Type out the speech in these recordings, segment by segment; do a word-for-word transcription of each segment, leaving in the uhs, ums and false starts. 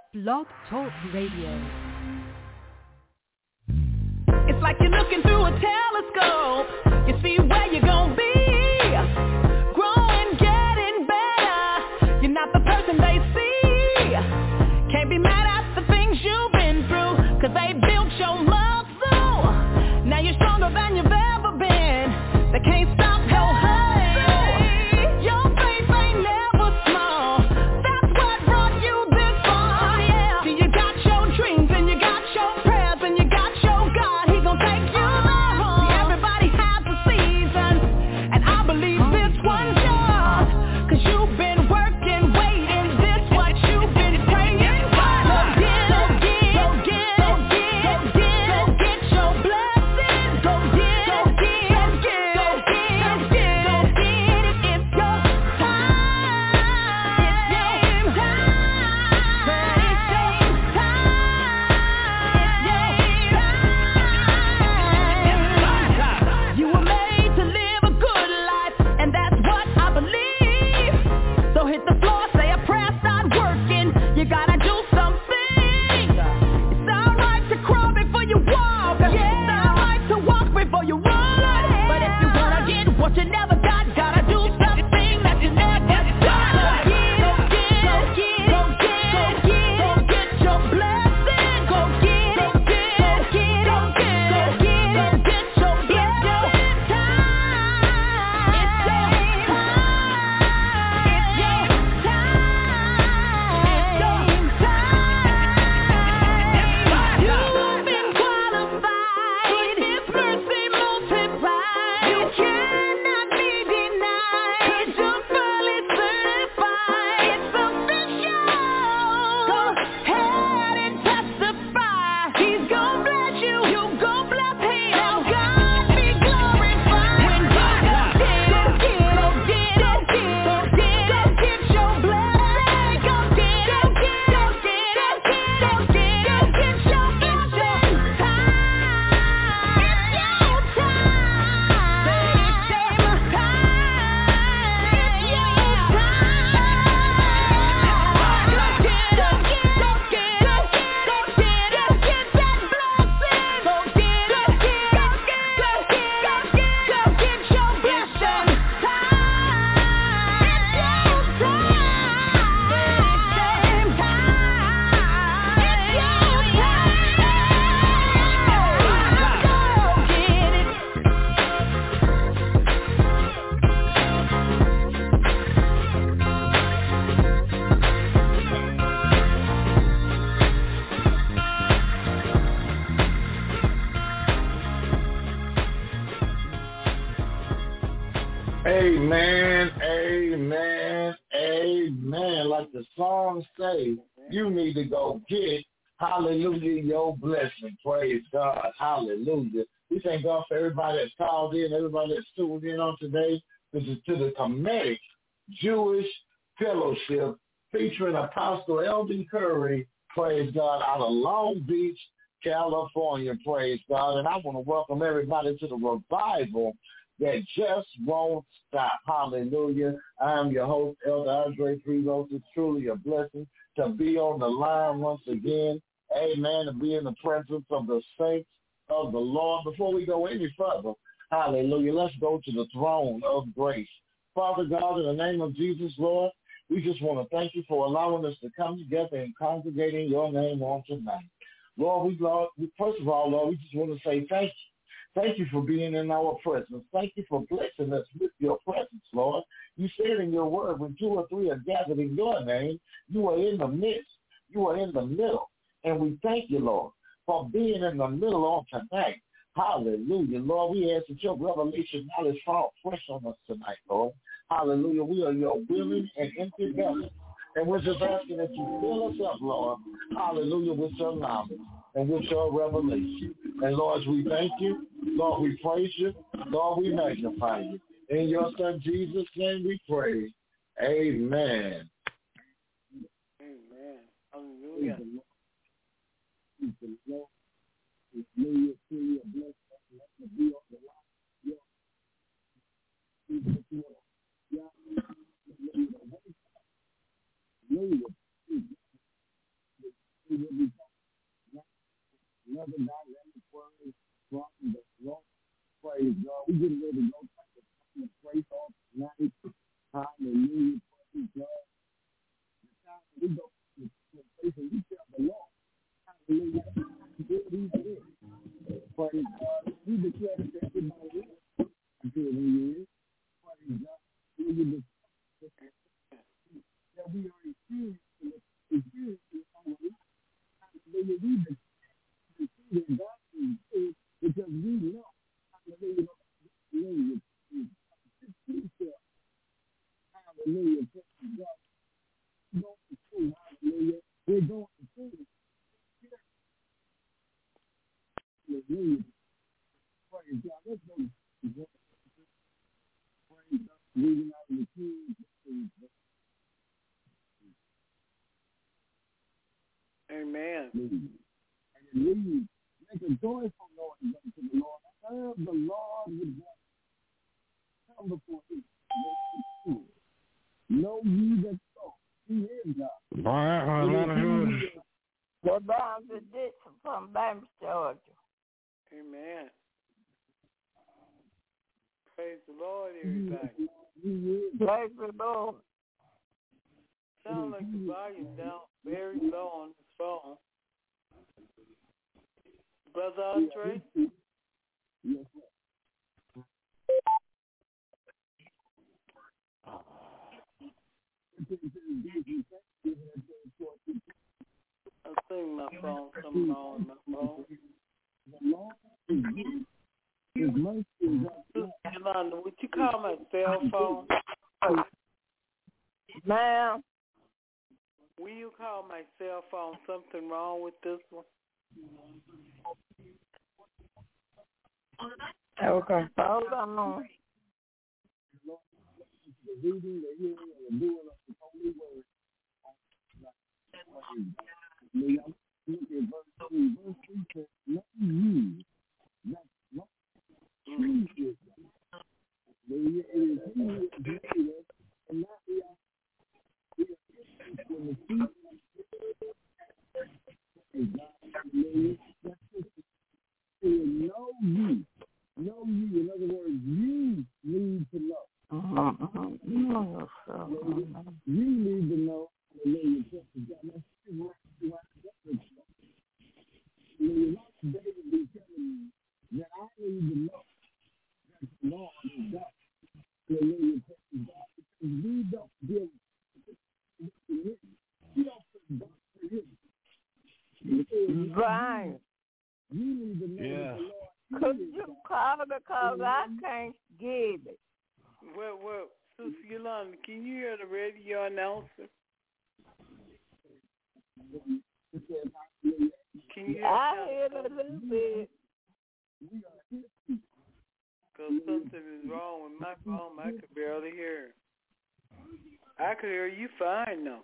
Blog Talk Radio. It's like you're looking through a telescope. You see where you're gonna be. Growing, getting better. You're not the person they see. Can't be mad at the things you've been through, 'cause they built your muscle. Now you're stronger than you've ever been. They can't stop your hustle. Your faith ain't never small. That's what brought you this far. Yeah. See, you got your dreams and you got your prayers and you got your God. He gon' take you there. See, everybody has a season, and I believe this one's yours. 'Cause you've been working, waiting, this what you've been praying for. So get, go get, go get, go get, go get, go get your blessings. Go get, go get, go get, go get, go get, go get it. It's your time. It's game time. It's game time. You were made to live a good life, and that's what I believe. So hit the floor, say a prayer, start working. You gotta do something. It's alright to crawl before you walk. It's alright to walk before you run. But if you wanna get what you never got, gotta do something that you never done. Go get, go get, go get, go get, go get your blessing. Go get, go get, go get, go get, go get, go get your blessing. It's time. It's your time. It's your time. It's your time. You've been qualified. His mercy multiplied. You cannot be denied. You're fully certified. It's official. Go ahead and testify. He's gon' bless you. You gon' bless him. Now God be glorified. When you go get, go get, go get, go get, go get, go get your blessing. Go get, go get, go get, go get, go get, go get your blessing. It's time. It's your time. Say it's game time. It's your time. Go get, go get, go get, go get, go get, go get that blessing. Go get, go get, go get, go get, go get, go get your blessing. Time. It's your time. Say it's game time. It's your time. Go get it. Amen, amen, amen. Like the song say, you need to go get, hallelujah, your blessing. Praise God, hallelujah. We thank God for everybody that's called in, everybody that's tuned in on today. This is to the Comedic Jewish Fellowship featuring Apostle Eldon Curry, praise God, out of Long Beach, California, praise God. And I want to welcome everybody to the revival that just won't stop. Hallelujah. I am your host, Elder Andre Fritos. It's truly a blessing to be on the line once again. Amen. To be in the presence of the saints of the Lord. Before we go any further, hallelujah, let's go to the throne of grace. Father God, in the name of Jesus, Lord, we just want to thank you for allowing us to come together and congregate in your name on tonight. Lord, we, Lord, we first of all, Lord, we just want to say thank you. Thank you for being in our presence. Thank you for blessing us with your presence, Lord. You said in your word, when two or three are gathered in your name, you are in the midst. You are in the middle. And we thank you, Lord, for being in the middle on tonight. Hallelujah. Lord, we ask that your revelation knowledge fall fresh on us tonight, Lord. Hallelujah. We are your willing and empty vessels. And we're just asking that you fill us up, Lord. Hallelujah, with your knowledge and with your revelation. And Lord, we thank you. Lord, we praise you. Lord, we magnify you. In your son Jesus' name we pray. Amen. Amen. Hallelujah. will be another dynamic word from the Lord. Praise God. We get ready to go to the place off tonight. Hallelujah. Praise God. The time we go to the place and we tell the Lord. Hallelujah. Good He is. Praise God. We declare to everybody else until He is. Praise God. We will that we are experiencing experiencing our life. Hallelujah. We declare that God is good because we know. Hallelujah. Hallelujah. Hallelujah. We're going to see. Hallelujah. We're going to see. Hallelujah. Praise God. Let's go. Praise God. Reading out of the King. Amen. And it reads, make a joyful noise unto the Lord. Serve the Lord with joy. Come before Him. Know ye that so He is God. The Bible did from Bama, Georgia. Amen. Praise the Lord, everybody. Praise the Lord. Sound like the volume down very low on this phone. Brother Andre? Yes, sir. I think my phone, something wrong with my phone. Yolanda, would you call my cell phone? Ma'am? Will you call my cell phone? Something wrong with this one? Okay. Hold on. The reading, the hearing, and the doing of the holy word. May I look at verse three. Verse three says, know ye that Lord He is God. May it is He who has made us, and not we are. We are in the feet of God. May that's it. Know ye. Know ye. In other words, you need to know. Uh-huh, uh-huh. No, so, you need to know the name of God. David be telling me that I need to know that the Lord is God. Hallelujah. Because we don't give him. We don't put God for him. Right. You need to know yeah. that the Lord Could you call because I can't get it? Well, well, Sister Yolanda, can you hear the radio announcer? Can you hear I hear it a little bit. Because something is wrong with my phone. I could barely hear it. I could hear you fine, though.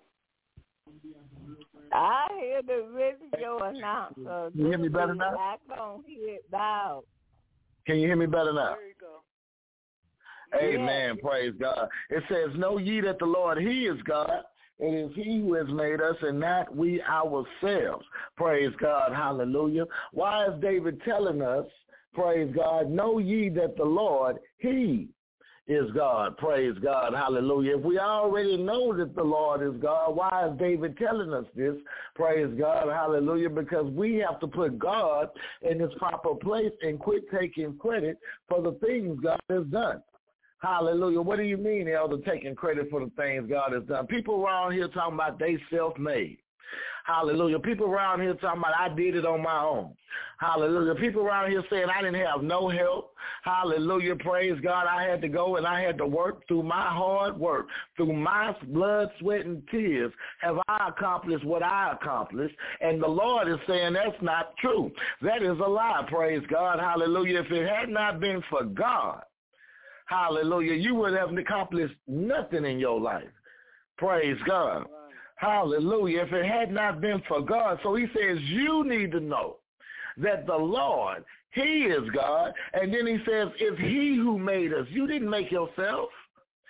I hear the radio announcer. Can you hear me better now? I don't hear it loud. Can you hear me better now? There you go. Amen. Yeah. Praise God. It says, know ye that the Lord, He is God. It is He who has made us and not we ourselves. Praise God. Hallelujah. Why is David telling us, praise God, know ye that the Lord, He is God. Praise God. Hallelujah. If we already know that the Lord is God, why is David telling us this? Praise God. Hallelujah. Because we have to put God in His proper place and quit taking credit for the things God has done. Hallelujah. What do you mean, Elder, taking credit for the things God has done? People around here talking about they self-made. Hallelujah. People around here talking about I did it on my own. Hallelujah. People around here saying I didn't have no help. Hallelujah. Praise God. I had to go and I had to work through my hard work. Through my blood, sweat, and tears have I accomplished what I accomplished. And the Lord is saying that's not true. That is a lie. Praise God. Hallelujah. If it had not been for God, hallelujah, you would have accomplished nothing in your life. Praise God. Right. Hallelujah. If it had not been for God. So he says you need to know that the Lord, He is God. And then he says it's He who made us. You didn't make yourself.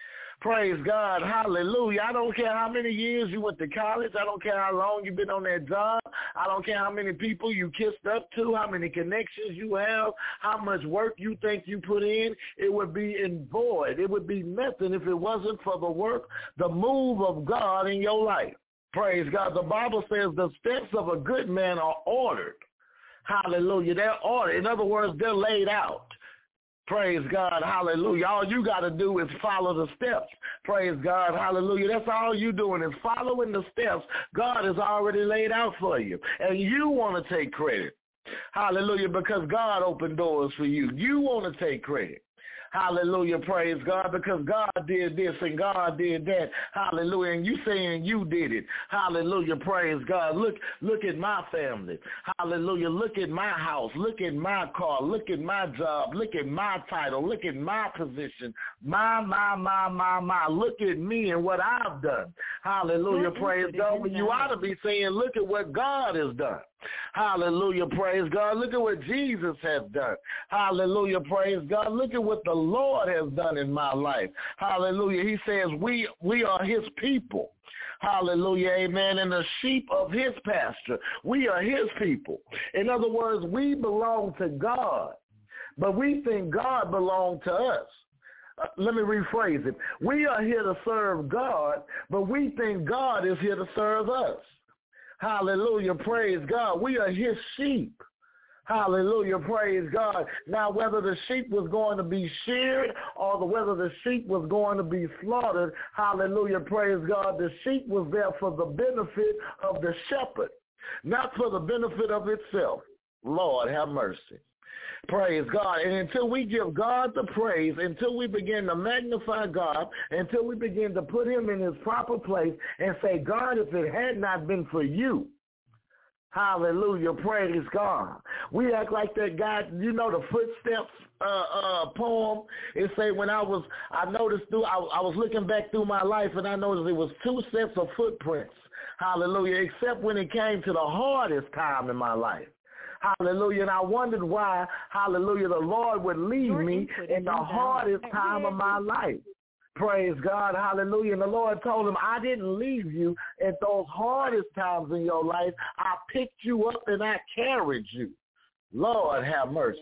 Praise God. Hallelujah. I don't care how many years you went to college. I don't care how long you've been on that job. I don't care how many people you kissed up to, how many connections you have, how much work you think you put in. It would be in void. It would be nothing if it wasn't for the work, the move of God in your life. Praise God. The Bible says the steps of a good man are ordered. Hallelujah. They're ordered. In other words, they're laid out. Praise God. Hallelujah. All you got to do is follow the steps. Praise God. Hallelujah. That's all you doing is following the steps God has already laid out for you. And you want to take credit. Hallelujah. Because God opened doors for you. You want to take credit. Hallelujah, praise God, because God did this and God did that. Hallelujah, and you saying you did it. Hallelujah, praise God. Look, look at my family. Hallelujah, look at my house. Look at my car. Look at my job. Look at my title. Look at my position. My, my, my, my, my. Look at me and what I've done. Hallelujah, praise God. When you ought to be saying, look at what God has done. Hallelujah, praise God. Look at what Jesus has done. Hallelujah, praise God. Look at what the Lord has done in my life. Hallelujah. He says we we are his people. Hallelujah, amen, and the sheep of his pasture. We are his people. In other words, we belong to God, but we think God belongs to us. Uh, let me rephrase it. We are here to serve God, but we think God is here to serve us. Hallelujah, praise God. We are his sheep. Hallelujah, praise God. Now, whether the sheep was going to be sheared or the, whether the sheep was going to be slaughtered, hallelujah, praise God, the sheep was there for the benefit of the shepherd, not for the benefit of itself. Lord, have mercy. Praise God. And until we give God the praise, until we begin to magnify God, until we begin to put him in his proper place and say, God, if it had not been for you, hallelujah, praise God. We act like that guy, you know, the footsteps uh, uh, poem. It say when I was, I noticed through, I, I was looking back through my life and I noticed it was two sets of footprints. Hallelujah, except when it came to the hardest time in my life. Hallelujah. And I wondered why, hallelujah, the Lord would leave me in the hardest time of my life. Praise God. Hallelujah. And the Lord told him, I didn't leave you at those hardest times in your life. I picked you up and I carried you. Lord, have mercy.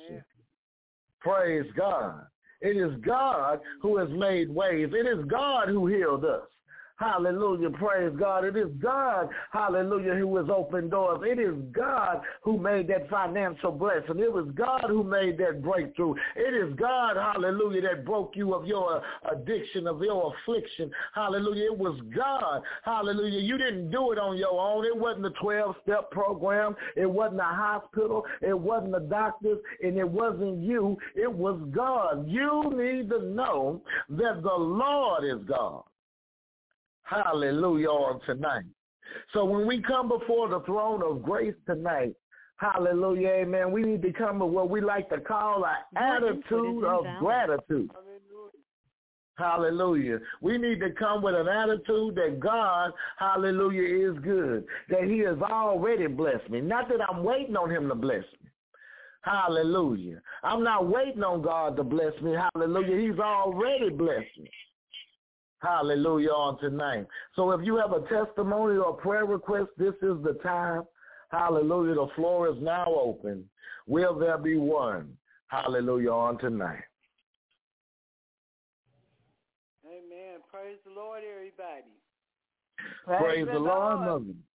Praise God. It is God who has made ways. It is God who healed us. Hallelujah, praise God. It is God, hallelujah, who has opened doors. It is God who made that financial blessing. It was God who made that breakthrough. It is God, hallelujah, that broke you of your addiction, of your affliction. Hallelujah, it was God, hallelujah. You didn't do it on your own. It wasn't a twelve-step program. It wasn't a hospital. It wasn't a doctor, and it wasn't you. It was God. You need to know that the Lord is God. Hallelujah on tonight. So when we come before the throne of grace tonight, hallelujah, amen, we need to come with what we like to call an attitude of gratitude. Hallelujah. Hallelujah. We need to come with an attitude that God, hallelujah, is good, that he has already blessed me. Not that I'm waiting on him to bless me. Hallelujah. I'm not waiting on God to bless me. Hallelujah. He's already blessed me. Hallelujah on tonight. So if you have a testimony or prayer request, this is the time. Hallelujah. The floor is now open. Will there be one? Hallelujah on tonight. Amen. Praise the Lord, everybody. Praise, praise the, the Lord. Lord.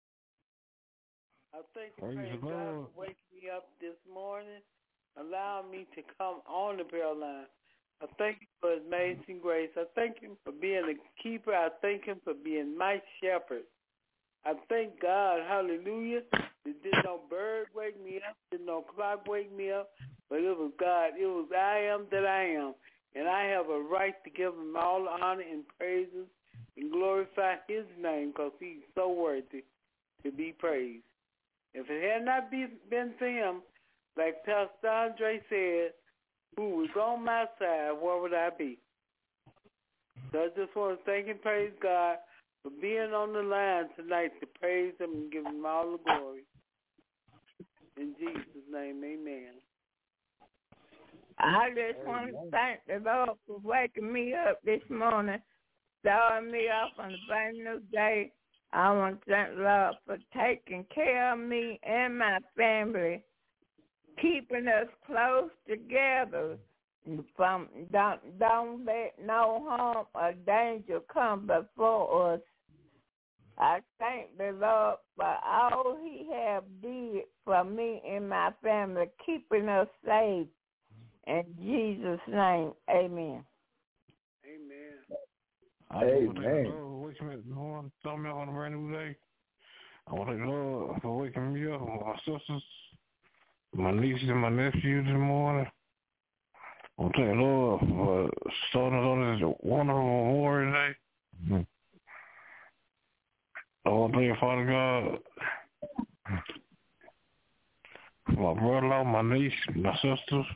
I thank you, praise, praise God, for waking me up this morning, allowing me to come on the prayer line. I thank him for his amazing grace. I thank him for being a keeper. I thank him for being my shepherd. I thank God, hallelujah, that did no bird wake me up, did no clock wake me up, but it was God. It was I am that I am. And I have a right to give him all the honor and praises and glorify his name because he's so worthy to be praised. If it had not be, been for him, like Pastor Andre said, who was on my side, where would I be? So I just want to thank and praise God for being on the line tonight to praise him and give him all the glory. In Jesus' name, amen. I just want to thank the Lord for waking me up this morning starting me off on a brand new day. I want to thank Lord for taking care of me and my family, keeping us close together. From don't don't let no harm or danger come before us. I thank the Lord for all He have did for me and my family, keeping us safe. In Jesus' name, amen. Amen. Amen. Lord, waking me up, starting me on a brand new day. I want to thank the Lord for waking me up, my sisters, my nieces and my nephews this morning. I want to thank the Lord for starting us on this wonderful Memorial Day. I want to thank you, Father God, for my brother-in-law, my niece, my sisters,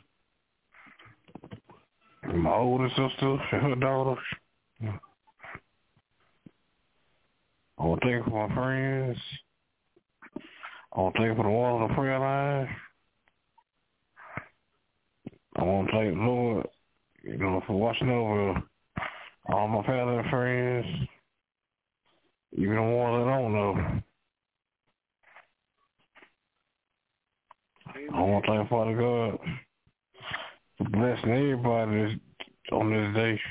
my older sister and her daughter. I want to thank you for my friends. I want to thank you for the wall of the prayer line. I want to thank the Lord, you know, for watching over all my family and friends, even the ones that I don't know. Amen. I want to thank Father God for blessing everybody this, on this day.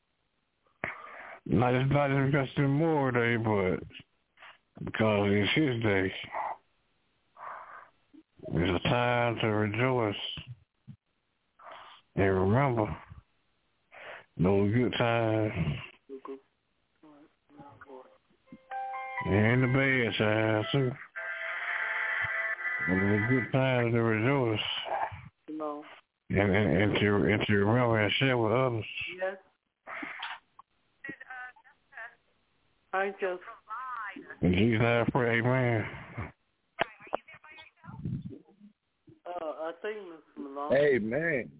Not just, not just because it's Memorial Day, but because it's His day. It's a time to rejoice and remember those good times and the bad times too. And the good times to rejoice No. and, and, and to and to remember and share with others. Yes. I just. In Jesus' name I pray, amen. Uh, I think Mister Malone. Amen.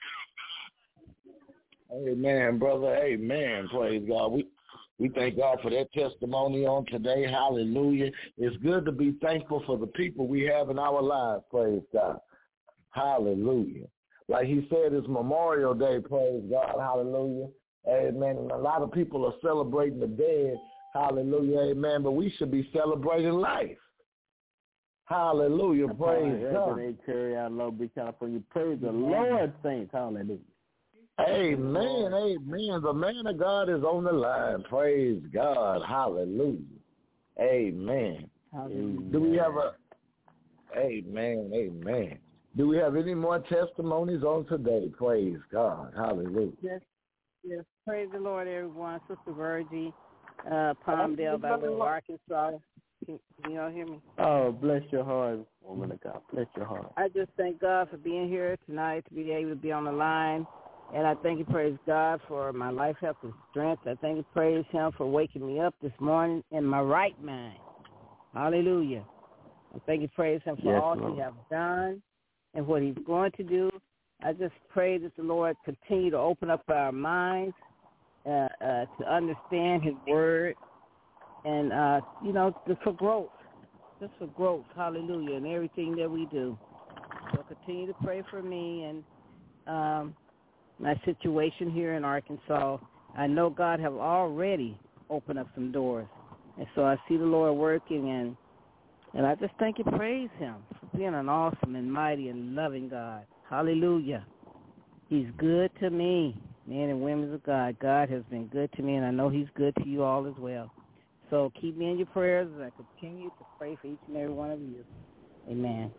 Amen, brother. Amen. Praise God. We we thank God for that testimony on today. Hallelujah. It's good to be thankful for the people we have in our lives. Praise God. Hallelujah. Like he said, it's Memorial Day. Praise God. Hallelujah. Amen. And a lot of people are celebrating the dead. Hallelujah. Amen. But we should be celebrating life. Hallelujah. Praise God. Curry, I love Big California. Praise the Lord, saints. Hallelujah. Amen. Amen. The man of God is on the line. Praise God. Hallelujah. Amen. Amen. Do we have a Amen. Amen. Do we have any more testimonies on today? Praise God. Hallelujah. Yes. Yes. Praise the Lord, everyone. Sister Virgie, uh, Palmdale, Balboa, Arkansas. Can, can y'all hear me? Oh, bless your heart, woman of God. Bless your heart. I just thank God for being here tonight, to be able to be on the line. And I thank and praise God for my life, health, and strength. I thank and praise Him for waking me up this morning in my right mind. Hallelujah. I thank and praise Him for yes, all Lord. He has done and what He's going to do. I just pray that the Lord continue to open up our minds uh, uh, to understand His word and, uh, you know, just for growth, just for growth, hallelujah, in everything that we do. So continue to pray for me and um, my situation here in Arkansas. I know God have already opened up some doors, and so I see the Lord working, and and I just thank and praise Him for being an awesome and mighty and loving God. Hallelujah. He's good to me, men and women of God. God has been good to me, and I know He's good to you all as well. So keep me in your prayers as I continue to pray for each and every one of you. Amen.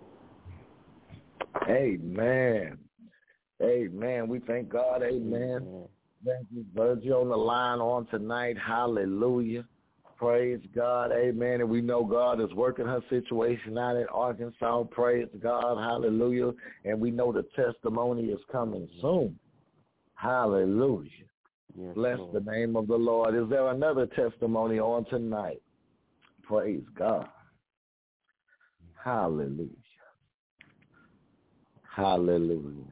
Amen. Amen. We thank God. Amen. Amen. Thank you, Virgie, on the line on tonight. Hallelujah. Praise God. Amen. And we know God is working her situation out in Arkansas. Praise God. Hallelujah. And we know the testimony is coming soon. Hallelujah. Yes, bless Lord. The name of the Lord. Is there another testimony on tonight? Praise God. Hallelujah. Hallelujah.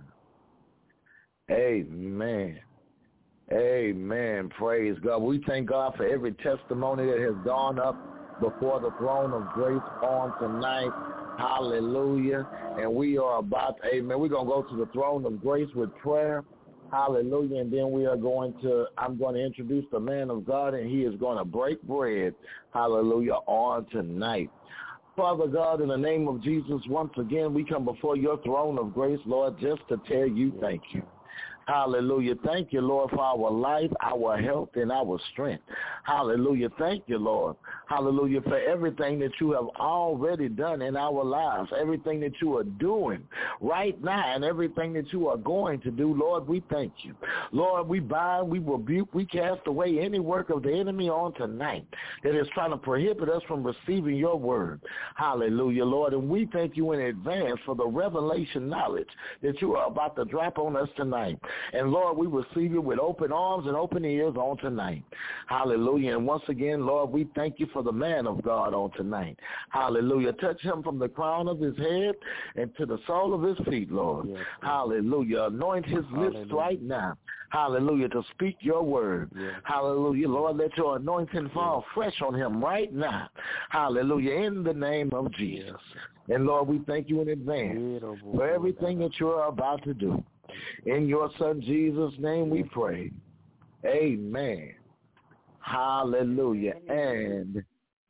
Amen. Amen. Praise God. We thank God for every testimony that has gone up before the throne of grace on tonight. Hallelujah. And we are about, amen, we're going to go to the throne of grace with prayer. Hallelujah. And then we are going to, I'm going to introduce the man of God, and he is going to break bread, hallelujah, on tonight. Father God, in the name of Jesus, once again, we come before your throne of grace, Lord, just to tell you thank you. Hallelujah. Thank you, Lord, for our life, our health, and our strength. Hallelujah. Thank you, Lord. Hallelujah, for everything that you have already done in our lives, everything that you are doing right now, and everything that you are going to do. Lord, we thank you. Lord, we bind, we rebuke, we cast away any work of the enemy on tonight that is trying to prohibit us from receiving your word. Hallelujah, Lord. And we thank you in advance for the revelation knowledge that you are about to drop on us tonight. And Lord, we receive you with open arms and open ears on tonight. Hallelujah. And once again, Lord, we thank you for the man of God on tonight. Hallelujah. Touch him from the crown of his head and to the sole of his feet, Lord. Yes, hallelujah. Anoint his lips hallelujah. Right now. Hallelujah. To speak your word. Yes. Hallelujah. Lord, let your anointing fall yes. fresh on him right now. Hallelujah. In the name of Jesus. Yes. And Lord, we thank you in advance for everything that you're about to do. In your son Jesus' name we pray. Amen. Hallelujah. And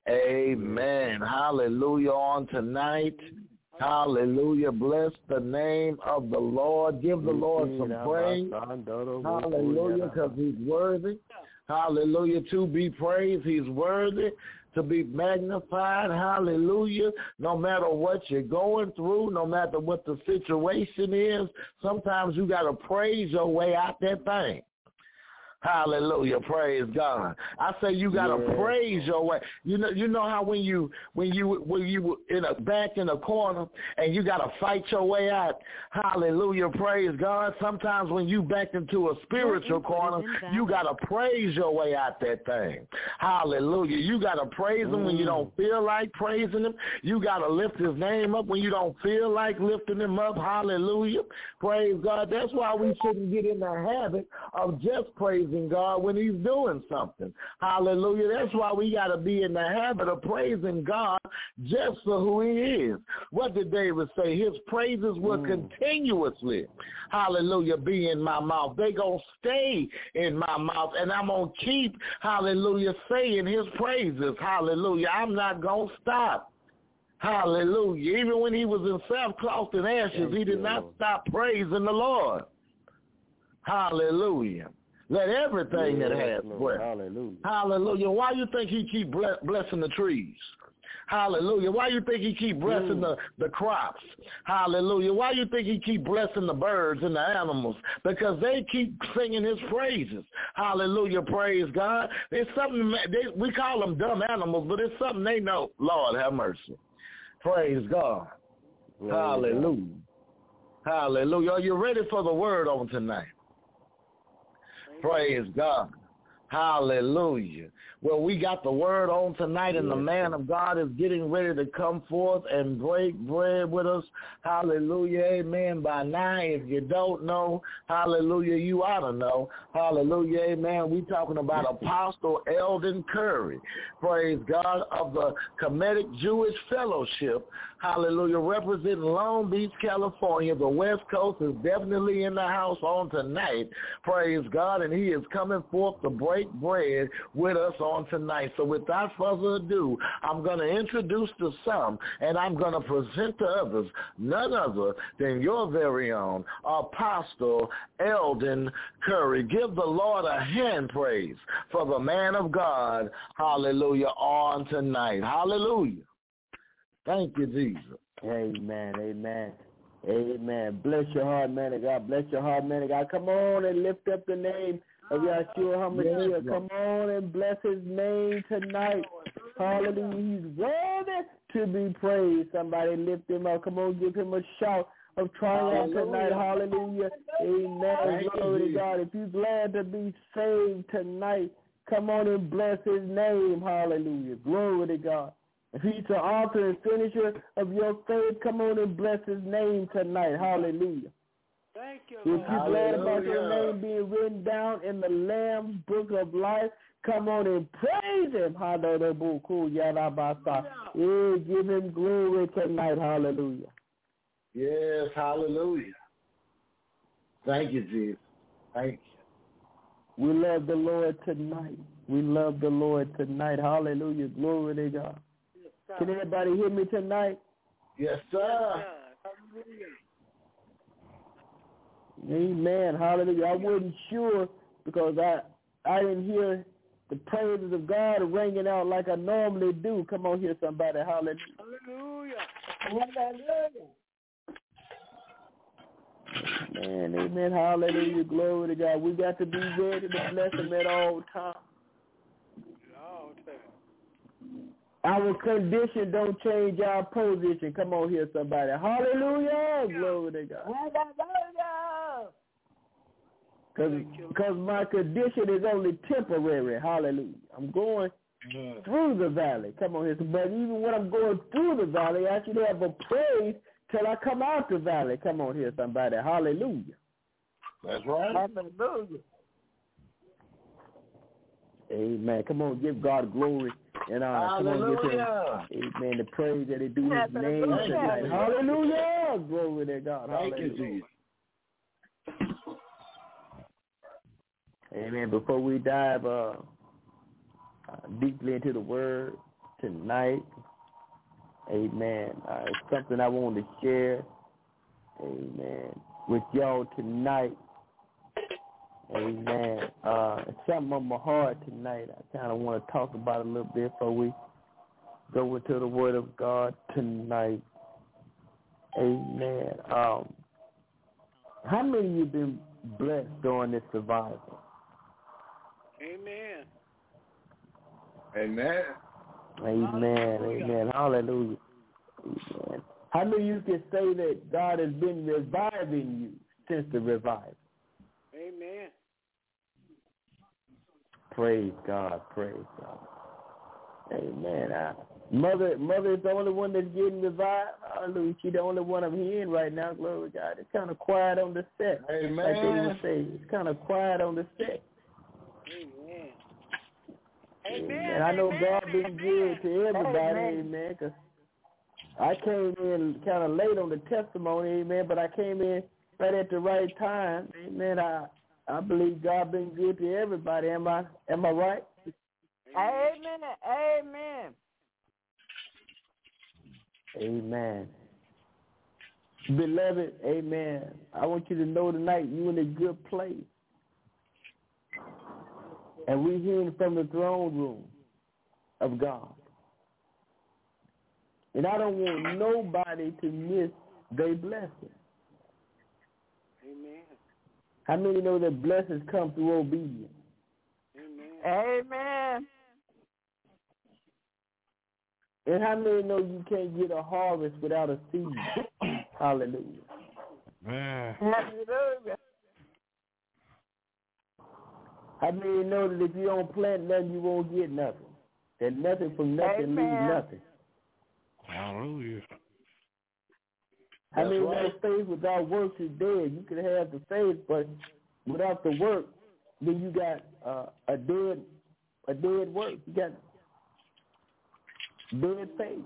amen. Hallelujah on tonight. Hallelujah. Bless the name of the Lord. Give the Lord some praise. Hallelujah, because he's worthy. Hallelujah, to be praised. He's worthy to be magnified. Hallelujah. No matter what you're going through, no matter what the situation is, sometimes you got to praise your way out that thing. Hallelujah, praise God. I say you gotta yeah. praise your way. You know, you know how when you when you when you in a back in a corner and you gotta fight your way out. Hallelujah, praise God. Sometimes when you back into a spiritual corner, you gotta praise your way out that thing. Hallelujah. You gotta praise him mm. when you don't feel like praising him. You gotta lift his name up when you don't feel like lifting him up. Hallelujah, praise God. That's why we shouldn't get in the habit of just praising God when he's doing something. Hallelujah. That's why we got to be in the habit of praising God just for who he is. What did David say? His praises will mm. continuously, hallelujah, be in my mouth. They going to stay in my mouth, and I'm going to keep, hallelujah, saying his praises. Hallelujah. I'm not going to stop. Hallelujah. Even when he was in sackcloth and ashes, he did not stop praising the Lord. Hallelujah. Let everything yes, that has breath. Hallelujah. Hallelujah. Why you think he keep blessing the trees? Hallelujah. Why you think he keep blessing mm. the, the crops? Hallelujah. Why you think he keep blessing the birds and the animals? Because they keep singing his praises. Hallelujah. Praise God. It's something, they, we call them dumb animals, but it's something they know. Lord, have mercy. Praise God. Praise Hallelujah. God. Hallelujah. Are you ready for the word on tonight? Praise God. Hallelujah. Well, we got the word on tonight, and the man of God is getting ready to come forth and break bread with us. Hallelujah. Amen. By now, if you don't know, hallelujah, you ought to know. Hallelujah. Amen. We talking about Apostle Eldon Curry. Praise God, of the Kemetic Jewish Fellowship. Hallelujah. Representing Long Beach, California. The West Coast is definitely in the house on tonight. Praise God. And he is coming forth to break bread with us on tonight. So without further ado, I'm going to introduce to some, and I'm going to present to others none other than your very own Apostle Eldon Curry. Give the Lord a hand praise for the man of God. Hallelujah. On tonight. Hallelujah. Thank you, Jesus. Amen, amen, amen. Bless your heart, man of God. Bless your heart, man of God. Come on and lift up the name of Yahshua HaMashiach. Yes, come on and bless his name tonight. Hallelujah. He's worthy to be praised. Somebody lift him up. Come on, give him a shout of triumph tonight. Hallelujah. Amen. Glory to God. If you're glad to be saved tonight, come on and bless his name. Hallelujah. Glory to God. If he's the author and finisher of your faith, come on and bless his name tonight. Hallelujah. Thank you, Lord. If you're glad about your name being written down in the Lamb's Book of Life, come on and praise him. Hallelujah. Yeah, give him glory tonight. Hallelujah. Yes, hallelujah. Thank you, Jesus. Thank you. We love the Lord tonight. We love the Lord tonight. Hallelujah. Glory to God. Yes, can everybody hear me tonight? Yes, sir. Amen. Hallelujah. I wasn't sure because I I didn't hear the praises of God ringing out like I normally do. Come on here, somebody. Hallelujah. Hallelujah. Hallelujah. Amen. Amen. Hallelujah. Glory to God. We got to be ready to bless him at all times. All time. Our condition don't change our position. Come on here, somebody. Hallelujah. Glory to God. Because my condition is only temporary. Hallelujah. I'm going mm. through the valley. Come on here. But even when I'm going through the valley, I should have a praise till I come out the valley. Come on here, somebody. Hallelujah. That's right. Hallelujah. Amen. Come on, give God glory and honor. Hallelujah. Come on, give him, amen, the praise that he do his name tonight. Hallelujah. Glory to God. Thank Hallelujah. you, Jesus. Amen. Before we dive uh, deeply into the word tonight, amen, uh, it's something I wanted to share, amen, with y'all tonight. Amen. Uh, it's something on my heart tonight. I kind of want to talk about it a little bit before we go into the word of God tonight. Amen. Um, how many of you been blessed during this survival? Amen. Amen. Amen. Amen. Hallelujah. Amen. How many of you can say that God has been reviving you since the revival? Amen. Praise God. Praise God. Amen. I, mother, mother is the only one that's getting revived. Hallelujah. She's the only one I'm hearing right now. Glory to God. It's kind of quiet on the set. Amen. Like they would say, it's kind of quiet on the set. Amen. Amen. I know God been good to everybody, amen, because I came in kind of late on the testimony, amen, but I came in right at the right time, amen. I I believe God been good to everybody. Am I am I right? Amen. Amen. Amen. Beloved, amen. I want you to know tonight you in a good place. And we're hearing from the throne room of God. And I don't want nobody to miss their blessing. Amen. How many know that blessings come through obedience? Amen. Amen. And how many know you can't get a harvest without a seed? Hallelujah. Man. Hallelujah. How many know that if you don't plant nothing, you won't get nothing? That nothing from nothing Amen. leaves nothing. Hallelujah. How many right. know faith without works is dead? You can have the faith, but without the work, then you got uh, a dead, a dead work. You got dead faith.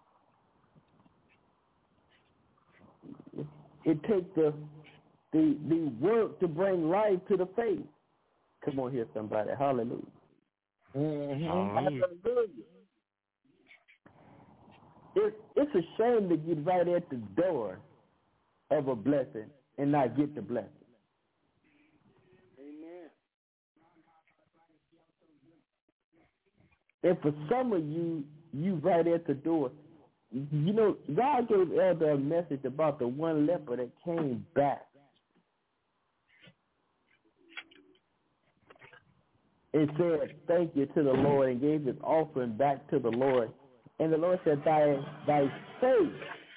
It, it takes the the the work to bring life to the faith. Come on here, somebody. Hallelujah. Mm-hmm. Hallelujah. Hallelujah. It, it's a shame to get right at the door of a blessing and not get the blessing. Amen. And for some of you, you right at the door. You know, God gave Elder a message about the one leper that came back. It said, thank you to the Lord, and gave his offering back to the Lord. And the Lord said, thy, thy faith,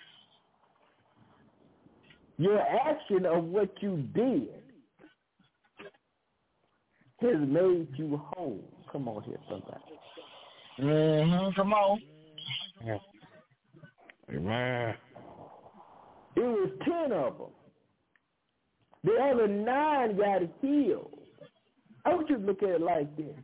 your action of what you did has made you whole. Come on here, somebody. Mm-hmm. Come on. Amen. It was ten of them. The other nine got healed. I want you to look at it like this.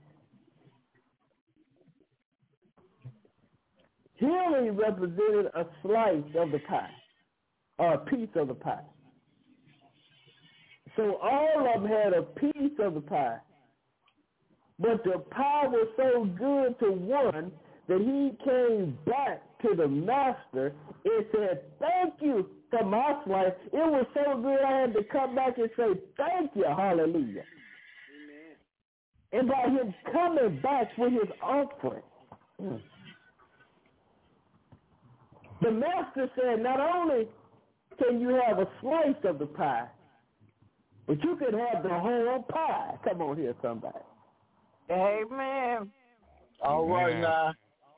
Healing represented a slice of the pie, or a piece of the pie. So all of them had a piece of the pie. But the pie was so good to one that he came back to the master and said, thank you for my slice. It was so good I had to come back and say, thank you, hallelujah. Amen. And by him coming back with his offering, mm, the master said, not only can you have a slice of the pie, but you can have the whole pie. Come on here, somebody. Amen. All right Amen. now.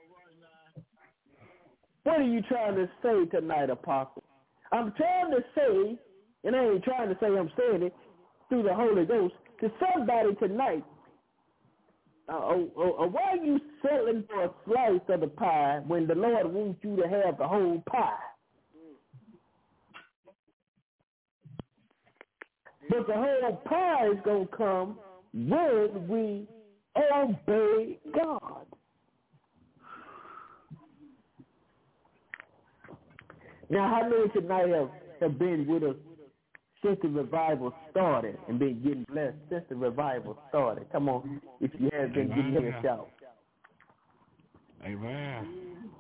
What are you trying to say tonight, Apostle? I'm trying to say, and I ain't trying to say, I'm saying it through the Holy Ghost, to somebody tonight, uh, uh, uh, why are you settling for a slice of the pie when the Lord wants you to have the whole pie? But the whole pie is going to come when we obey God. Now, how many tonight have, have been with us since the revival started and been getting blessed since the revival started? Come on, if you have been, give me a shout. Amen.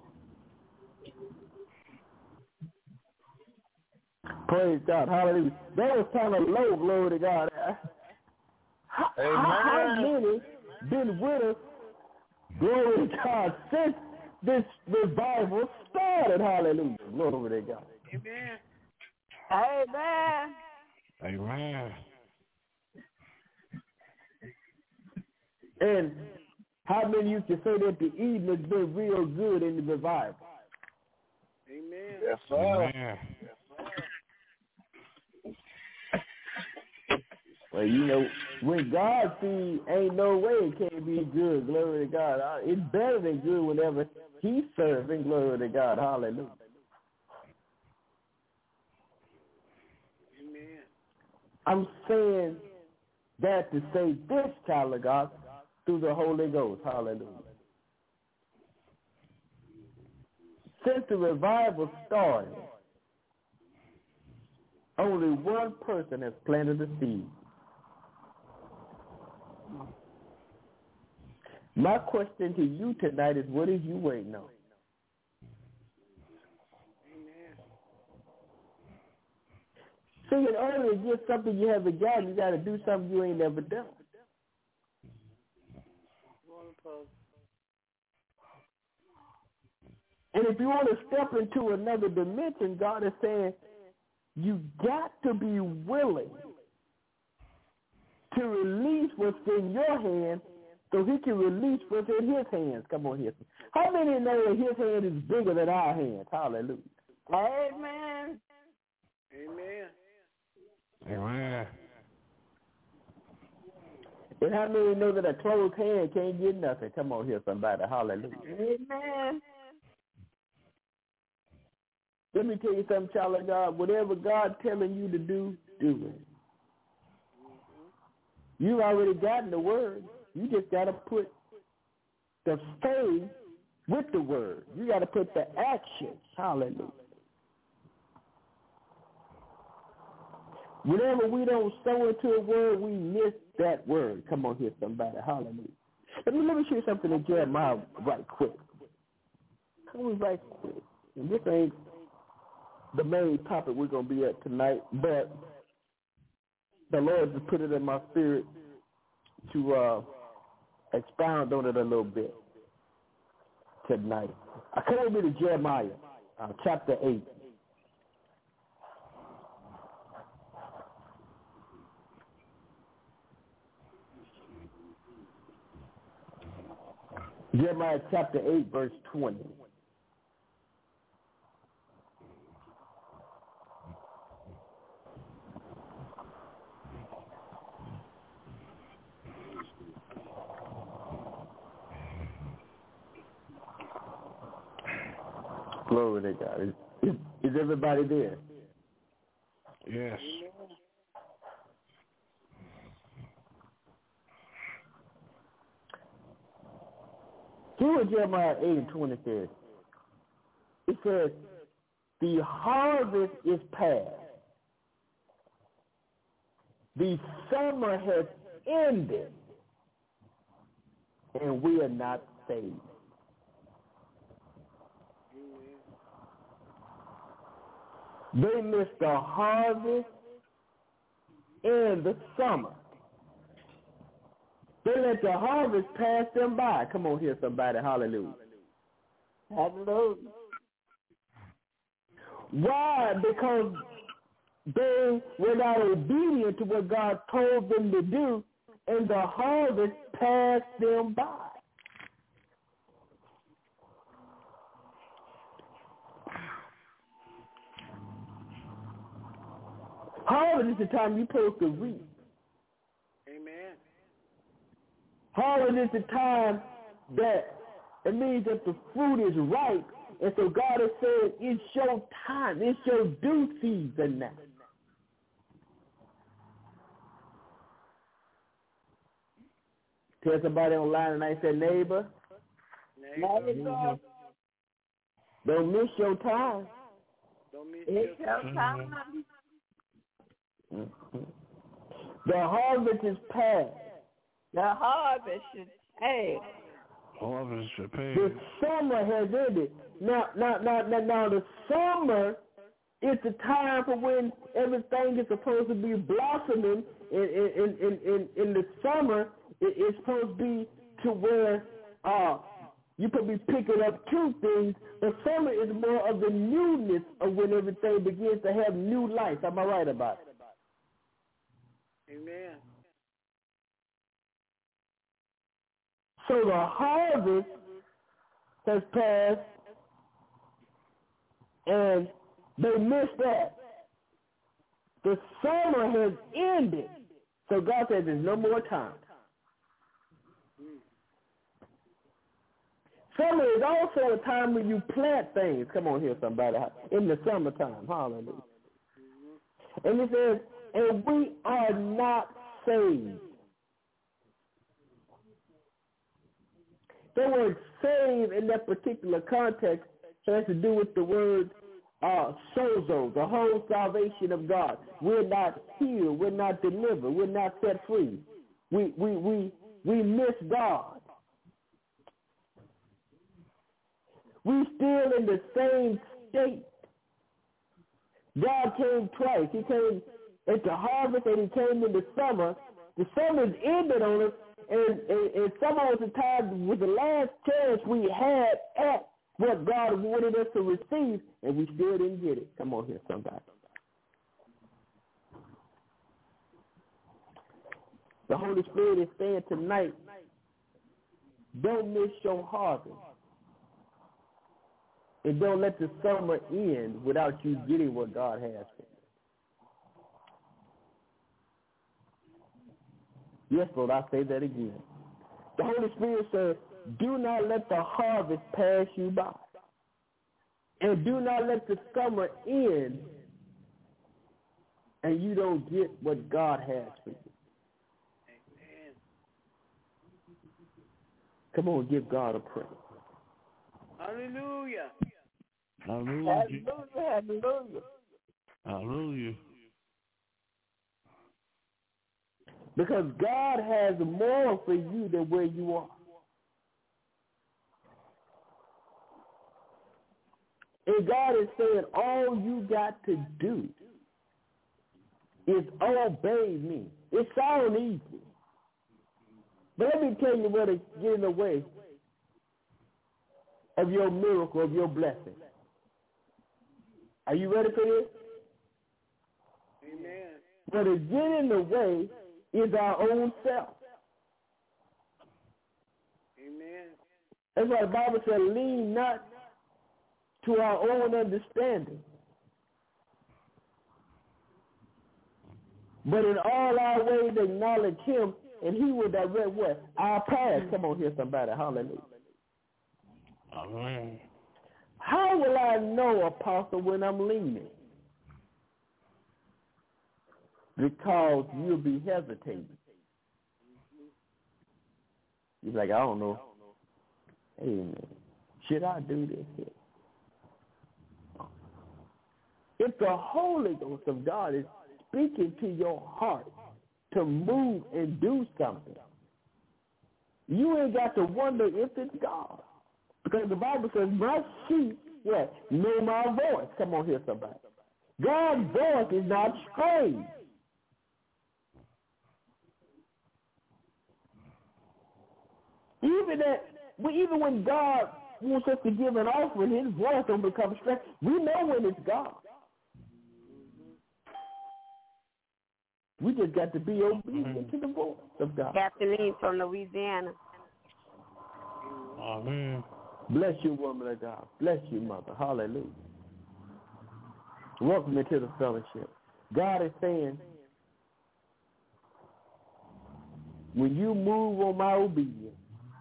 Praise God. Hallelujah. That was kind of low, glory to God. How, how, how many been with us, glory to God, since this revival started? Hallelujah. Glory to God. Amen. Amen. Amen. And how many you can say that the evening has been real good in the revival? Amen. Yes, sir. Amen. Well, you know, when God sees, ain't no way it can't be good. Glory to God. It's better than good whenever he's serving. Glory to God. Hallelujah. Amen. I'm saying that to say this, child of God, through the Holy Ghost. Hallelujah. Since the revival started, only one person has planted a seed. My question to you tonight is, what is you waiting on? Amen. See, in order to get something you haven't gotten, you got to do something you ain't never done. And if you want to step into another dimension, God is saying you got to be willing to release what's in your hand so he can release what's in his hands. Come on here. How many know that his hand is bigger than our hands? Hallelujah. Amen. Amen. Amen. And how many know that a closed hand can't get nothing? Come on here, somebody. Hallelujah. Amen. Let me tell you something, child of God. Whatever God telling you to do, do it. You already gotten the word. You just got to put the faith with the word. You got to put the action. Hallelujah. Whenever we don't sow into a word, we miss that word. Come on here, somebody. Hallelujah. Let me, let me share something in Jeremiah right quick. Come on right quick. And this ain't the main topic we're going to be at tonight, but the Lord just put it in my spirit to uh, expound on it a little bit tonight. I come over to Jeremiah, uh, chapter eight. Jeremiah chapter eight, verse twenty. Glory to God. Is, is, is everybody there? Yes. Here's what Jeremiah eight and twenty says. It says, the harvest is past, The summer has ended, and we are not saved. They missed the harvest and the summer. They let the harvest pass them by. Come on here, somebody. Hallelujah. Hallelujah. Why? Because they were not obedient to what God told them to do, and the harvest passed them by. Harvest is the time you're supposed to reap. Amen. Harvest is the time that it means that the fruit is ripe, and so God has said, it's your time, it's your due season now. Tell somebody online tonight, say, neighbor, Neighbor, don't miss your time. Don't miss it's your your time. Mm-hmm. The harvest is past. The harvest is past. Harvest should pay. The summer has ended. Now, now, now, now, now, the summer is the time for when everything is supposed to be blossoming. In in in in, in the summer, it, it's supposed to be to where uh you could be picking up two things. The summer is more of the newness of when everything begins to have new life. Am I right about it? Amen. So the harvest has passed, and they missed that. The summer has ended. So God says there's no more time. Summer is also a time when you plant things. Come on here, somebody. In the summertime. Hallelujah. And it says, and we are not saved. The word save in that particular context has to do with the word uh, sozo, the whole salvation of God. We're not healed. We're not delivered. We're not set free. We we we we miss God. We still in the same state. God came twice. He came at the harvest and he came in the summer. The summer's ended on us, and, and, and summer was the time, was the last chance we had at what God wanted us to receive, and we still didn't get it. Come on here, somebody. The Holy Spirit is saying tonight, don't miss your harvest. And don't let the summer end without you getting what God has for you. Yes, Lord, I'll say that again. The Holy Spirit says, do not let the harvest pass you by. And do not let the summer end and you don't get what God has for you. Amen. Come on, give God a praise. Hallelujah. Hallelujah. Hallelujah. Hallelujah. Hallelujah. Because God has more for you than where you are. And God is saying all you got to do is obey me. It sounds easy. But let me tell you what is getting in the way of your miracle, of your blessing. Are you ready for this? Amen. What is getting in the way is our own self. Amen. That's why the Bible said, lean not to our own understanding, but in all our ways acknowledge him, and he will direct what? Our path. Come on here, somebody. Hallelujah. Amen. How will I know, Apostle, when I'm leaning? Because you'll be hesitating. You're like, I don't know. Amen. Should I do this here? If the Holy Ghost of God is speaking to your heart to move and do something. You ain't got to wonder if it's God. Because the Bible says, my sheep, what? Know my voice. Come on here, somebody. God's voice is not strange. Even that, even when God wants us to give an offering, his voice don't become strange. We know when it's God. We just got to be obedient to the voice of God. Kathleen from Louisiana. Amen. Bless you, woman of God. Bless you, mother. Hallelujah. Welcome into the fellowship. God is saying, when you move on my obedience,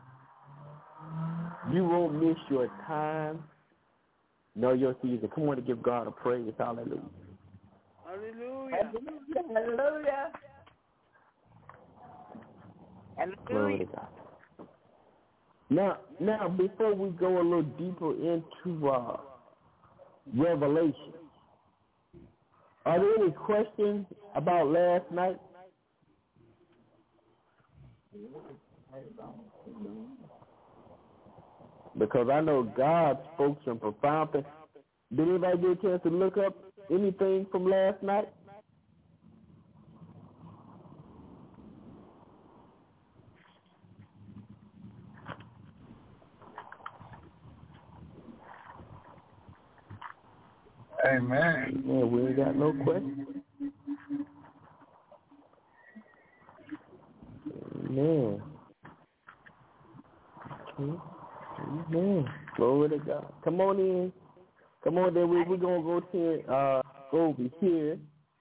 you won't miss your time nor your season. Come on to give God a praise. Hallelujah. Hallelujah. Hallelujah. Glory Hallelujah. to God. Now, now, before we go a little deeper into uh, Revelation, are there any questions about last night? Because I know God spoke some profound things. Did anybody get a chance to look up anything from last night? Amen. Yeah, we ain't got no questions. Amen. Amen. Glory to God. Come on in. Come on, then we, we're going to go to uh, go over here.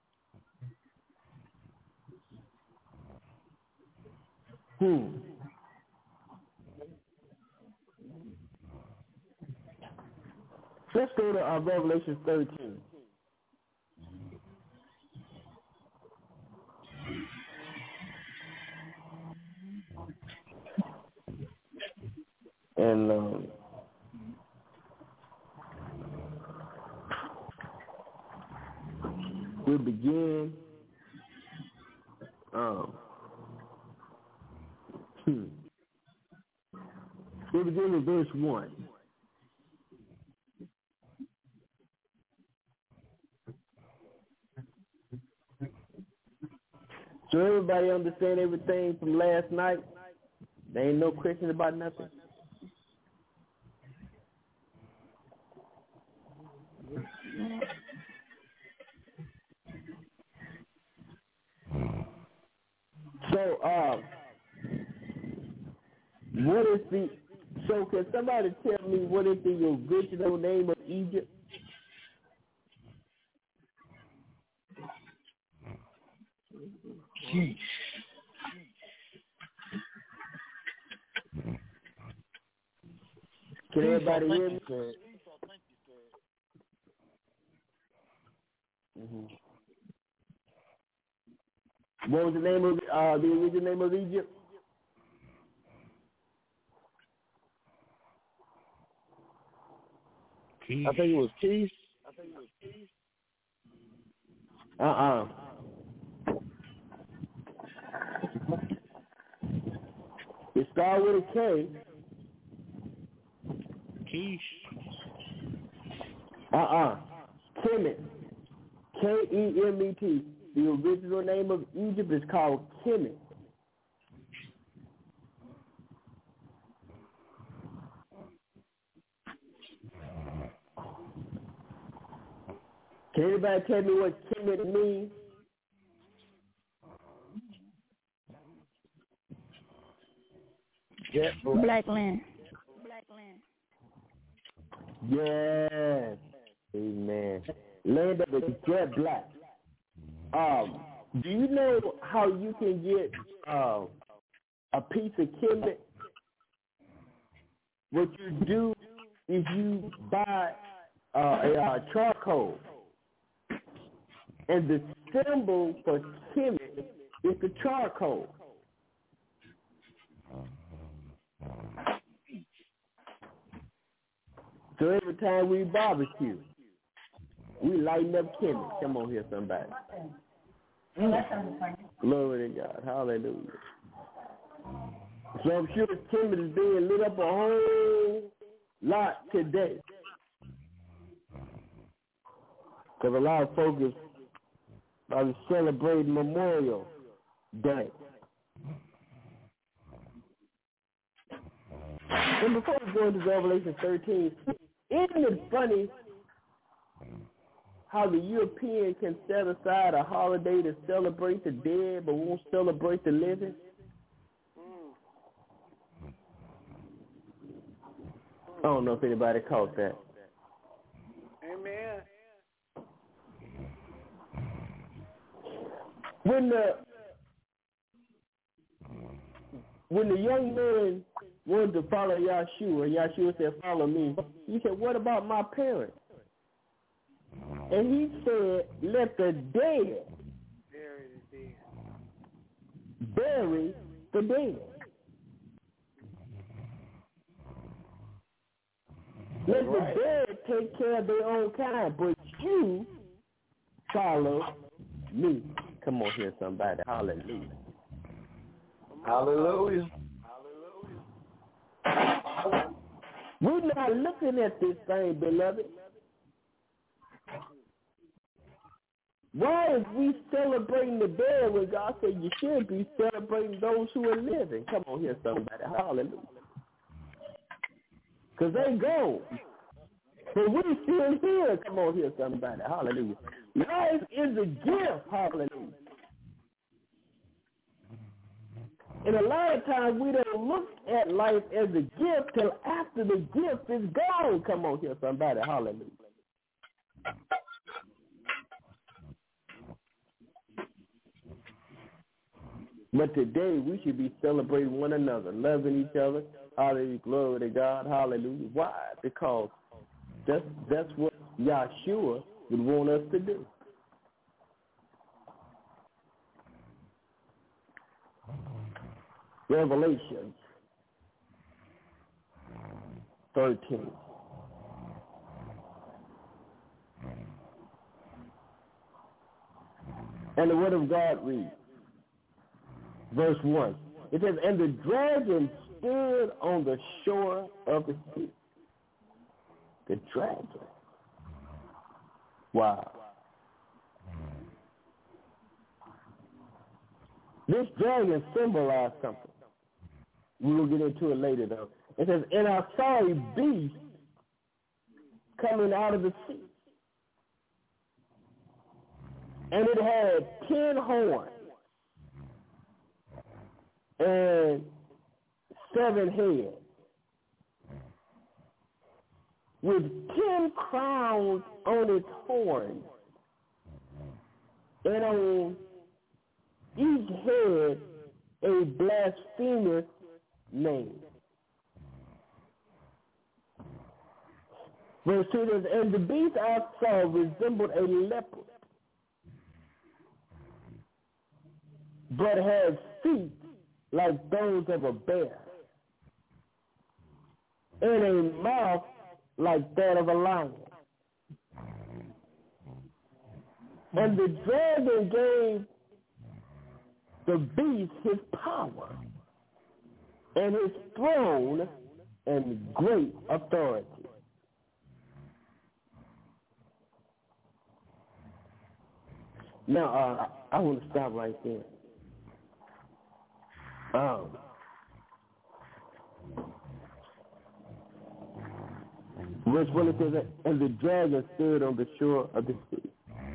Hmm. Let's go to uh, Revelation thirteen. And um, we'll begin. Um, hmm. We'll begin with verse one. So everybody understand everything from last night? There ain't no question about nothing? So, uh, what is the, so can somebody tell me what is the original name of Egypt? Keesh. Can everybody hear me? Mm-hmm. What was the name of uh, the original name of Egypt? Keesh. I think it was Keesh. I think it was Keesh. Uh-uh. It started with a K. Keesh. Uh-uh. Kemet. K E M E T. The original name of Egypt is called Kemet. Can anybody tell me what Kemet means? Yeah. Black land. Black land. Yes. Amen. Land of the jet black. Um, do you know how you can get uh, a piece of Kemet? What you do is you buy uh, a uh, charcoal, and the symbol for Kemet is the charcoal. So every time we barbecue, we lighten up Kemet. Come on here, somebody. Mm. Glory to God. Hallelujah. So I'm sure Timothy is being lit up a whole lot today. Because a lot of folks are celebrating Memorial Day. And before we go into Revelation thirteen, isn't it funny how the European can set aside a holiday to celebrate the dead but won't celebrate the living? I don't know if anybody caught that. Amen. When the when the young man wanted to follow Yahshua, and Yahshua said, "Follow me," he said, "What about my parents?" And he said, "Let the dead bury the dead. Let the dead take care of their own kind, but you follow me." Come on here, somebody. Hallelujah. Hallelujah. We're not looking at this thing, beloved. Why is we celebrating the dead when God said you should be celebrating those who are living? Come on here, somebody. Hallelujah. Because they go. But we still here. Come on here, somebody. Hallelujah. Life is a gift. Hallelujah. And a lot of times we don't look at life as a gift till after the gift is gone. Come on here, somebody. Hallelujah. But today we should be celebrating one another, loving each other. Hallelujah. Glory to God. Hallelujah. Why? Because that's, that's what Yahshua would want us to do. Revelation thirteen. And the word of God reads, verse one. It says, "And the dragon stood on the shore of the sea." The dragon. Wow. This dragon symbolized something. We will get into it later, though. It says, "And I saw a beast coming out of the sea. And it had ten horns and seven heads, with ten crowns on its horns, and on each head a blasphemous name." Verse two says, "And the beast I saw resembled a leopard, but had feet like those of a bear, and a mouth like that of a lion. And the dragon gave the beast his power and his throne and great authority." Now, uh, I want to stop right there. Um, verse one, it says, "And the dragon stood on the shore of the sea."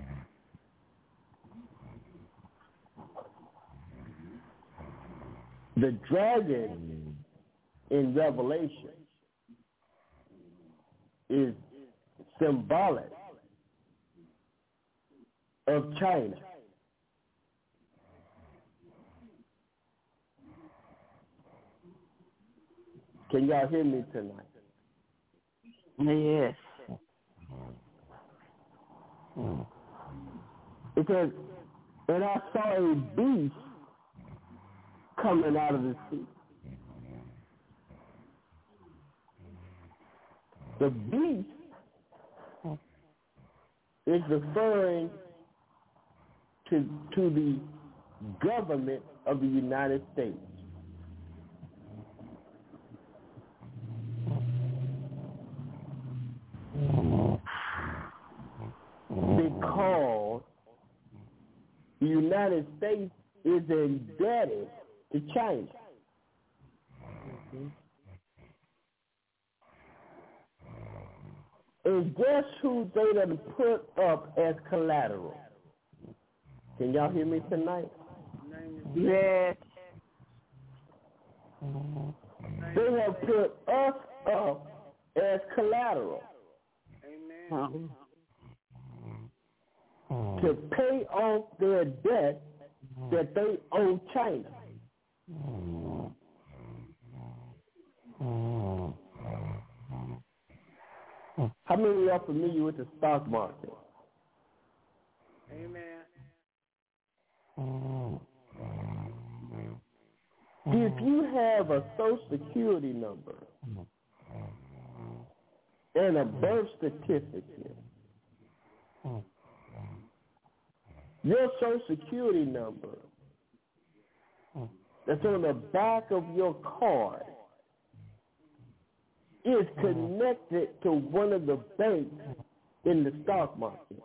The dragon in Revelation is symbolic of China. Can y'all hear me tonight? Yes. It says, "And I saw a beast coming out of the sea." The beast is referring to to the government of the United States. Because the United States is indebted to China. And guess who they done put up as collateral? Can y'all hear me tonight? Yes. They have put us up as collateral. Amen. To pay off their debt that they owe China. How many of you are familiar with the stock market? Amen. If you have a Social Security number and a birth certificate, your Social Security number that's on the back of your card is connected to one of the banks in the stock market.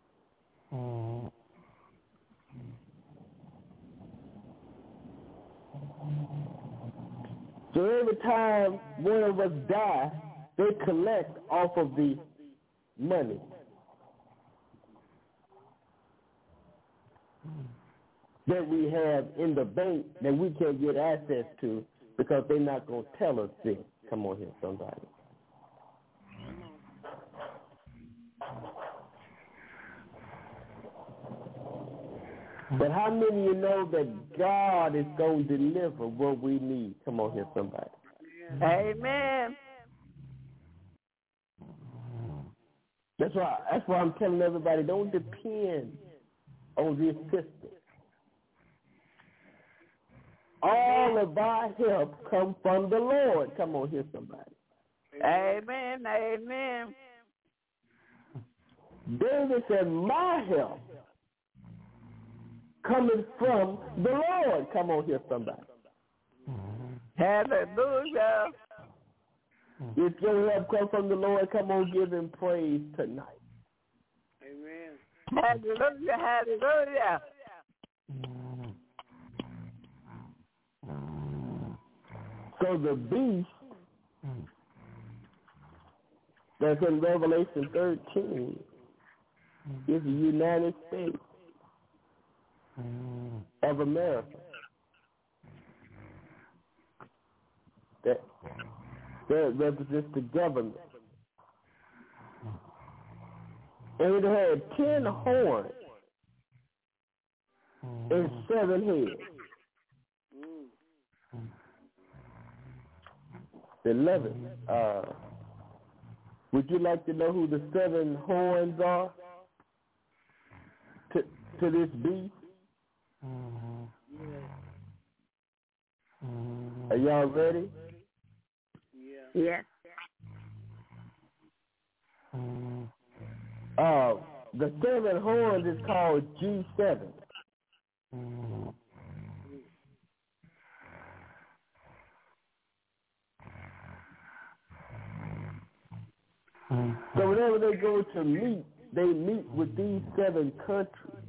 So every time one of us die, they collect off of the money. That we have in the bank that we can't get access to because they're not going to tell us this. Come on here, somebody. But how many of you know that God is going to deliver what we need? Come on here, somebody. Amen. That's why, that's why I'm telling everybody, don't depend on this system. All of our help comes from the Lord. Come on here, somebody. Amen. Amen. David said, my help coming from the Lord. Come on here, somebody. Hallelujah. If your help comes from the Lord, come on, give him praise tonight. Amen. Hallelujah. Hallelujah. So the beast that's in Revelation thirteen is the United States of America. That, that represents the government. And it had ten horns and seven heads. Eleven. Uh, would you like to know who the seven horns are to, to this beast? Are y'all ready? Yeah. Yes. Uh, the seven horns is called G seven. So whenever they go to meet, they meet with these seven countries.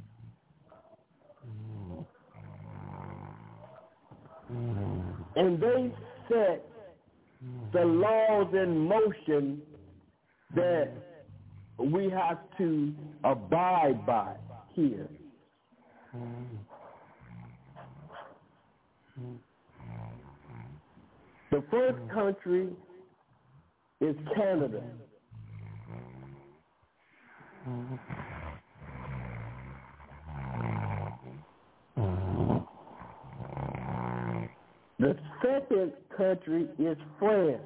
And they set the laws in motion that we have to abide by here. The first country is Canada. The second country is France.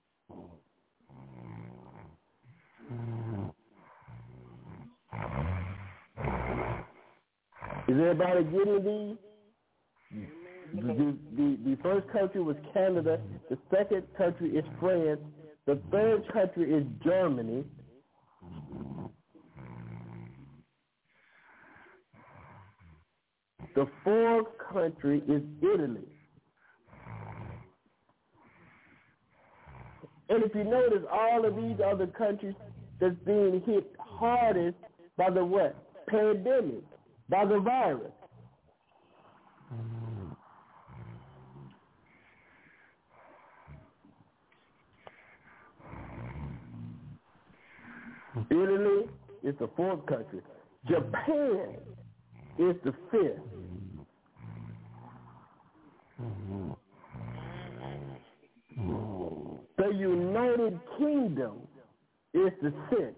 Is everybody getting these? The, the, the first country was Canada. The second country is France. The third country is Germany. The fourth country is Italy. And if you notice, all of these other countries that's being hit hardest by the what? Pandemic, by the virus. Italy is the fourth country. Japan is the fifth. The United Kingdom is the sixth.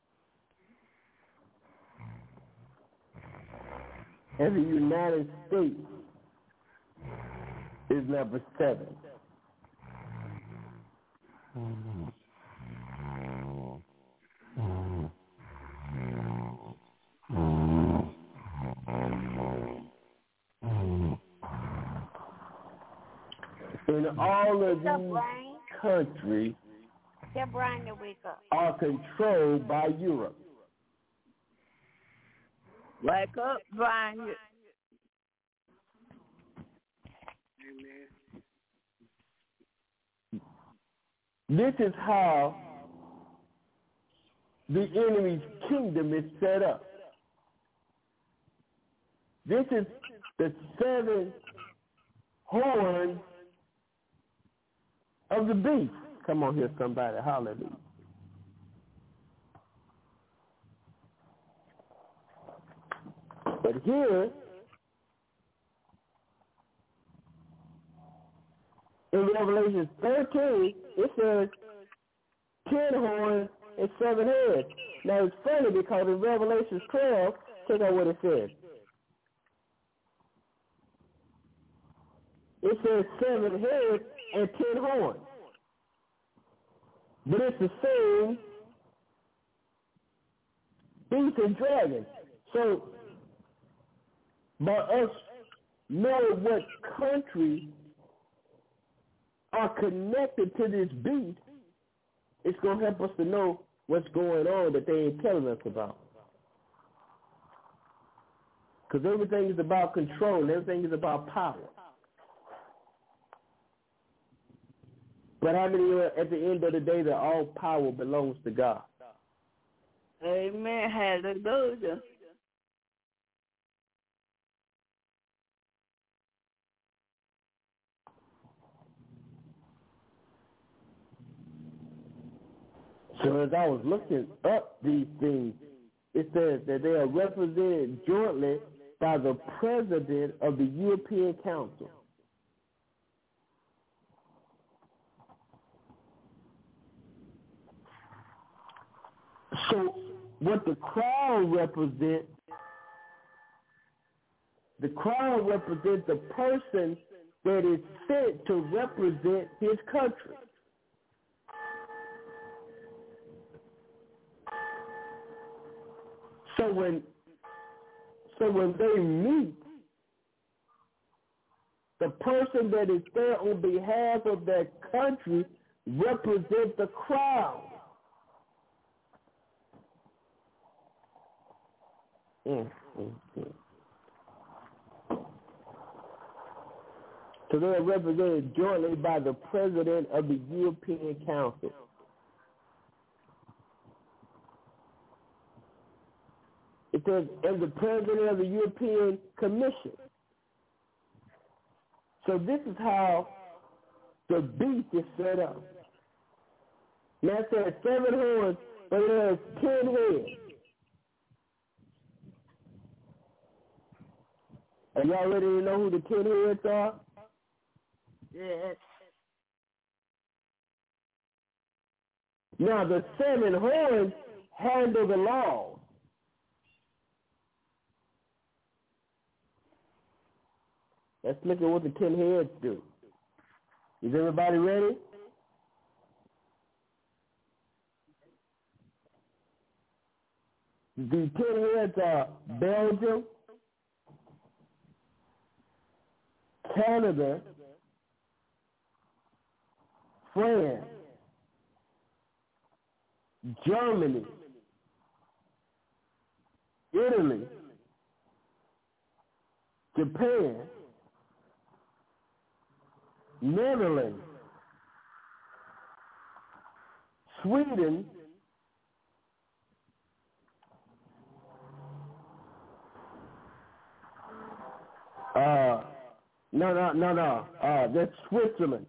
And the United States is number seven. And all of these countries are controlled by Europe. Wake up, Brian. This is how the enemy's kingdom is set up. This is the seven horns of the beast. Come on here, somebody. Hallelujah. But here, in Revelation thirteen, it says ten horns and seven heads. Now, it's funny because in Revelation twelve, check out what it says. It says seven heads and ten horns. But it's the same beast and dragon. So, by us knowing what countries are connected to this beast, it's going to help us to know what's going on that they ain't telling us about. Because everything is about control. Everything is about power. But how many are at the end of the day that all power belongs to God? Amen. Hallelujah. So as I was looking up these things, it says that they are represented jointly by the President of the European Council. So what the crown represents, the crown represents the person that is sent to represent his country. So when, so when they meet, the person that is there on behalf of that country represents the crown. Mm, mm, mm. So they are represented jointly by the President of the European Council. It says, and the President of the European Commission. So this is how the beast is set up. Now it says seven horns, but it has ten heads. Are y'all ready to know who the ten heads are? Yes. Now the seven horns handle the laws. Let's look at what the ten heads do. Is everybody ready? The ten heads are Belgium, Canada, France, Germany, Italy, Japan, Netherlands, Sweden, uh, no, no, no, no, uh, that's Switzerland.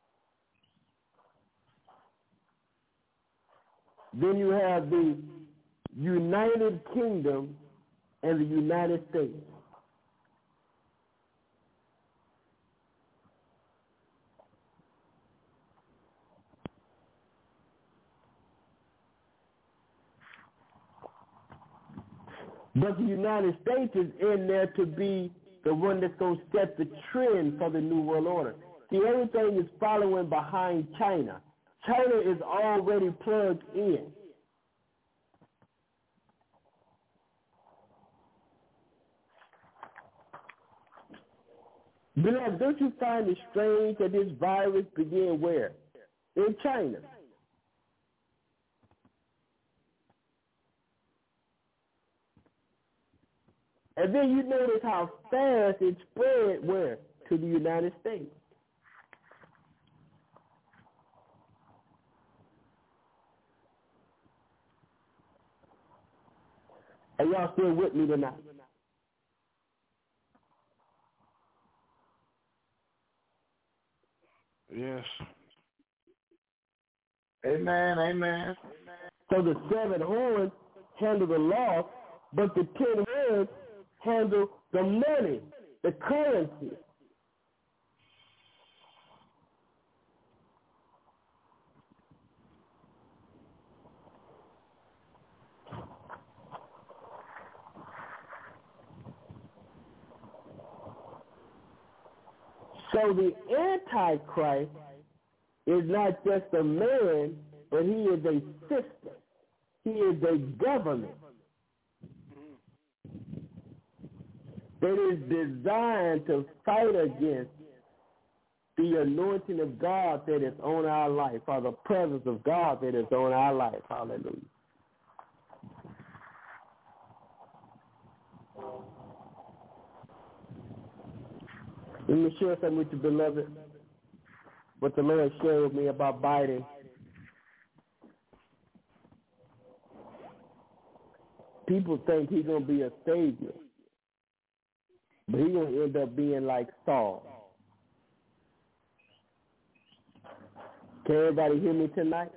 Then you have the United Kingdom and the United States. But the United States is in there to be the one that's going to set the trend for the New World Order. See, everything is following behind China. China is already plugged in. Beloved, don't you find it strange that this virus began where? In China. And then you notice how fast it spread where? To the United States. Are y'all still with me tonight? Yes. Amen, amen. So the seven horns handle the law, but the ten horns handle the money, the currency. So the Antichrist is not just a man, but he is a system. He is a government that is designed to fight against the anointing of God that is on our life, or the presence of God that is on our life. Hallelujah. Let me share something with you, beloved, what the Lord shared with me about Biden. People think he's going to be a savior, but he's going to end up being like Saul. Can everybody hear me tonight?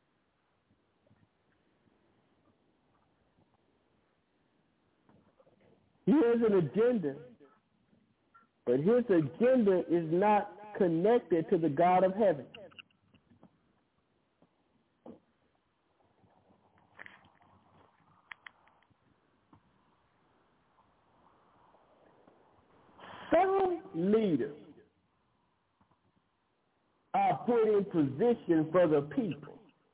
He has an agenda, but his agenda is not connected to the God of heaven. Some leaders are put in position for the people,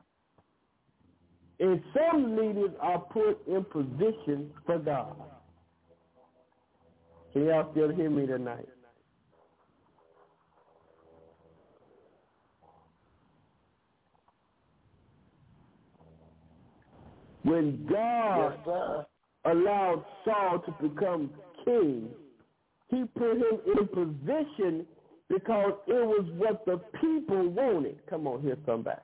and some leaders are put in position for God. Can y'all still hear me tonight? When God yes, allowed Saul to become king, he put him in position because it was what the people wanted. Come on, here's somebody.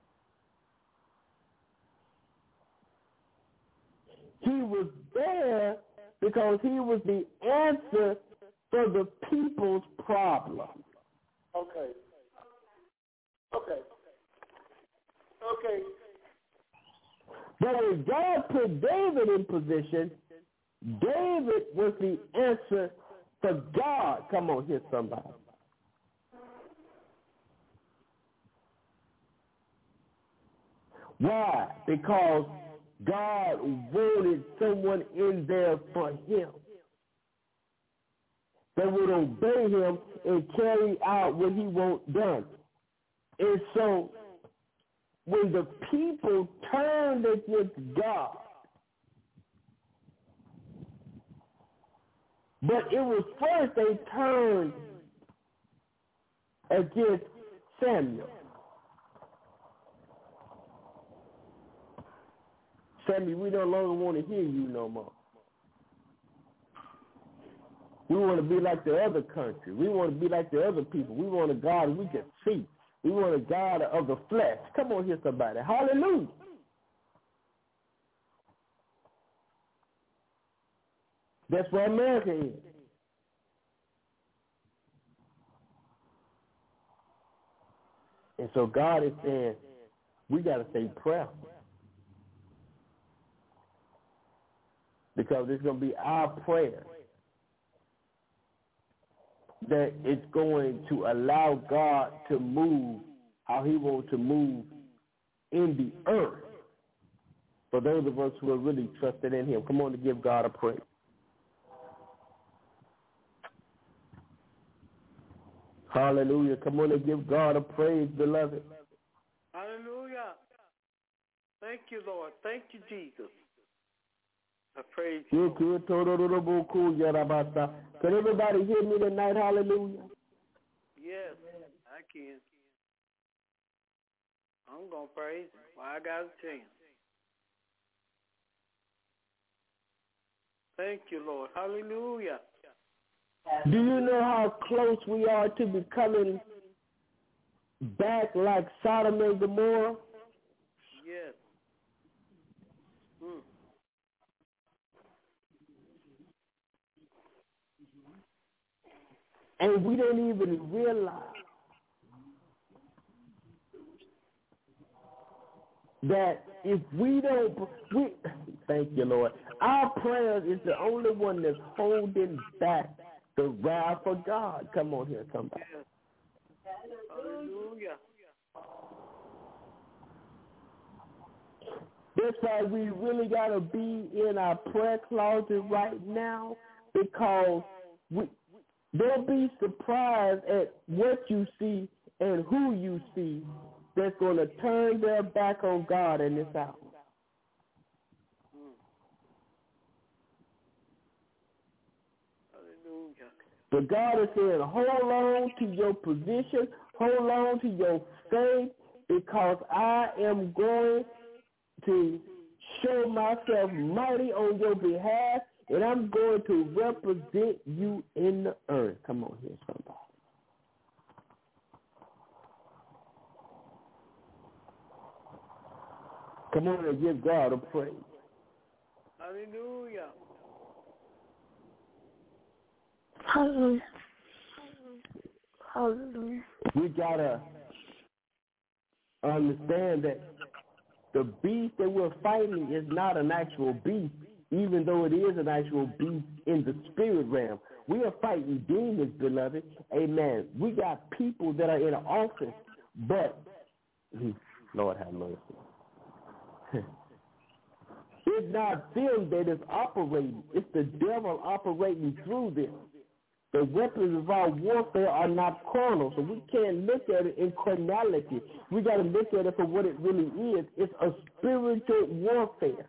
He was there because he was the answer for the people's problem. Okay. Okay. Okay. But when God put David in position, David was the answer for God. Come on, here's somebody. Why? Because God wanted someone in there for him that would obey him and carry out what he wants done. And so when the people turned against God, but it was first they turned against Samuel. Samuel, we no longer want to hear you no more. We want to be like the other country. We want to be like the other people. We want a God we can see. We want a God of the flesh. Come on here, somebody. Hallelujah. That's where America is. And so God is saying, we got to say prayer. Because it's going to be our prayer that it's going to allow God to move how he wants to move in the earth for those of us who are really trusted in him. Come on to give God a praise. Hallelujah. Come on and give God a praise, beloved. Hallelujah. Thank you, Lord. Thank you, Jesus. I praise you. You Can everybody hear me tonight? Hallelujah. Yes, I can. I'm going to praise Him while I got a chance. Thank you, Lord. Hallelujah. Do you know how close we are to becoming back like Sodom and Gomorrah? Yes. Hmm. And we don't even realize that if we don't, we, thank you, Lord, our prayers is the only one that's holding back the wrath of God. Come on here, somebody. Yes. Hallelujah. That's why we really got to be in our prayer closet right now, because we, don't be surprised at what you see and who you see that's going to turn their back on God in this hour. Hallelujah. But God is saying, hold on to your position, hold on to your faith, because I am going to show myself mighty on your behalf, and I'm going to represent you in the earth. Come on here, somebody. Come on and give God a praise. Hallelujah. Hallelujah. Hallelujah. We got to understand that the beast that we're fighting is not an actual beast, even though it is an actual beast in the spirit realm. We are fighting demons, beloved. Amen. We got people that are in office, but, Lord have mercy. It's not them that is operating. It's the devil operating through them. The weapons of our warfare are not carnal, so we can't look at it in carnality. We got to look at it for what it really is. It's a spiritual warfare.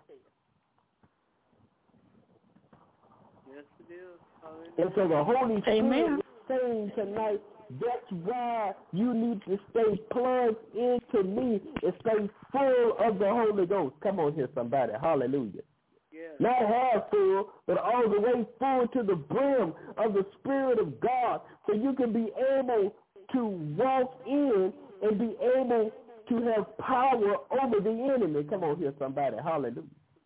Yes, it is. Hallelujah. And so the Holy Spirit Amen. is saying tonight, that's why you need to stay plugged into me and stay full of the Holy Ghost. Come on here, somebody. Hallelujah. Yes. Not half full, but all the way full to the brim of the Spirit of God, so you can be able to walk in and be able to have power over the enemy. Come on here, somebody. Hallelujah.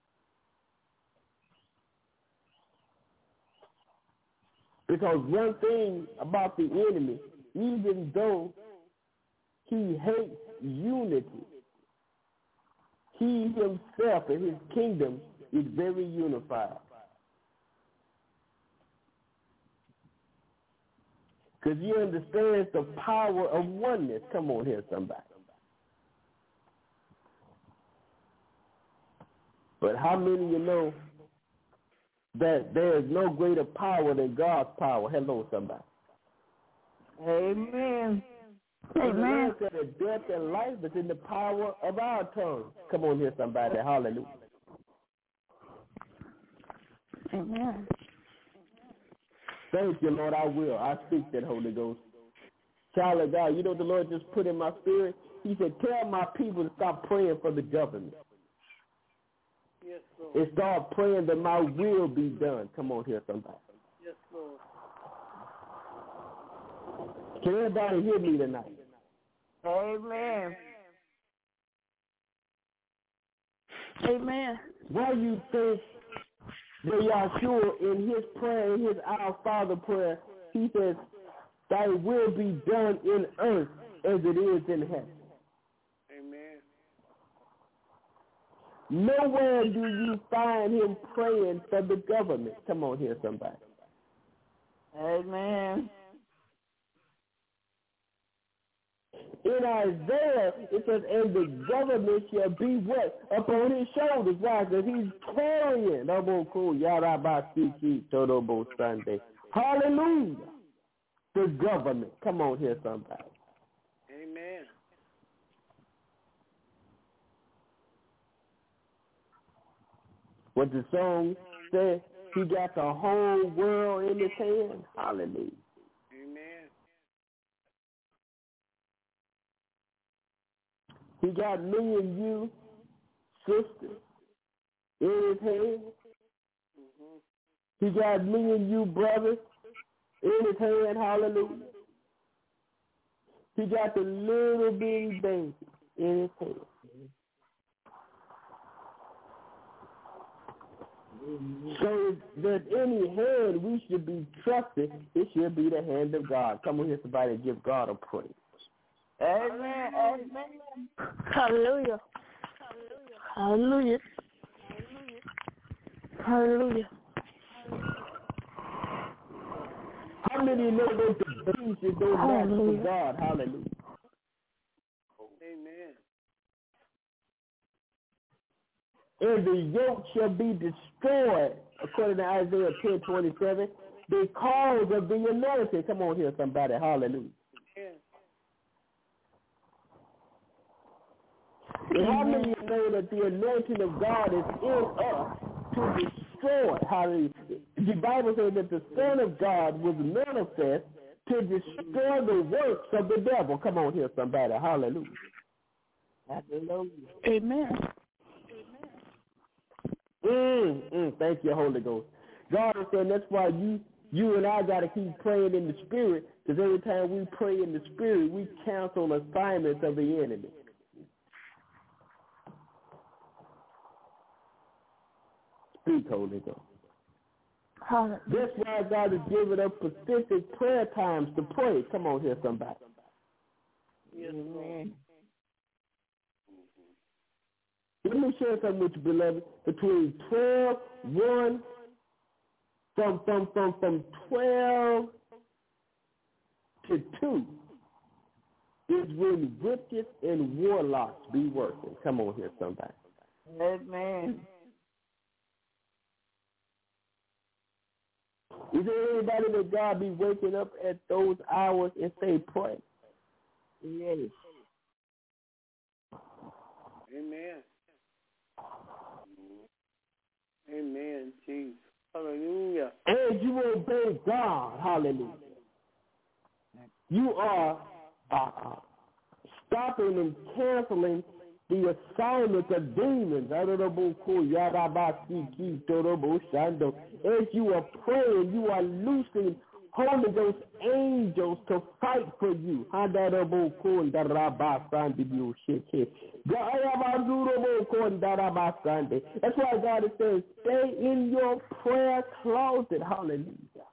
Because one thing about the enemy, even though he hates unity, he himself and his kingdom is very unified. Because you understand the power of oneness. Come on here, somebody. But how many of you know that there is no greater power than God's power? Hello, somebody. Amen. Amen. The Lord said death and life is in the power of our tongue. Come on here, somebody. Hallelujah. Amen. Thank you, Lord. I will. I speak that Holy Ghost. Child of God, you know what the Lord just put in my spirit? He said, tell my people to stop praying for the government. Yes, Lord. And start praying that my will be done. Come on here, somebody. Yes, Lord. Can everybody hear me tonight? Amen. Amen. Why you think that Yahshua in his prayer, in his Our Father prayer, he says, thy will be done in earth as it is in heaven. Amen. Nowhere do you find him praying for the government. Come on here, somebody. Amen. In Isaiah, it says, and the government shall be what? Upon his shoulders. Why? Because he's carrying. Hallelujah. The government. Come on here, somebody. Amen. What the song said, he got the whole world in his hand. Hallelujah. Amen. He got me and you, sisters, in his hand. Mm-hmm. He got me and you, brothers, in his hand. Hallelujah. He got the little bitty baby in his hand. So if there's any hand we should be trusted, it should be the hand of God. Come on here, somebody, and give God a praise. Amen. Amen. Hallelujah. Hallelujah. Hallelujah. How many know that the beast is no match for God? Hallelujah. Amen. And the yoke shall be destroyed, according to Isaiah ten twenty-seven, because of the anointing. Come on here, somebody. Hallelujah. Yeah. And how many of you know that the anointing of God is in us to destroy? Hallelujah. The Bible says that the Son of God was manifest to destroy the works of the devil. Come on here, somebody. Hallelujah. Hallelujah. Amen. Mm, mm, thank you, Holy Ghost. God is saying that's why you you and I got to keep praying in the Spirit, because every time we pray in the Spirit, we cancel assignments of the enemy. Speak, Holy Ghost. Hallelujah. That's why God has given us specific prayer times to pray. Come on here, somebody. Yes, Amen. Let me share something with you, beloved. Between twelve, one, from, from, from, from twelve to two is when witches and warlocks be working. Come on here, somebody. Amen. Is there anybody that God be waking up at those hours and say pray? Yes. Amen. Amen, Jesus. Hallelujah. And you obey God. Hallelujah. You are uh, stopping and canceling the assignments of demons. As you are praying, you are loosing Holy Ghost angels to fight for you. That's why God is saying, stay in your prayer closet. Hallelujah.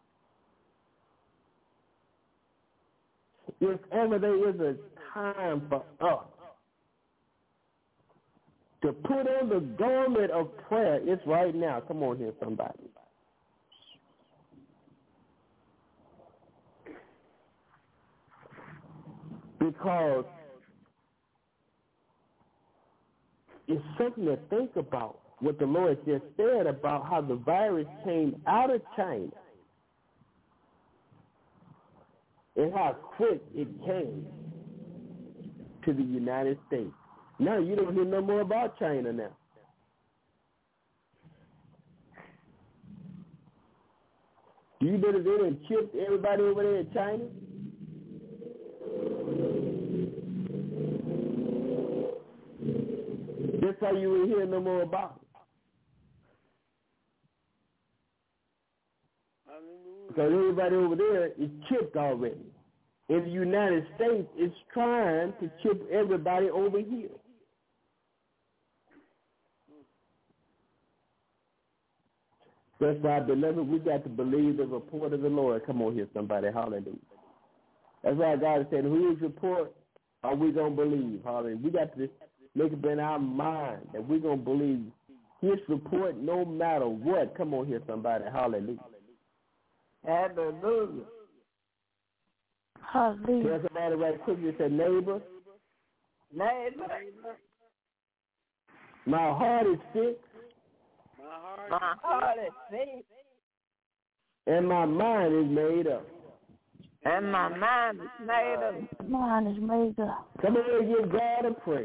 If ever there is a time for us to put on the garment of prayer, it's right now. Come on here, somebody. Because it's something to think about, what the Lord just said about how the virus came out of China and how quick it came to the United States. Now you don't hear no more about China now. Do you know that they done chipped everybody over there in China? That's how you will hear no more about it. Hallelujah. Because everybody over there is chipped already. in the United States is trying to chip everybody over here. That's why, beloved, we got to believe the report of the Lord. Come on here, somebody. Hallelujah. That's why God said, whose report are we going to believe? Hallelujah. We got to make it in our mind that we're going to believe his report no matter what. Come on here, somebody. Hallelujah. Hallelujah. Hallelujah. Tell somebody right quickly, say, neighbor. Neighbor. My heart is sick. My heart, My heart is sick. And my mind is made up. And my mind is made up. Mine is made up. Come on and give God a praise.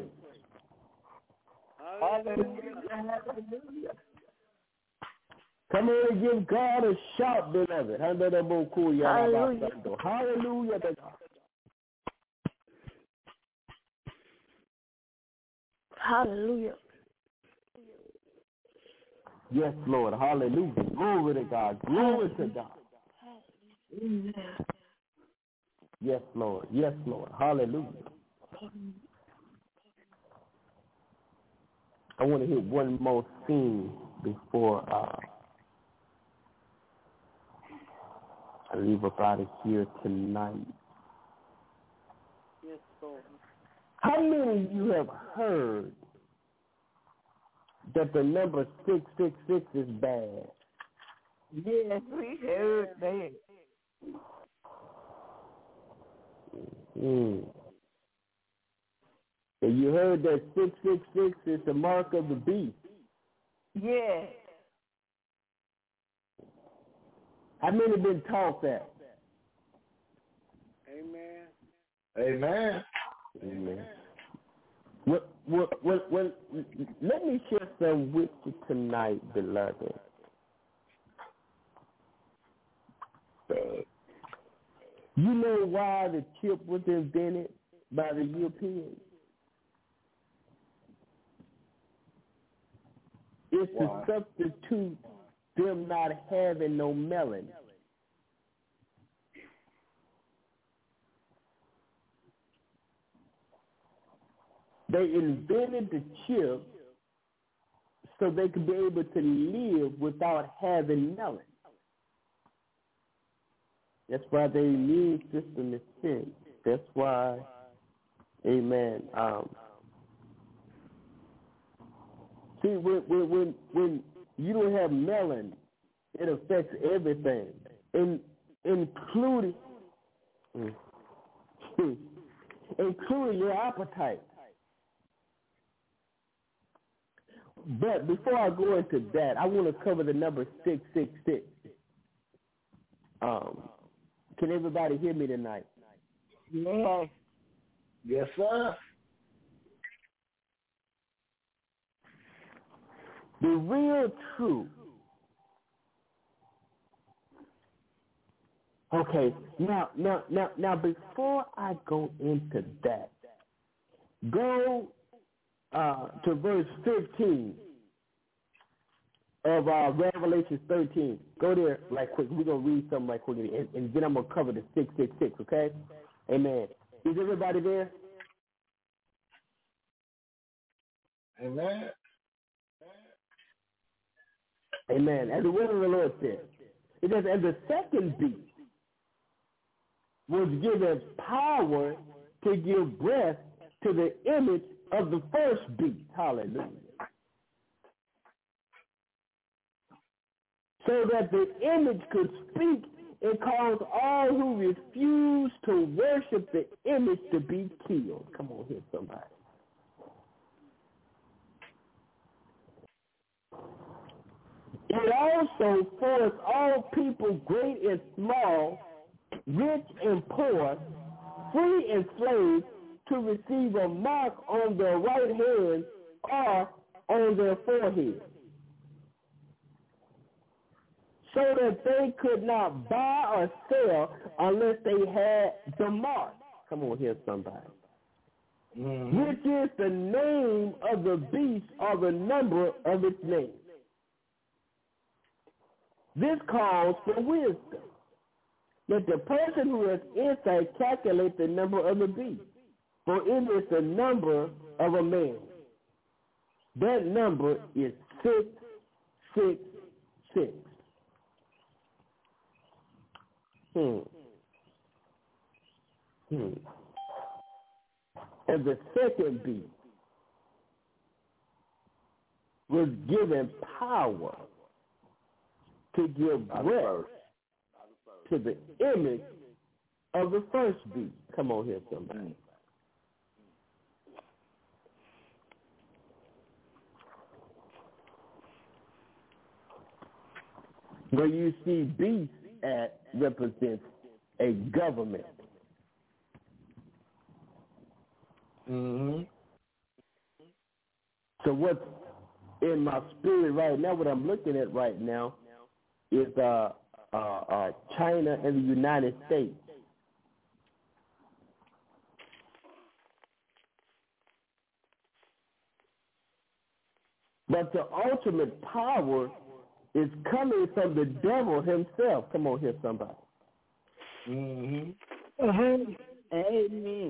Hallelujah. Hallelujah. Come on and give God a shout, beloved. Hallelujah. Hallelujah to God. Hallelujah. Yes, Lord. Hallelujah. Glory to God. Glory to God. Amen. Yes, Lord. Yes, Lord. Hallelujah. I want to hit one more thing before uh, I leave up out of here tonight. yes, Lord. How many of you have heard that the number six six six is bad? Yes, we heard that. Mm. And you heard that six six six is the mark of the beast. Yes. How many have been taught that? Amen. Amen. Amen. Well, well, well, well, let me share some with you tonight, beloved. You know why the chip was invented by the Europeans? It's Why? to substitute them not having no melon. They invented the chip so they could be able to live without having melon. That's why their immune system is thin. That's why, amen. Um, see, when, when when when you don't have melon, it affects everything, in, including including your appetite. But before I go into that, I want to cover the number six six six. Um, can everybody hear me tonight? Yes. Yes, sir. The real truth. Okay, now, now, now, now, before I go into that, go uh, to verse fifteen of uh, Revelation thirteen. Go there like quick. We're going to read something like quickly, and, and then I'm going to cover the six six six, okay? Amen. Is everybody there? Amen. Amen. And the word of the Lord says, it says, and the second beast was given power to give breath to the image of the first beast. Hallelujah. So that the image could speak and cause all who refuse to worship the image to be killed. Come on here, somebody. It also forced all people, great and small, rich and poor, free and slave, to receive a mark on their right hand or on their forehead, so that they could not buy or sell unless they had the mark. Come on here, somebody. Mm-hmm. Which is the name of the beast or the number of its name. This calls for wisdom. Let the person who has insight calculate the number of the beast, for it is the number of a man. That number is six, six, six. Hmm. Hmm. And the second beast was given power to give breath to the image of the first beast. Come on here, somebody. Where you see beast at represents a government. Mm-hmm. So what's in my spirit right now, what I'm looking at right now, is uh, uh, uh, China and the United States. But the ultimate power is coming from the devil himself. Come on here, somebody. Mm-hmm. Uh-huh. Amen.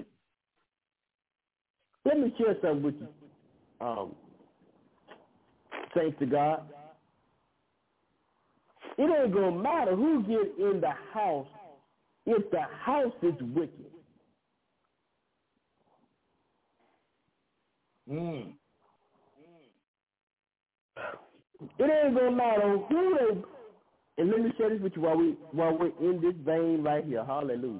Let me share something with you, um, thanks to God. It ain't going to matter who gets in the house if the house is wicked. Mm. It ain't going to matter who they, and let me share this with you while, we, while we're in this vein right here. Hallelujah.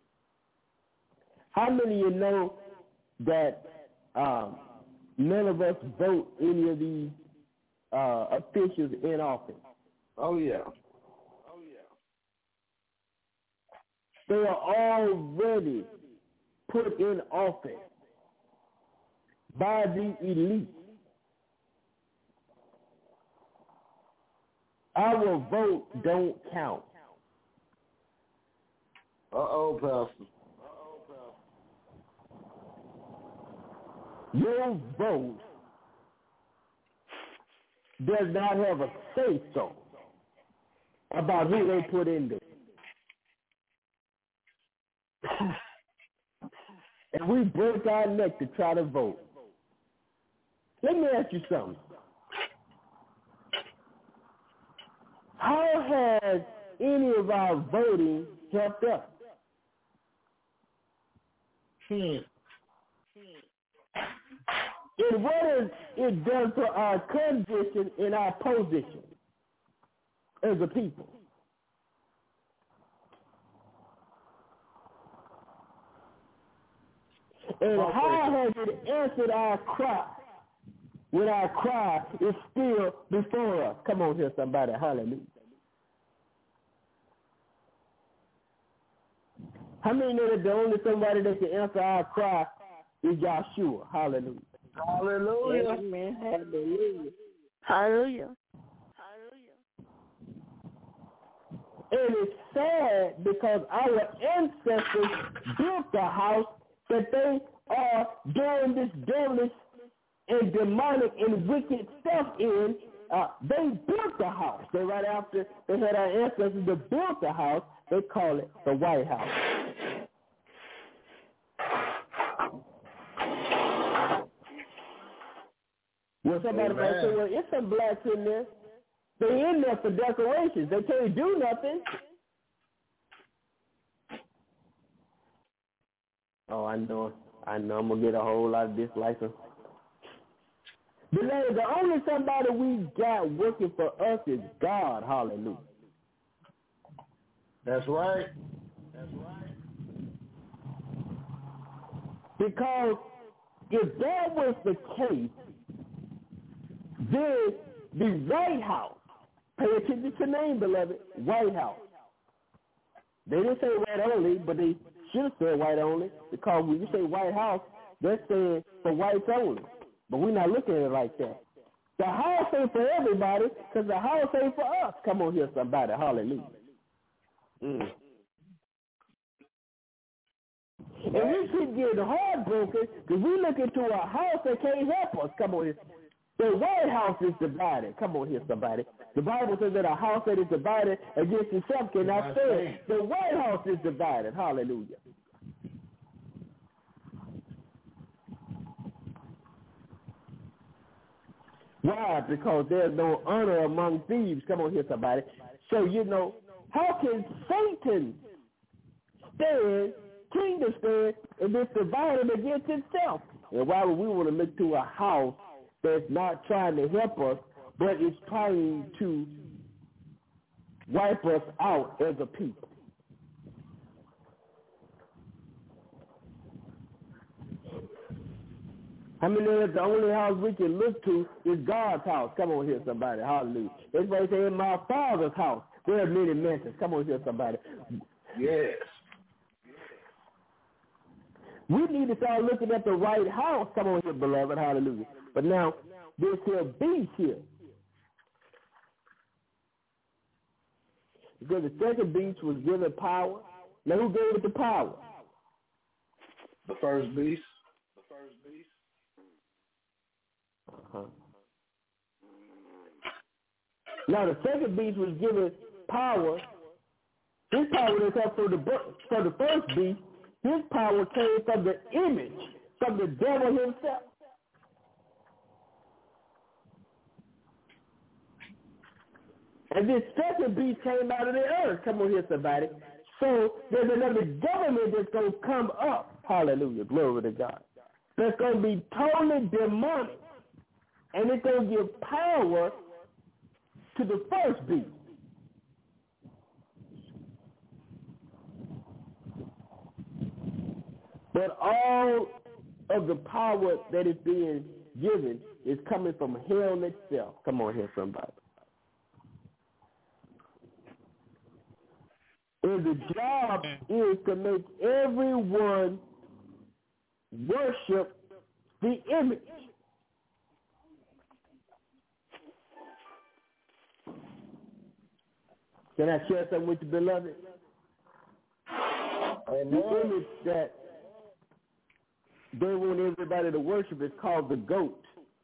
How many of you know that um, none of us vote any of these uh, officials in office? Oh, yeah. Oh, yeah. They are already put in office by the elite. Our vote don't count. Uh-oh, Pastor. Your vote does not have a say-so about who they put in there. And we break our neck to try to vote. Let me ask you something. How has any of our voting helped us? Hmm. And what has it done to our condition and our position as a people? And how has it answered our cry when our cry is still before us? Come on here, somebody. Hallelujah. How many know that the only somebody that can answer our cry is Yahshua? Hallelujah. Hallelujah. Amen. Hallelujah. Hallelujah. And it's sad because our ancestors built the house that they are doing this devilish and demonic and wicked stuff in. Uh, they built the house. They right after they had our ancestors that built the house, they call it the White House. Well, somebody Amen. might say, well, it's some blacks in there. They in there for decorations. They can't do nothing. Oh, I know. I know I'm going to get a whole lot of this license. Beloved, the only somebody we got working for us is God. Hallelujah. That's right. That's right. Because if that was the case, then the White House, pay attention to the name, beloved, White House. They didn't say white only, but they should have said white only, because when you say White House, they're saying for whites only. But we're not looking at it like that. The house ain't for everybody, because the house ain't for us. Come on here, somebody. Hallelujah. Mm. And we keep getting heartbroken because we look into a house that can't help us. Come on here. The White House is divided. Come on here, somebody. The Bible says that a house that is divided against itself cannot stand. The White House is divided. Hallelujah. Why? Because there's no honor among thieves. Come on here, somebody. So, you know, how can Satan stand, kingdom stand, if it's divided against itself? And why would we want to look to a house that's not trying to help us, but is trying to wipe us out as a people? How many of the only house we can look to is God's house? Come on here, somebody. Hallelujah. That's why they say, in my Father's house, there are many mansions. Come on here, somebody. Yes. We need to start looking at the right house. Come on here, beloved. Hallelujah. But now, there's here beast here. Because the second beast was given power. Now, who gave it the power? The first beast. The first beast. Uh-huh. Now, the second beast was given power. His power didn't come from the, from the first beast. His power came from the image, from the devil himself. And this second beast came out of the earth. Come on here, somebody. So there's another government that's going to come up. Hallelujah. Glory to God. That's going to be totally demonic. And it's going to give power to the first beast. But all of the power that is being given is coming from hell itself. Come on here, somebody. And the job is to make everyone worship the image. Can I share something with you, beloved? And the image that they want everybody to worship is called the goat.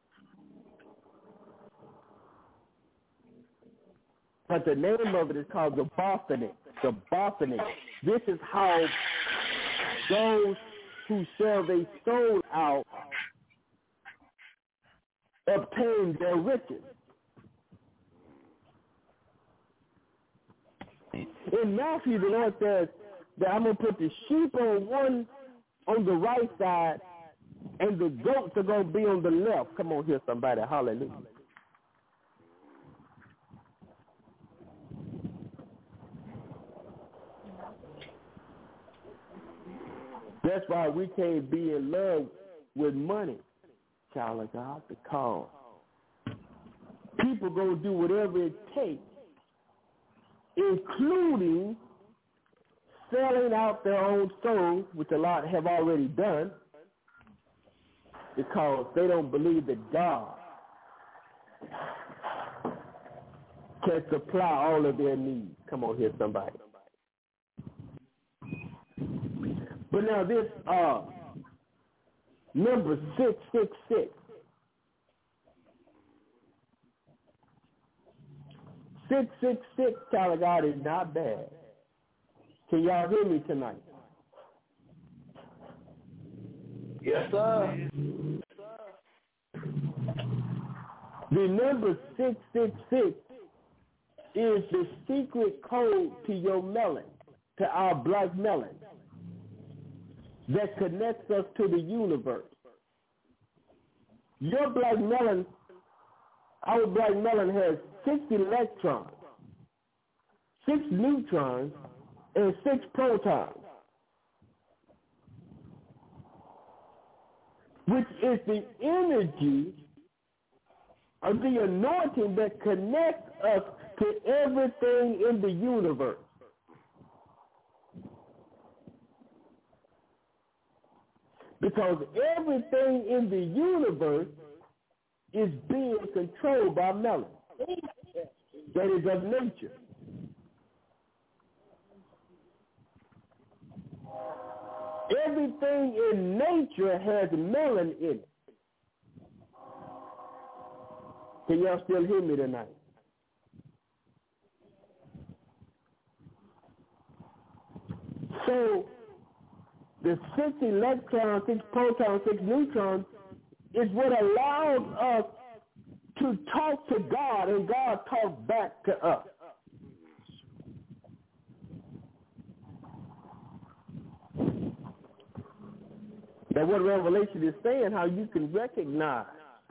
But the name of it is called the Baphomet. The Baphomet. This is how those who sell their soul out obtain their riches. In Matthew, the Lord says that I'm going to put the sheep on one on the right side and the goats are going to be on the left. Come on here, somebody. Hallelujah. That's why we can't be in love with money, child of God, because people going to do whatever it takes, including selling out their own souls, which a lot have already done, because they don't believe that God can supply all of their needs. Come on here, somebody. But now this uh, number six six six. Six six six, child of God, is not bad. Can y'all hear me tonight? Yes, sir. The number six six six is the secret code to your melon, to our black melon, that connects us to the universe. Your black melon, our black melon has six electrons, six neutrons, and six protons, which is the energy of the anointing that connects us to everything in the universe. Because everything in the universe is being controlled by melon. That is of nature. Everything in nature has melon in it. Can y'all still hear me tonight? So the six electrons, six protons, six neutrons is what allows us to talk to God and God talks back to us. Now what Revelation is saying, how you can recognize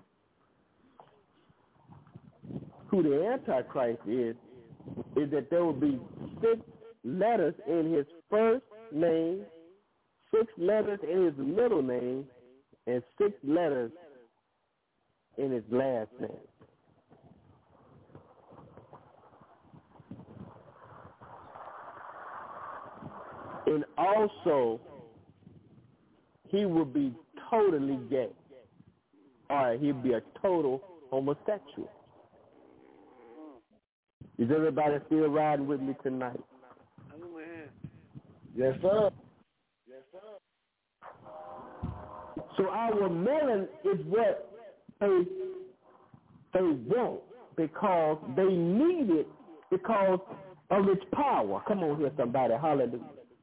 who the Antichrist is, is that there will be six letters in his first name, six letters in his middle name, and six letters in his last name. And also, he will be totally gay. All right, he'll be a total homosexual. Is everybody still riding with me tonight? Yes, sir. Yes, sir. So our melon is what they, they want because they need it because of its power. Come on here, somebody. Hallelujah.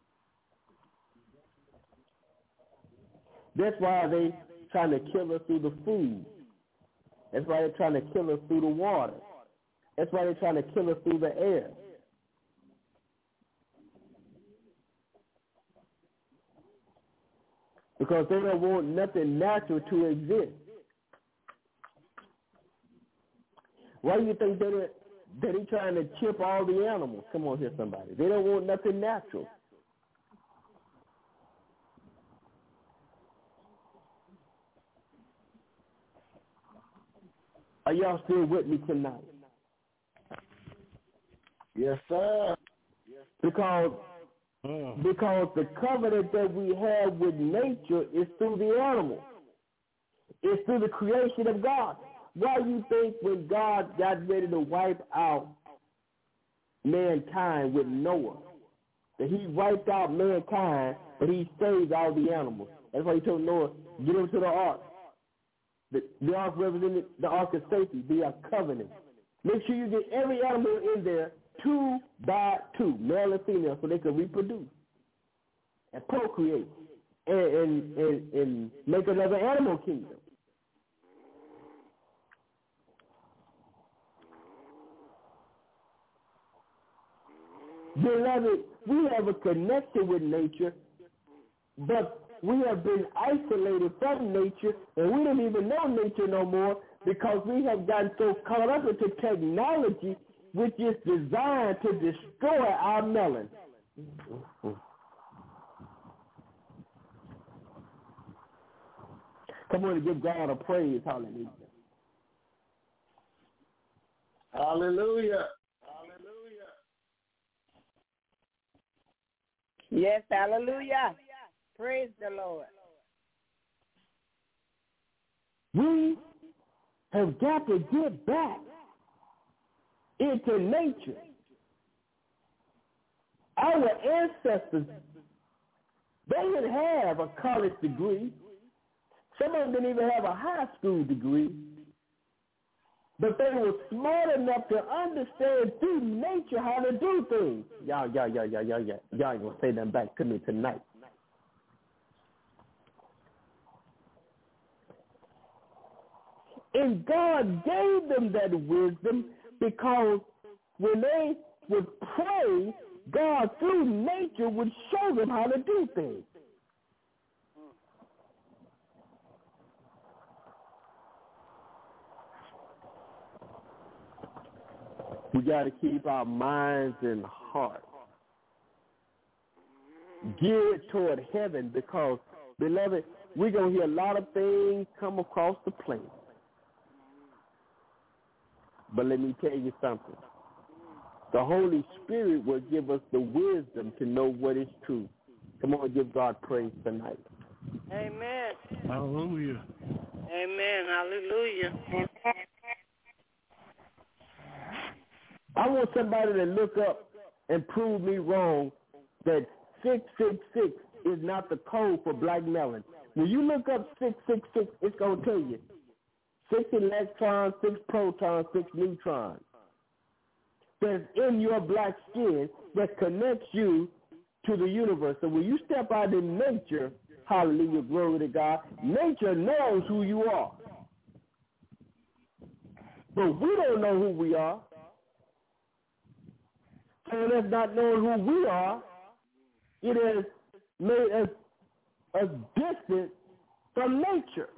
That's why they trying to kill us through the food. That's why they're trying to kill us through the water. That's why they're trying to kill us through the air. Because they don't want nothing natural to exist. Why do you think that they're, they're trying to chip all the animals? Come on here, somebody. They don't want nothing natural. Are y'all still with me tonight? Yes, sir. Because because the covenant that we have with nature is through the animals. It's through the creation of God. Why do you think when God got ready to wipe out mankind with Noah, that he wiped out mankind, but he saved all the animals? That's why he told Noah, get into the ark. The, the ark represented the ark of safety, the covenant. Make sure you get every animal in there two by two, male and female, so they can reproduce and procreate and, and, and, and make another animal kingdom. Beloved, we have a connection with nature, but we have been isolated from nature, and we don't even know nature no more because we have gotten so caught up into technology, which is designed to destroy our melon. Come on and give God a praise. Hallelujah. Hallelujah. Hallelujah. Yes, hallelujah. Praise the Lord. We have got to get back into nature. Our ancestors, they didn't have a college degree. Some of them didn't even have a high school degree. But they were smart enough to understand through nature how to do things. Y'all, y'all, y'all, y'all, y'all, y'all, y'all ain't going to say them back to me tonight. And God gave them that wisdom because when they would pray, God through nature would show them how to do things. We got to keep our minds and hearts geared toward heaven because, beloved, we're going to hear a lot of things come across the plate. But let me tell you something. The Holy Spirit will give us the wisdom to know what is true. Come on, give God praise tonight. Amen. Hallelujah. Amen. Hallelujah. I want somebody to look up and prove me wrong that six six six is not the code for black melon. When you look up six six six, it's going to tell you Six electrons, six protons, six neutrons that's in your black skin that connects you to the universe. So when you step out in nature, hallelujah, glory to God, nature knows who you are. But we don't know who we are. So that's not knowing who we are, it has made us, us distant from nature.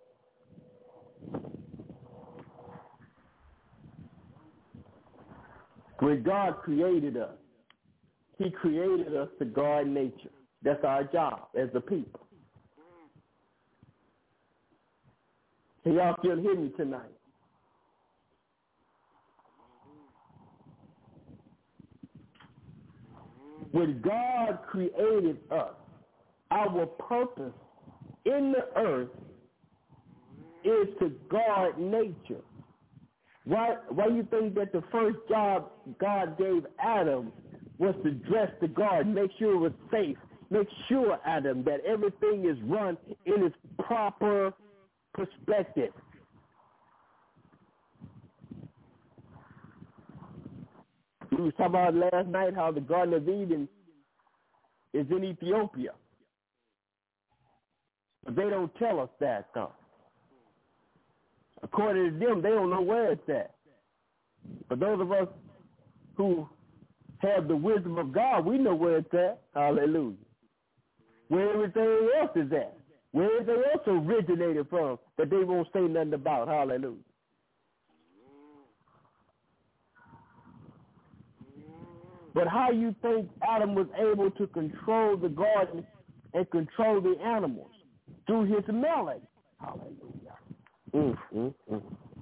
When God created us, he created us to guard nature. That's our job as the people. Can y'all still hear me tonight? When God created us, our purpose in the earth is to guard nature. Why, why do you think that the first job God gave Adam was to dress the garden, make sure it was safe, make sure, Adam, that everything is run in its proper perspective? We were talking about last night how the Garden of Eden is in Ethiopia. But they don't tell us that, though. According to them, they don't know where it's at. But those of us who have the wisdom of God, we know where it's at. Hallelujah. Where everything else is at. Where everything else originated from that they won't say nothing about. Hallelujah. But how you think Adam was able to control the garden and control the animals? Through his melody. Hallelujah. Mm, mm, mm.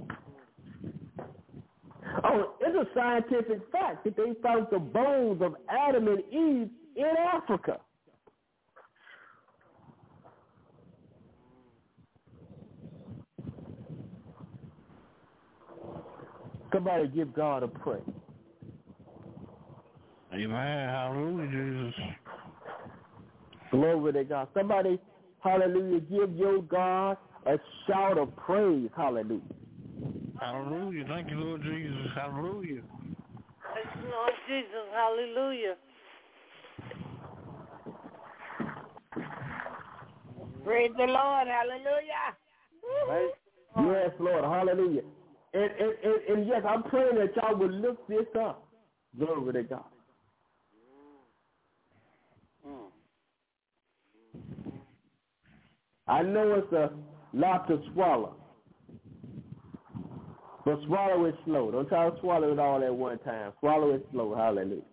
Oh, it's a scientific fact that they found the bones of Adam and Eve in Africa. Somebody give God a praise. Amen. Hallelujah, Jesus. Glory to God. Somebody, hallelujah, give your God a shout of praise. Hallelujah. Hallelujah. Thank you, Lord Jesus. Hallelujah. Thank you, Lord Jesus. Hallelujah. Praise the Lord. Hallelujah. Yes, Lord. Hallelujah. And, and, and, and yes, I'm praying that y'all will look this up. Glory to God. I know it's a lot to swallow, but swallow it slow. Don't try to swallow it all at one time. Swallow it slow. Hallelujah.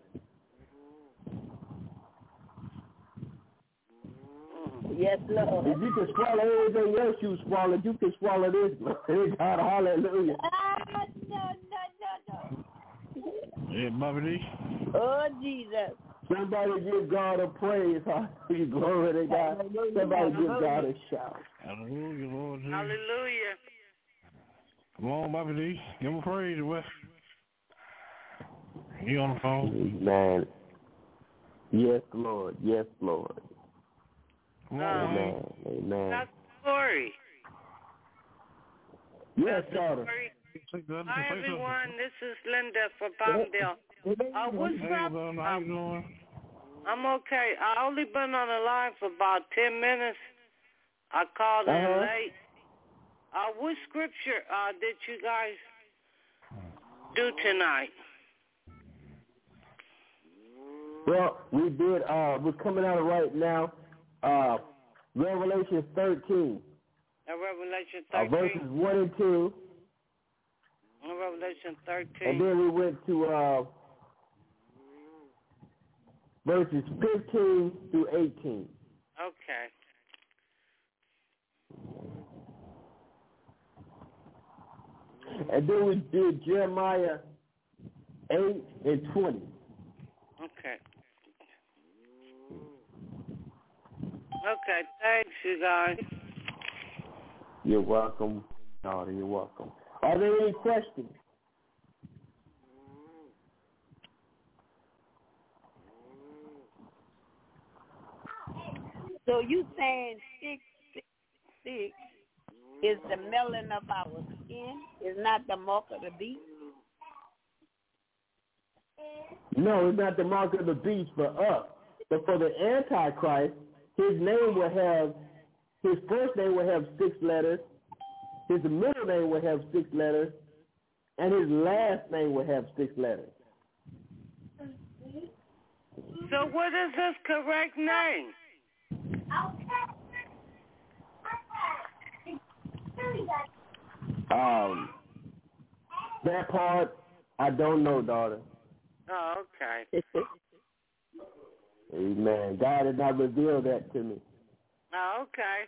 Yes, Lord. If you can swallow everything else you swallowed, you can swallow this. God, hallelujah. Ah, no, no, no, no. Yeah, Bobby D. Oh, Jesus. Somebody give God a praise. Hallelujah. Glory to God. Somebody give God a shout. Hallelujah, Lord Jesus. Hallelujah. Come on, Bobby D. Give him praise, Wes. You on the phone? Man. Yes, Lord. Yes, Lord. Come on, Amen. Amen. That's Corey. Yes, daughter. Hi, everyone. This is Linda from Palmdale. Uh, what's up? How you doing? I'm okay. I only been on the line for about ten minutes. I called uh-huh. in late. Uh, what scripture uh, did you guys do tonight? Well, we did. Uh, we're coming out right now. Uh, Revelation thirteen. Uh, Revelation Uh, thirteen. verses one and two. Uh, Revelation thirteen. And then we went to uh, verses fifteen through eighteen. Okay. And then we did Jeremiah eight and twenty. Okay. Okay, thanks, you guys. You're welcome, daughter. You're welcome. Are there any questions? So you saying six, six, six is the melanin of our skin. It's not the mark of the beast. No, it's not the mark of the beast for us. But for the Antichrist, his name will have, his first name will have six letters, his middle name will have six letters, and his last name will have six letters. So what is his correct name? Um, that part, I don't know, daughter. Oh, okay. Amen. God did not reveal that to me. Oh, okay.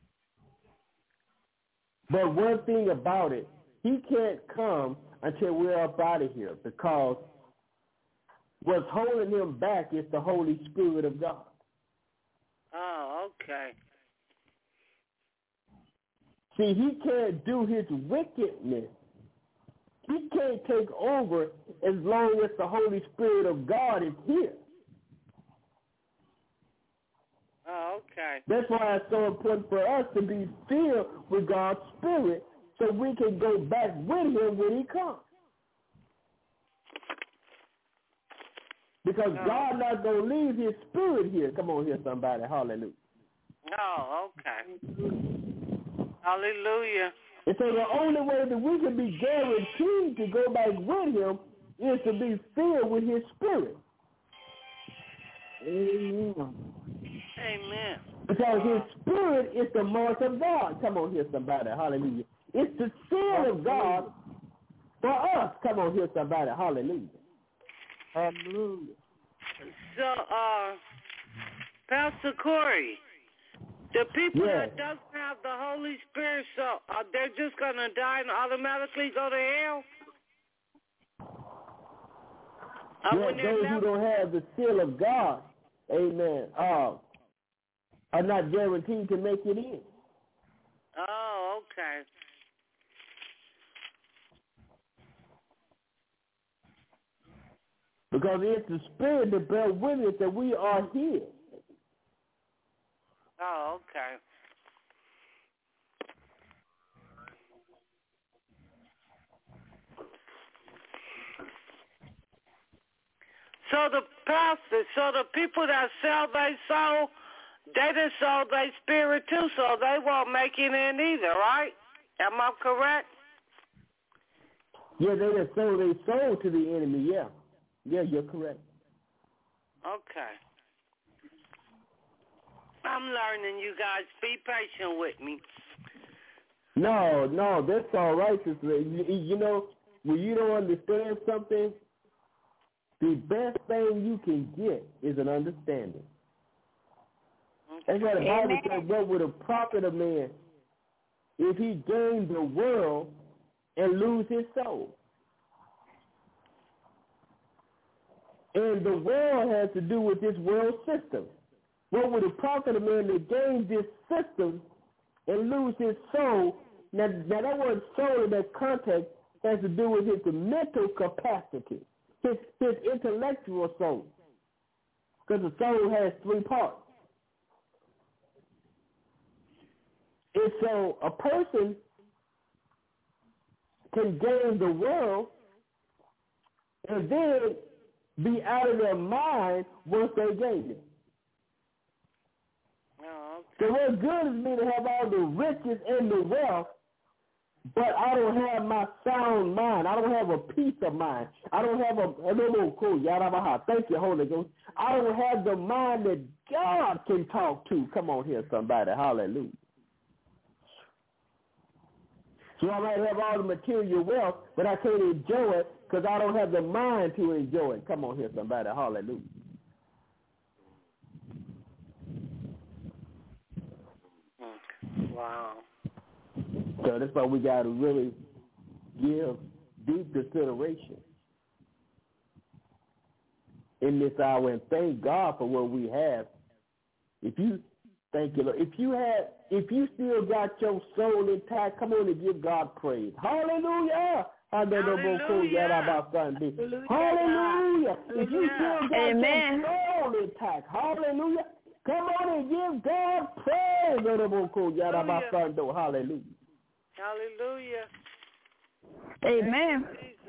But one thing about it, he can't come until we're up out of here, because what's holding him back is the Holy Spirit of God. Oh, okay. See, he can't do his wickedness. He can't take over as long as the Holy Spirit of God is here. Oh, okay. That's why it's so important for us to be filled with God's Spirit so we can go back with him when he comes. Because God not going to leave his Spirit here. Come on here, somebody. Hallelujah. Oh, okay. Hallelujah. And so the only way that we can be guaranteed to go back with him is to be filled with his Spirit. Amen. Amen. Because his Spirit is the mark of God. Come on here, somebody. Hallelujah. It's the seal of God for us. Come on here, somebody. Hallelujah. Hallelujah. So, uh, Pastor Corey, the people yes. that doesn't have the Holy Spirit, so uh, they're just going to die and automatically go to hell? Yes, those never... who don't have the seal of God, amen, uh, are not guaranteed to make it in. Oh, okay. Because it's the Spirit that bears witness that we are here. Oh, okay. So the pastor, so the people that sell their soul, they done sold their spirit too, so they won't make it in either, right? Am I correct? Yeah, they done sold their soul to the enemy, yeah. Yeah, you're correct. Okay. I'm learning, you guys. Be patient with me. No, no, that's all right, sister. You, you know, when you don't understand something, the best thing you can get is an understanding. Okay. That's why the Bible says, what would it profit a man if he gained the world and lose his soul? And the world has to do with this world system. What would it profit a man to gain this system and lose his soul? Now, now that word soul in that context has to do with his mental capacity, his, his intellectual soul. Because the soul has three parts. And so a person can gain the world and then be out of their mind once they gain it. Oh, okay. So what good is me to have all the riches and the wealth, but I don't have my sound mind. I don't have a peace of mind. I don't have a, thank you, Holy Ghost. I don't have the mind that God can talk to. Come on here, somebody. Hallelujah. So I might have all the material wealth, but I can't enjoy it because I don't have the mind to enjoy it. Come on here, somebody. Hallelujah. Wow. So that's why we got to really give deep consideration in this hour and thank God for what we have. If you thank you, Lord. If you have, if you still got your soul intact, come on and give God praise. Hallelujah. Hallelujah. Hallelujah. Hallelujah. If you still got Amen. Your soul intact, hallelujah. Come on and give God praise. Hallelujah. Hallelujah. Amen.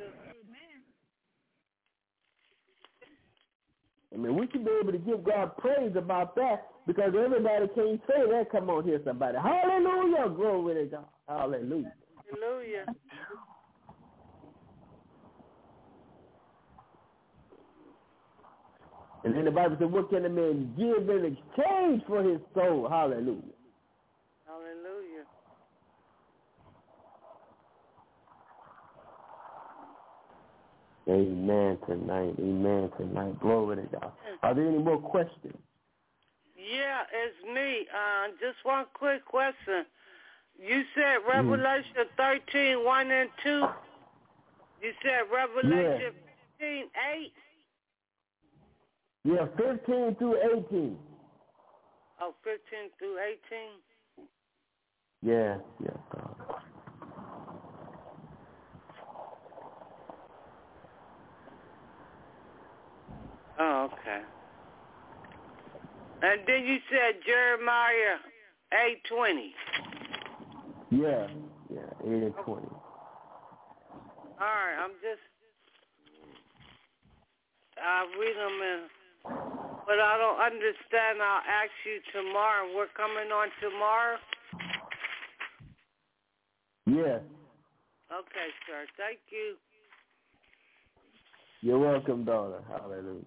I mean, we should be able to give God praise about that because everybody can't say that. Come on here, somebody. Hallelujah. Glory to God. Hallelujah. Hallelujah. And then the Bible said, what can a man give in exchange for his soul? Hallelujah. Hallelujah. Amen tonight. Amen tonight. Glory to God. Are there any more questions? Yeah, it's me. Uh, just one quick question. You said Revelation mm. thirteen, one and two. You said Revelation yeah. fifteen, eight. Yeah, fifteen through eighteen. Oh, fifteen through eighteen? Yeah, yeah. God. Oh, okay. And then you said Jeremiah eight twenty. Yeah, yeah, eight and twenty. All right, I'm just, I'll read them in, but I don't understand. I'll ask you tomorrow. We're coming on tomorrow? Yes. Okay, sir. Thank you. You're welcome, daughter. Hallelujah.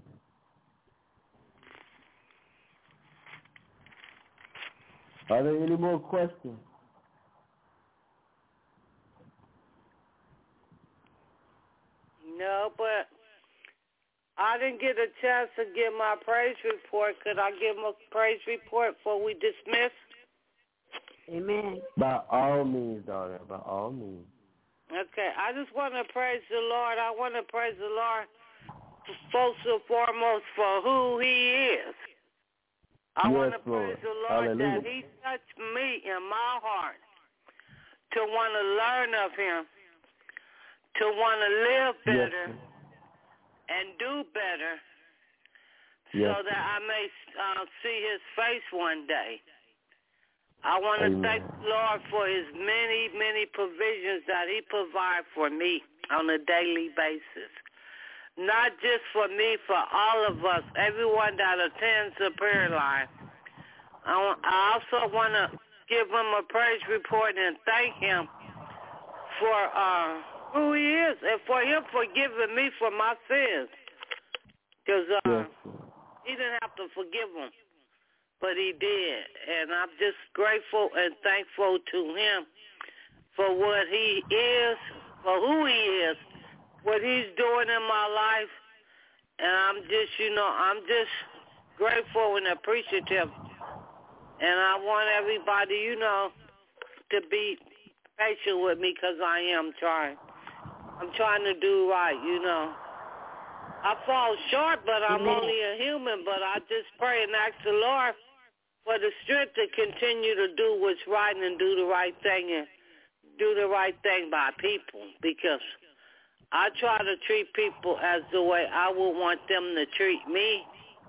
Are there any more questions? No, but I didn't get a chance to give my praise report. Could I give a praise report before we dismiss? Amen. By all means, daughter, by all means. Okay, I just want to praise the Lord. I want to praise the Lord first and foremost for who he is. I yes, want to Lord. praise the Lord Hallelujah. that he touched me in my heart to want to learn of him, to want to live better yes, and do better yes, so that I may uh, see his face one day. I want to Amen. thank the Lord for his many, many provisions that he provides for me on a daily basis. Not just for me, for all of us, everyone that attends the prayer line. I, want, I also want to give him a praise report and thank him for uh, who he is and for him forgiving me for my sins. Because uh, yes, he didn't have to forgive them, but he did. And I'm just grateful and thankful to him for what he is, for who he is, what he's doing in my life. And I'm just, you know, I'm just grateful and appreciative. And I want everybody, you know, to be patient with me because I am trying. I'm trying to do right, you know. I fall short, but I'm Amen. only a human. But I just pray and ask the Lord for the strength to continue to do what's right and do the right thing and do the right thing by people, because I try to treat people as the way I would want them to treat me.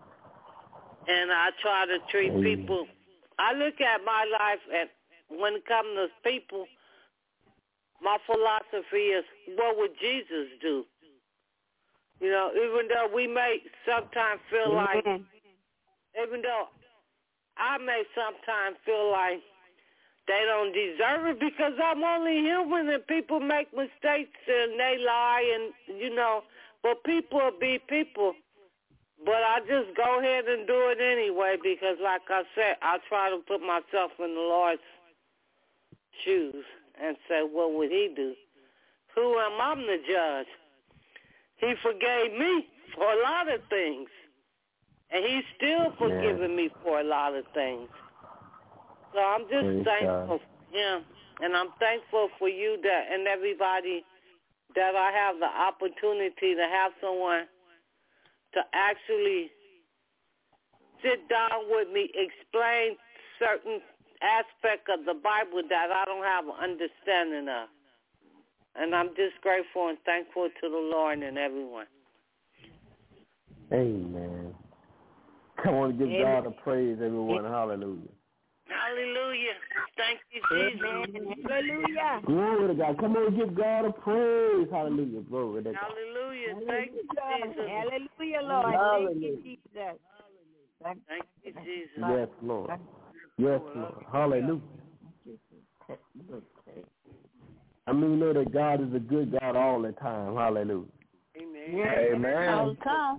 And I try to treat Amen. people. I look at my life, and when it comes to people, my philosophy is, what would Jesus do? You know, even though we may sometimes feel Amen. like, even though I may sometimes feel like they don't deserve it because I'm only human and people make mistakes and they lie and, you know, but people be people. But I just go ahead and do it anyway because, like I said, I try to put myself in the Lord's shoes and say, what would he do? Who am I to judge? He forgave me for a lot of things, and he's still forgiving yeah. me for a lot of things. So I'm just Praise thankful God. for him, and I'm thankful for you that and everybody that I have the opportunity to have someone to actually sit down with me, explain certain aspect of the Bible that I don't have an understanding of. And I'm just grateful and thankful to the Lord and everyone. Amen. Come on, give Amen. God a praise, everyone. Hallelujah. Hallelujah. Thank you, Jesus. Amen. Hallelujah. Glory to God. Come on, give God a praise. Hallelujah. Glory to God. Hallelujah. Thank you, Jesus. Hallelujah, Lord. Hallelujah. Thank you, Jesus. Thank you, Jesus. Yes, Lord. Yes, Lord. Hallelujah. I mean, you know that God is a good God all the time. Hallelujah. Amen. Amen. All the time.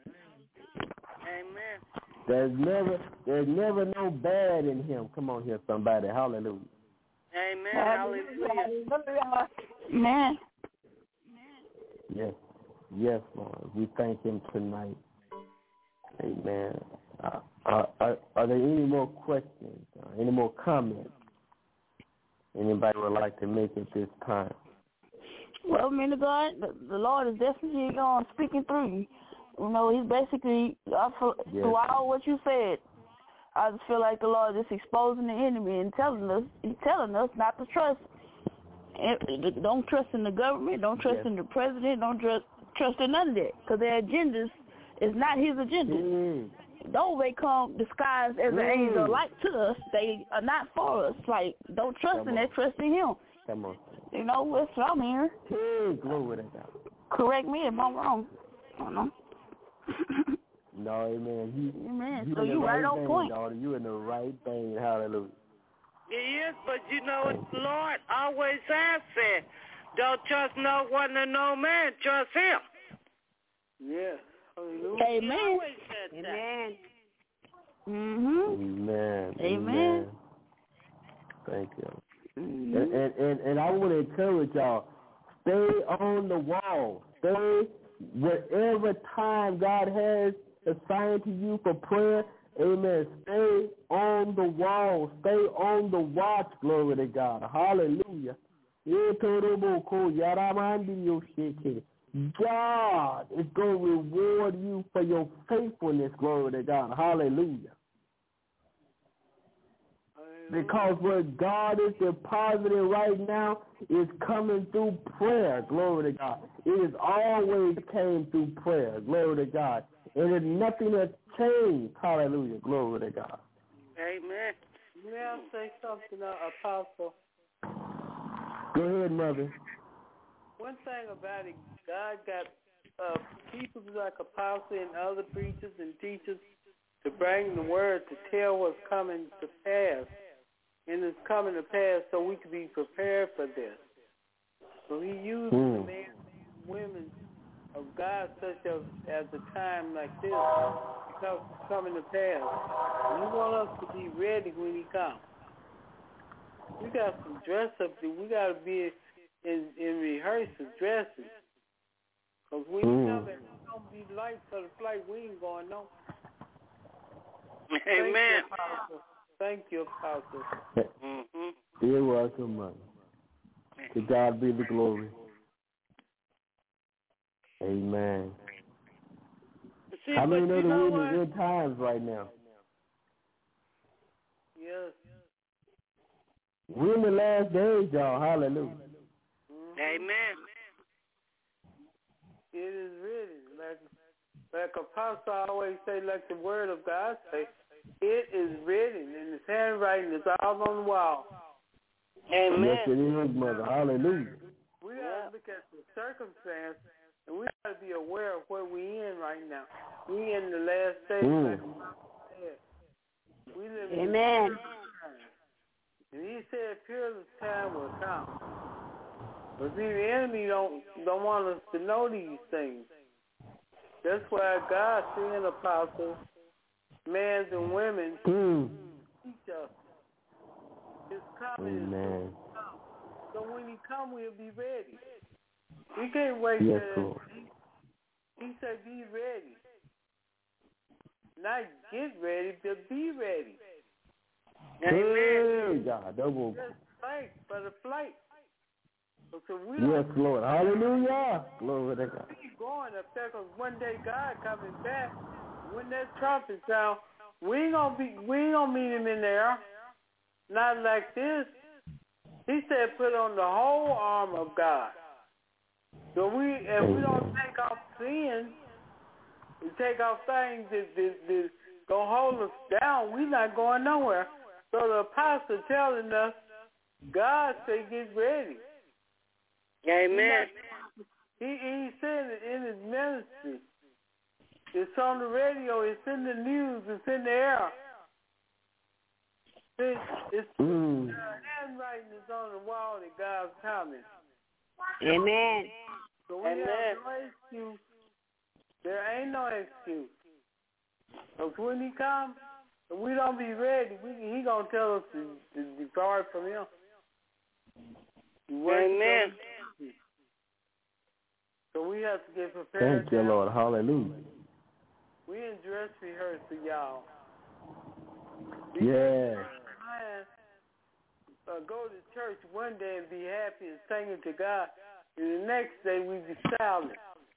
Amen. There's never, there's never no bad in Him. Come on here, somebody. Hallelujah. Amen. Hallelujah. Man. Yes, yes, Lord. We thank Him tonight. Amen. Uh, are, are, are there any more questions? Uh, any more comments? Anybody would like to make at this time? Well, man of God, the, the Lord is definitely going speaking through you. You know, He's basically, I feel, Yes. through all what you said, I just feel like the Lord is exposing the enemy and telling us, He's telling us not to trust. And don't trust in the government. Don't trust Yes. in the president. Don't trust trust in none of that, because their agendas is not His agenda. Mm. Though they come disguised as an Mm. angel like to us, they are not for us. Like, don't trust Come in on. that, trust in Him. Come on. You know, that's what I'm hearing. Hey, glory to God. Correct me if I'm wrong. I don't know. No, amen. You, Amen. you So in the you right right on vein, point. daughter. You in the right vein. Hallelujah. Yes, but you know what the Lord always has said. Don't trust no one and no man. Trust Him. Yes. Hallelujah. He Amen. always said that. Amen. Mhm. Amen. Amen. Thank you. Mm-hmm. And, and, and, and I want to encourage y'all, stay on the wall. Stay whatever time God has assigned to you for prayer. Amen. Stay on the wall. Stay on the watch. Glory to God. Hallelujah. God is going to reward you for your faithfulness. Glory to God. Hallelujah. Because what God is depositing right now is coming through prayer. Glory to God. It has always came through prayer. Glory to God. And if nothing has changed. Hallelujah. Glory to God. Amen. May I say something, uh, Apostle? Go ahead, Mother. One thing about it, God got uh, people like Apostle and other preachers and teachers to bring the word to tell what's coming to pass. And it's coming to pass so we can be prepared for this. So He uses Mm. the men and women of God such as at a time like this because it's coming to pass. And He wants us to be ready when He comes. We got some dress up there. We got to be in, in rehearsal dressing. Because when Mm. He comes, it's going to be light for the flight. We ain't going nowhere. Amen. Thank you, Apostle. Mm-hmm. You're welcome, Mother. To God be the glory. Amen. See, How many but know you the know wind is what? in times right now? Yes. We're in the last days, y'all. Hallelujah. Mm-hmm. Amen. It is written. Like, like Apostle always say, like the word of God say, it is written in His handwriting. It's all on the wall. Amen. Yes, it is, Mother. Hallelujah. We got to look at the circumstance, and we got to be aware of where we in right now. We in the last days. Mm. Like we live in Amen. the time. And He said, peerless time will come. But see, the enemy don't don't want us to know these things. That's why God sent apostles, men and women, Mm. teach us. His coming is Amen. come. So when He come, we'll be ready. We can't wait Yes, till Lord. he, he said, be ready. Not get ready, but be ready. Hey, God. Double. Just fight for the flight. So we Yes, don't Lord. Hallelujah. Glory to God. keep going up there because one day God coming back. When that trumpet sound, we ain't gonna be, we ain't gonna meet Him in there. Not like this. He said, put on the whole armor of God. So we, if we don't take off sin, we take off things that that, that gonna hold us down. We not going nowhere. So the apostle telling us, God said, get ready. Amen. He, he said it in his ministry. It's on the radio. It's in the news. It's in the air. It's, it's mm. the handwriting is on the wall that God's coming. Amen. So we Amen. have no excuse. There ain't no excuse. Because when he comes, if we don't be ready, we, he going to tell us to, to depart from him. Amen. So we have to get prepared. Thank you, now. Lord. Hallelujah. We in dress rehearsal, y'all. Yeah. Uh, go to church one day and be happy and singing to God, and the next day we be silent.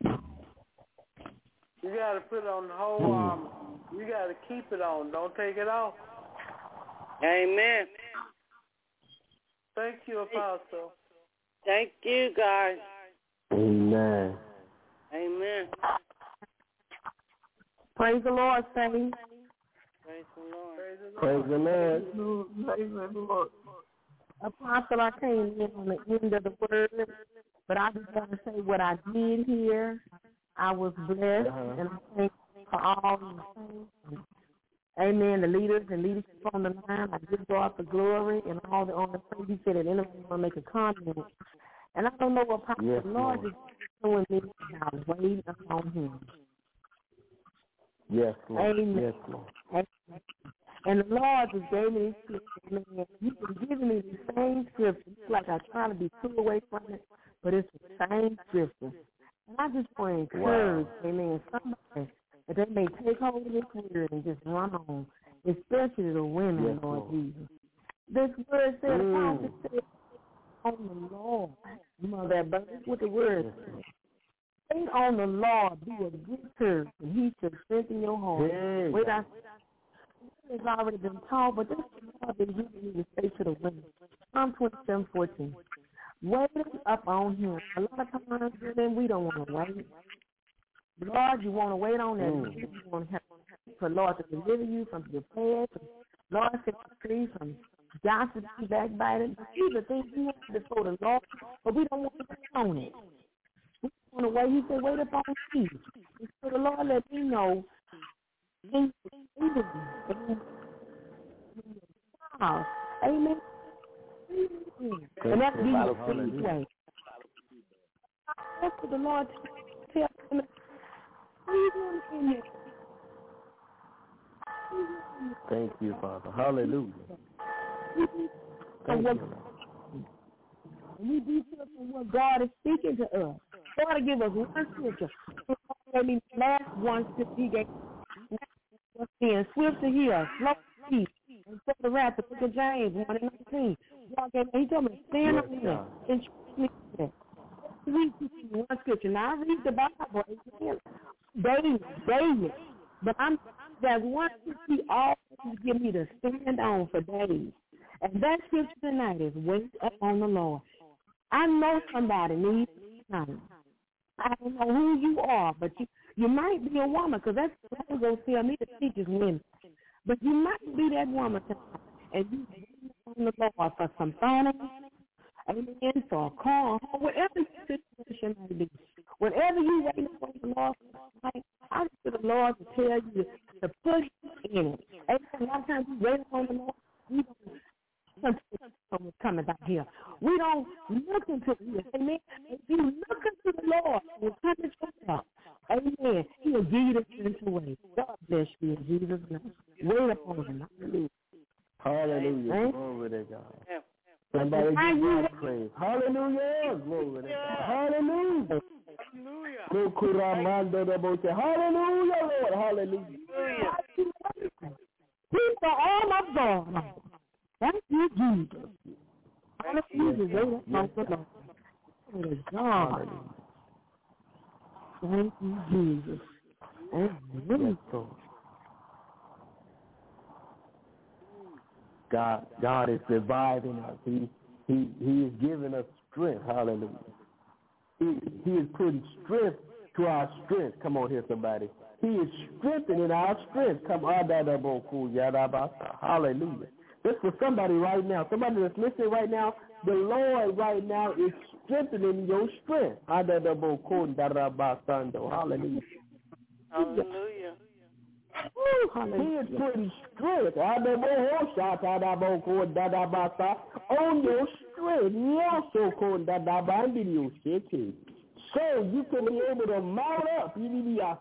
You got to put on the whole mm. armor. You got to keep it on. Don't take it off. Amen. Thank you, Apostle. Thank you, guys. Amen. Amen. Praise the Lord, saints. Praise the Lord. Praise the Lord. Praise the Lord. Apostle, I came in on the end of the word, but I just want to say what I did here. I was blessed, uh-huh. and I thank you for all the things. Amen. The leaders and leadership on the line, I give God the glory and all the on the praise. He said that anyone want to make a comment. And I don't know what Apostle yes, Lord is doing me now, waiting on him. Yes, Lord. Amen. Yes, Lord. Amen. And the Lord just gave me this scripture. Man, He's been giving me the same scripture. It's like I try to be pulled away from it, but it's the same scripture. And I just want to encourage, wow. amen, somebody that they may take hold of this word and just run on, especially the women, yes, Lord, Lord Jesus. This word said, mm. the said on the Lord. You know that, but that's what the word says. Wait on the Lord, be a good courage, and he shall strengthen your heart. Hey. Wait, I, it's already been taught, but this is what I've been giving you to say to the women. Psalm twenty-seven fourteen. Waiting up on him. A lot of times, then we don't want to wait. Lord, you want to wait on that. Mm. You want to have for Lord to deliver you from your past. Lord, set you free from gossip, backbiting. These are things we have before the Lord, but we don't want to wait on it. We want to wait. He said, wait upon me. So the Lord let me know. Amen. Amen. And that's the way. That's what the Lord tells him. Thank you, Father. Hallelujah. Thank you. And we be sure from what God is speaking to us. God to give us one scripture. Let me last one scripture he gave. Being swift to hear, slow to speak, and for the wrath, the book of James one and nineteen. He told me to stand yes, on there and trust me. Read one scripture. Now I read the Bible daily, daily, but I'm there's one scripture always give me to stand on for days, and that scripture tonight is wait up on the Lord. I know somebody needs tonight. I don't know who you are, but you you might be a woman, because that's what they're going to tell me to teach is women. But you might be that woman tonight, and you on the Lord for some finance, amen, for a car, whatever your situation might be. Whatever you wait on the Lord for tonight, I ask the Lord to tell you to push in it. Amen. A lot of times we wait on the Lord, we don't what's coming back here. We don't look into this. Amen. If you look into the Lord, we'll come to yourself. Amen. He will give you the strength to wait. God bless you in Jesus' name. Wait upon him. Hallelujah. Hallelujah. Amen. Glory to God. Somebody give God praise. Hallelujah. Glory to God. Hallelujah. Hallelujah. Hallelujah, Lord. Hallelujah. He's the arm of God. Thank you, Jesus. Hallelujah. Thank you, Lord. God. Thank you, Jesus. Amen. God, God is reviving us. He, he, he is giving us strength. Hallelujah. He, he is putting strength to our strength. Come on here, somebody. He is strengthening our strength. Come on, hallelujah. This for somebody right now. Somebody that's listening right now. The Lord right now is strengthening your strength. Hallelujah. Hallelujah. Woo, he is putting strength on your strength. So you can be able to mount up. Hallelujah.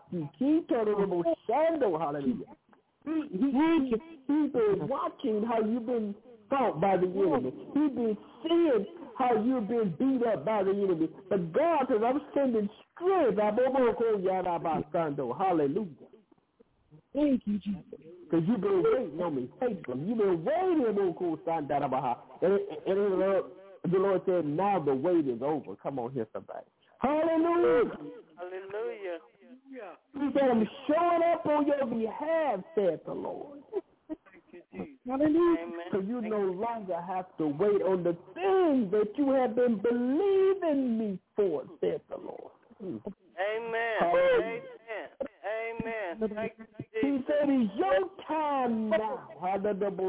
He, he, he, he's been watching how you've been fought by the enemy. He's been seeing how you've been beat up by the enemy. But God says, I'm sending strength. Hallelujah. Thank you, Jesus. Because you've been waiting on me faithfully. You've been waiting on me. And, and, and the Lord said, now the wait is over. Come on here, somebody. Hallelujah. Hallelujah. He said, I'm showing up on your behalf, said the Lord. Hallelujah. So you no longer have to wait on the things that you have been believing me for, said the Lord. Amen. Amen. Amen. Thank you, he said, it's your time now. I'm going to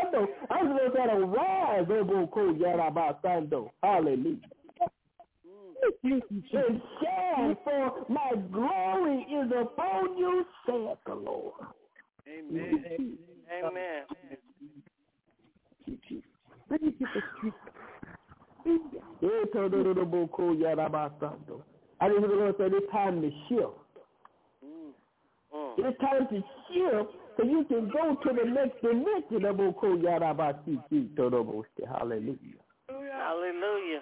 rise. Hallelujah. And shine, for my glory is upon you, saith the Lord. Amen. Amen. Let me get the street. I didn't hear the Lord say it's time to shift. It's time to shift so you can go to the next dimension. Hallelujah. Hallelujah.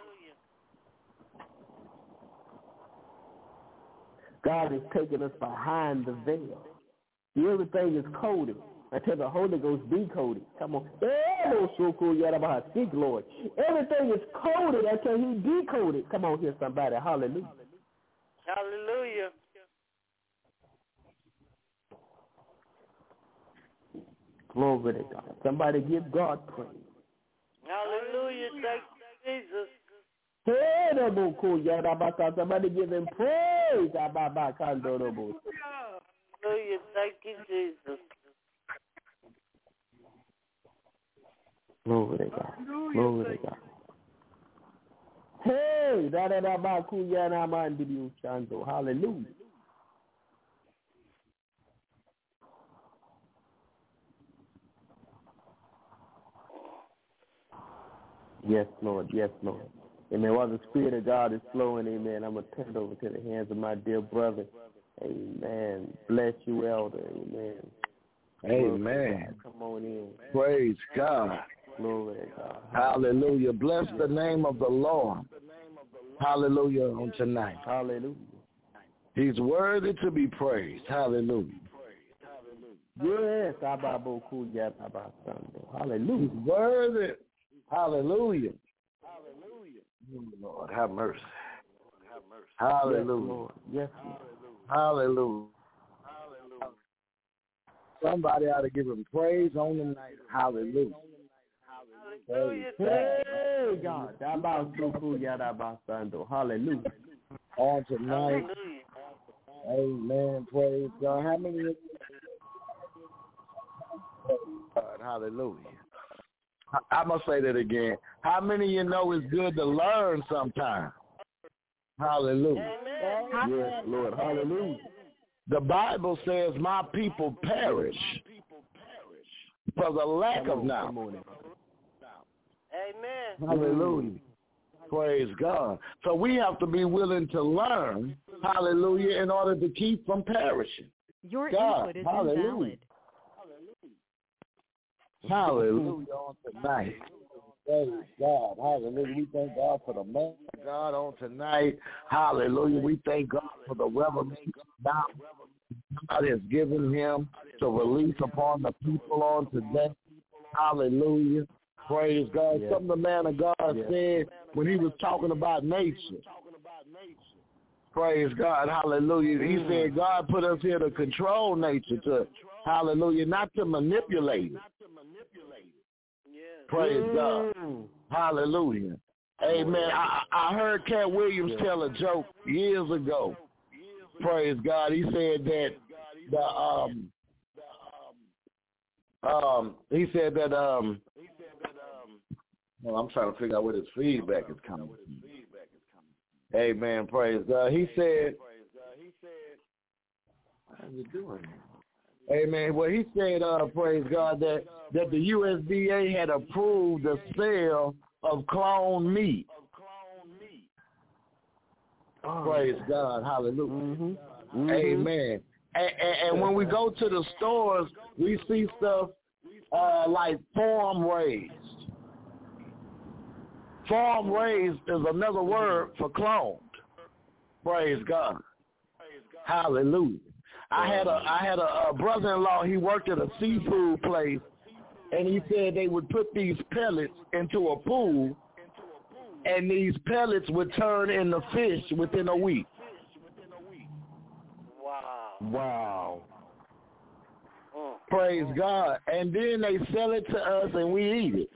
God is taking us behind the veil. Everything is coded until the Holy Ghost decoded. Come on. Speak, Lord. Everything is coded until he decoded. Come on here, somebody. Hallelujah. Hallelujah. Glory to God. Somebody give God praise. Hallelujah. Thank you, Jesus. Somebody give him praise. Hallelujah. Thank you, Jesus. Glory to God. Glory to God. Hey, da da da ba kuyana mandibiu chando. Hallelujah. Yes, Lord. Yes, Lord. Amen. While the Spirit of God is flowing, amen, I'm going to turn it over to the hands of my dear brother. Amen. Bless you, Elder. Amen. Amen. Come on in. Praise God. Glory to God. Hallelujah. Bless the name of the Lord. Hallelujah on tonight. Hallelujah. He's worthy to be praised. Hallelujah. Yes. Hallelujah. He's worthy. Hallelujah. Lord, have mercy. Hallelujah. Yes, Lord. Hallelujah. Somebody ought to give him praise on the night. Hallelujah. Hallelujah. Hey, God. Hallelujah. On tonight. Amen. Praise God. How many of you? God, hallelujah. I must say that again. How many of you know it's good to learn sometimes? Hallelujah. Amen. Yes, Lord. Hallelujah. The Bible says my people perish for the lack of knowledge. Amen. Hallelujah. Praise God. So we have to be willing to learn, hallelujah, in order to keep from perishing. Your God, input is hallelujah. invalid. Hallelujah on tonight. Praise God. Hallelujah. We thank God for the man of God on tonight. Hallelujah. We thank God for the revelation now God has given him to release upon the people on today. Hallelujah. Praise God. Yes. Something the man of God Yes. said when he was talking about nature. Praise God. Hallelujah. He Mm. said God put us here to control nature, to, hallelujah, not to manipulate it. Praise Mm. God. Hallelujah. Amen. I, I heard Cat Williams tell a joke years ago. Praise God. He said that the um um he said that um Well, I'm trying to figure out where this feedback is coming from. Amen. Praise God. He said, how you doing? Amen. Well, he said, uh, praise God, that, that the U S D A had approved the sale of cloned meat. Oh. Praise God. Hallelujah. Mm-hmm. Mm-hmm. Amen. And, and, and when we go to the stores, we see stuff uh, like farm raised. Farm raised is another word for cloned. Praise God. Hallelujah. I had a I had a, a brother-in-law. He worked at a seafood place, and he said they would put these pellets into a pool, and these pellets would turn into fish within a week. Wow. Wow. Mm. Praise God. And then they sell it to us, and we eat it.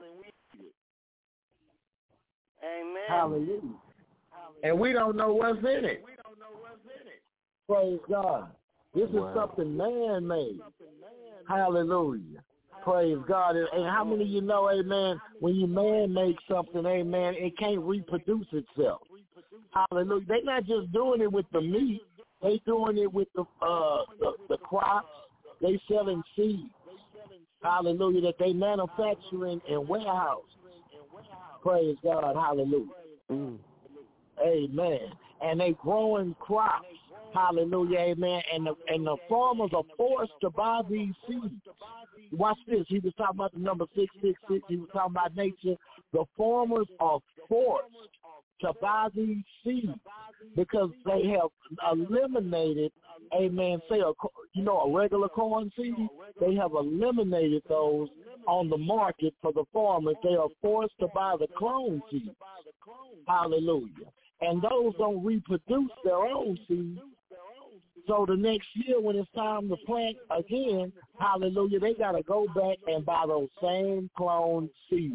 Amen. Hallelujah. And we don't know what's in it. Praise God. This is wow. something man-made. Hallelujah. Praise God. And, and how many of you know, amen, when you man-make something, amen, it can't reproduce itself. Hallelujah. They're not just doing it with the meat. They're doing it with the, uh, the, the crops. They selling seeds. Hallelujah. That they manufacturing in warehouses. Praise God. Hallelujah. Mm. Amen. And they growing crops. Hallelujah, amen. And the and the farmers are forced to buy these seeds. Watch this. He was talking about the number six six six. He was talking about nature. The farmers are forced to buy these seeds because they have eliminated, amen, say, a, you know, a regular corn seed. They have eliminated those on the market for the farmers. They are forced to buy the clone seed. Hallelujah. And those don't reproduce their own seeds. So the next year when it's time to plant again, hallelujah, they got to go back and buy those same clone seeds.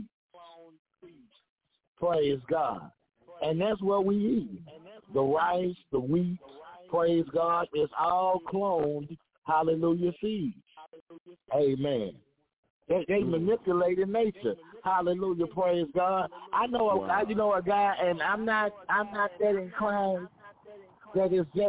Praise God. And that's what we eat. The rice, the wheat, praise God, it's all cloned, hallelujah, seeds. Amen. They, they manipulated nature. Hallelujah, praise God. I know, a, wow. I, you know, a guy, and I'm not, I'm not that inclined that is that.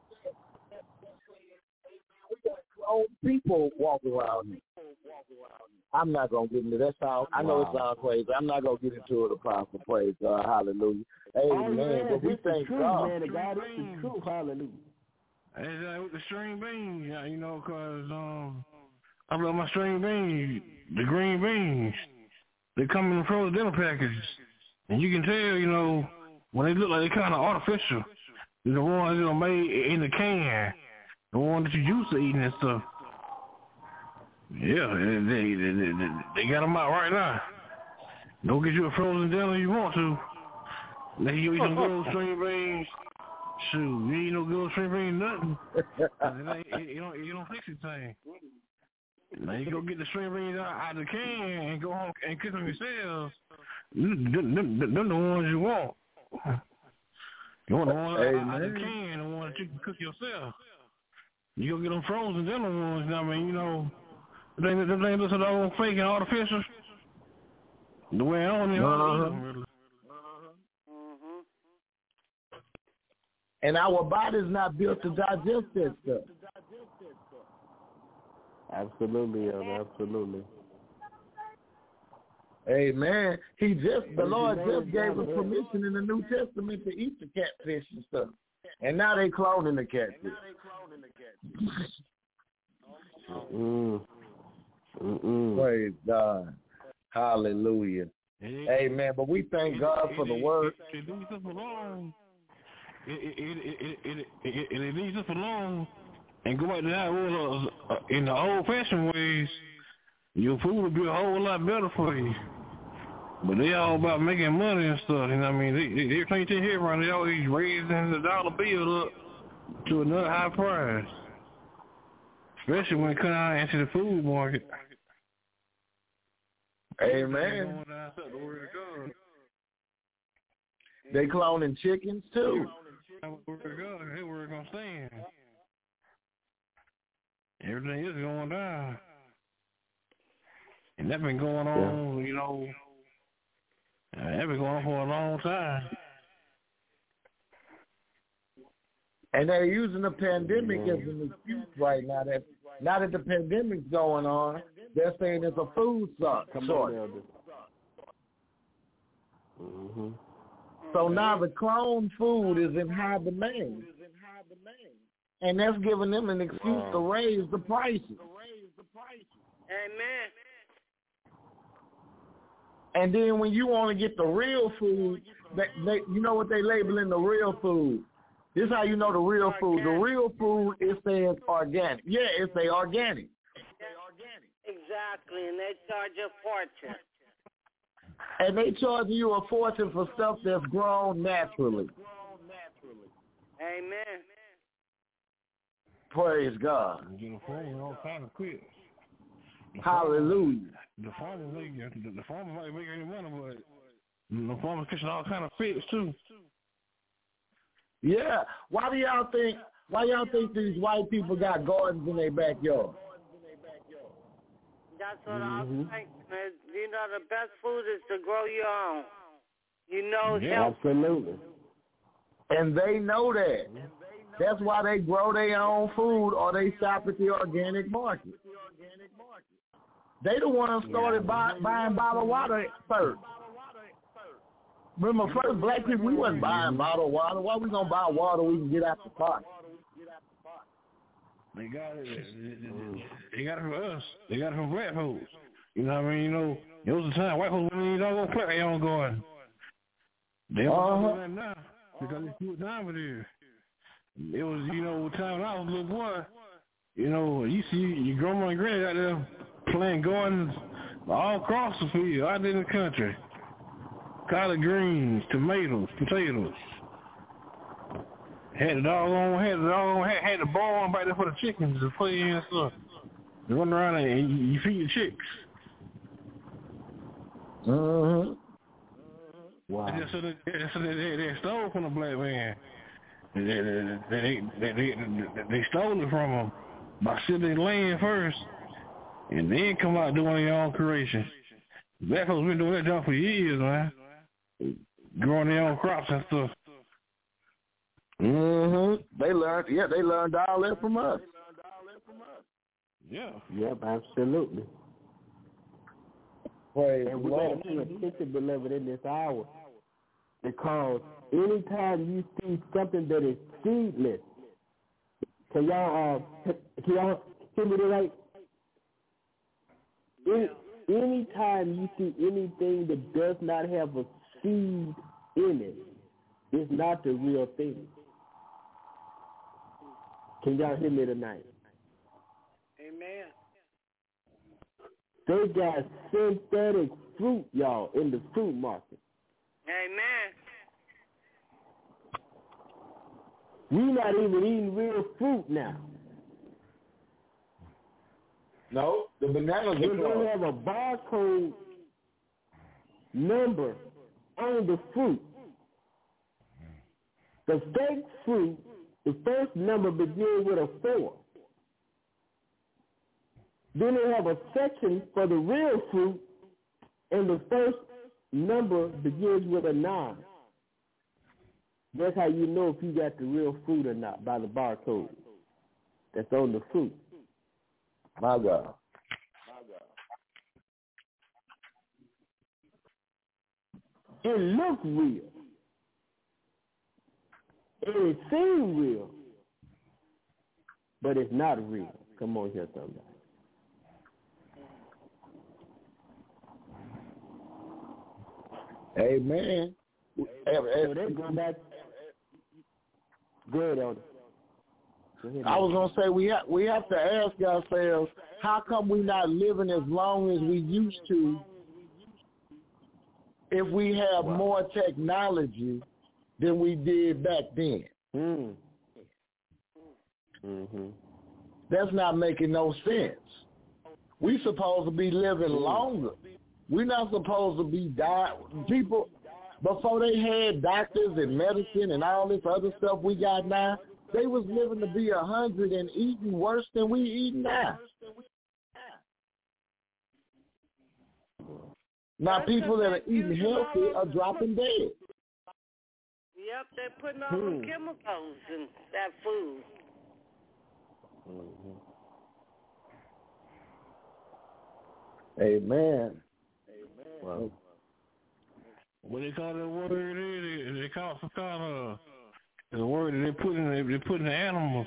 Old people walk around here. I'm not gonna get into that. Sound. I know wow. it sounds crazy. I'm not gonna get into it. Apostle, praise God, hallelujah. Amen. Oh, but we thank God. Man, God is true. Hallelujah. It's uh, with the string beans, you know, cause um. I love my string beans, the green beans. They come in the frozen dinner packages. And you can tell, you know, when they look like they're kind of artificial. The ones that are made in the can. The ones that you used to eating and stuff. Yeah, they, they, they, they got them out right now. Go get you a frozen dinner if you want to. Let you eat some good string beans. Shoot, you ain't no good string beans, nothing. it, it, it, don't, it don't fix anything. Now you go get the string beans out, out of the can and go home and cook them yourselves. Them, them, them, them the ones you want. You want the ones hey, out of the can, the ones that you can cook yourself. You go get them frozen, them the ones. I mean, you know, they they they look so old fake and artificial. The way I want them, uh-huh. them really. Uh-huh. And our body's not built to digest that stuff. Absolutely, absolutely. Amen. He just, the Lord just gave us permission in the New Testament to eat the catfish and stuff. And now they cloning the catfish. Mm. Mm-mm. Praise God. Hallelujah. Amen. But we thank it, God it, for it, the word. It, it, it leaves us alone. It, it, it, it, it, it, it leaves us alone. And go back to that was uh, in the old-fashioned ways, your food would be a whole lot better for you. But they all about making money and stuff. And I mean, they, they, everything you hear around, they always raising the dollar bill up to another high price. Especially when it comes out into the food market. Amen. They cloning chickens too. Hey, where it gonna stand? Everything is going down. And that's been going on, yeah. you know, They've been going on for a long time. And they're using the pandemic as an excuse right now. That now that the pandemic's going on, they're saying it's a food shortage. Mm-hmm. So now the clone food is in high demand. And that's giving them an excuse wow. to raise the prices. Amen. And then when you want to get the real food, they, they, you know what they label in the real food? This is how you know the real food. The real food, it says organic. Yeah, it says organic. Exactly, and they charge a fortune. And they charge you a fortune for stuff that's grown naturally. Amen. Praise God. You know, farmers all kind of quit. Hallelujah. The farmers make the, the farmers might make any money, but the farmers catching all kind of fish too. Yeah. Why do y'all think? Why y'all think these white people got gardens in their backyard? That's what mm-hmm. I think. You know, the best food is to grow your own. You know, yeah, absolutely. And they know that. That's why they grow their own food or they shop at the organic market. They the ones started buy, buying bottled water first. Remember, first black people, we wasn't buying bottled water. Why we gonna buy water we can get out the pot? They got it. They got it from us. They got it from black folks. You know what I mean? You know, it was a time white folks wouldn't even go plant their own garden. They don't uh-huh. do that now because it's too time it is. It was, you know, time when I was a little boy. You know, you see your grandma and granny out there playing gardens all across the field, out in the country. Collard greens, tomatoes, potatoes. Had the doggone, had the doggone, had, had the barn back there for the chickens to play in and stuff. You run around and you, you feed the chicks. Uh-huh. Wow. They, so they, so they, they, they stole from the black man. They, they, they, they, they, they stole it from them by sitting in land first and then come out doing their own creation. Black folks been doing that job for years, man. Growing their own crops and stuff. Mm-hmm. They learned, yeah, they learned all that from us. Yeah. Yep, absolutely. Praise and we got to pay attention, beloved, in this hour. Because anytime you see something that is seedless, can y'all, uh, can y'all hear me right? Any, anytime you see anything that does not have a seed in it, it's not the real thing. Can y'all hear me tonight? Amen. They got synthetic fruit, y'all, in the fruit market. Amen. We're not even eating real fruit now. No, the bananas they are don't have a barcode number on the fruit. The fake fruit, the first number begins with a four. Then they have a section for the real fruit, and the first number begins with a nine. That's how you know if you got the real fruit or not, by the barcode that's on the fruit. My God. It looks real. It seems real. But it's not real. Come on here, somebody. Amen. So they go back. Go ahead, Elder. Go ahead, I was gonna say we have we have to ask ourselves, how come we not living as long as we used to if we have wow. more technology than we did back then? Mm. Mm-hmm. That's not making no sense. We supposed to be living longer. We're not supposed to be dying. People, before they had doctors and medicine and all this other stuff we got now, they was living to be a hundred and eating worse than we eating now. Now people that are eating healthy are dropping dead. Yep, they're putting all Hmm. the chemicals in that food. Mm-hmm. Amen. Amen. Well, what they call that word? They, they call some kind of the word that they put in they, they put in the animals.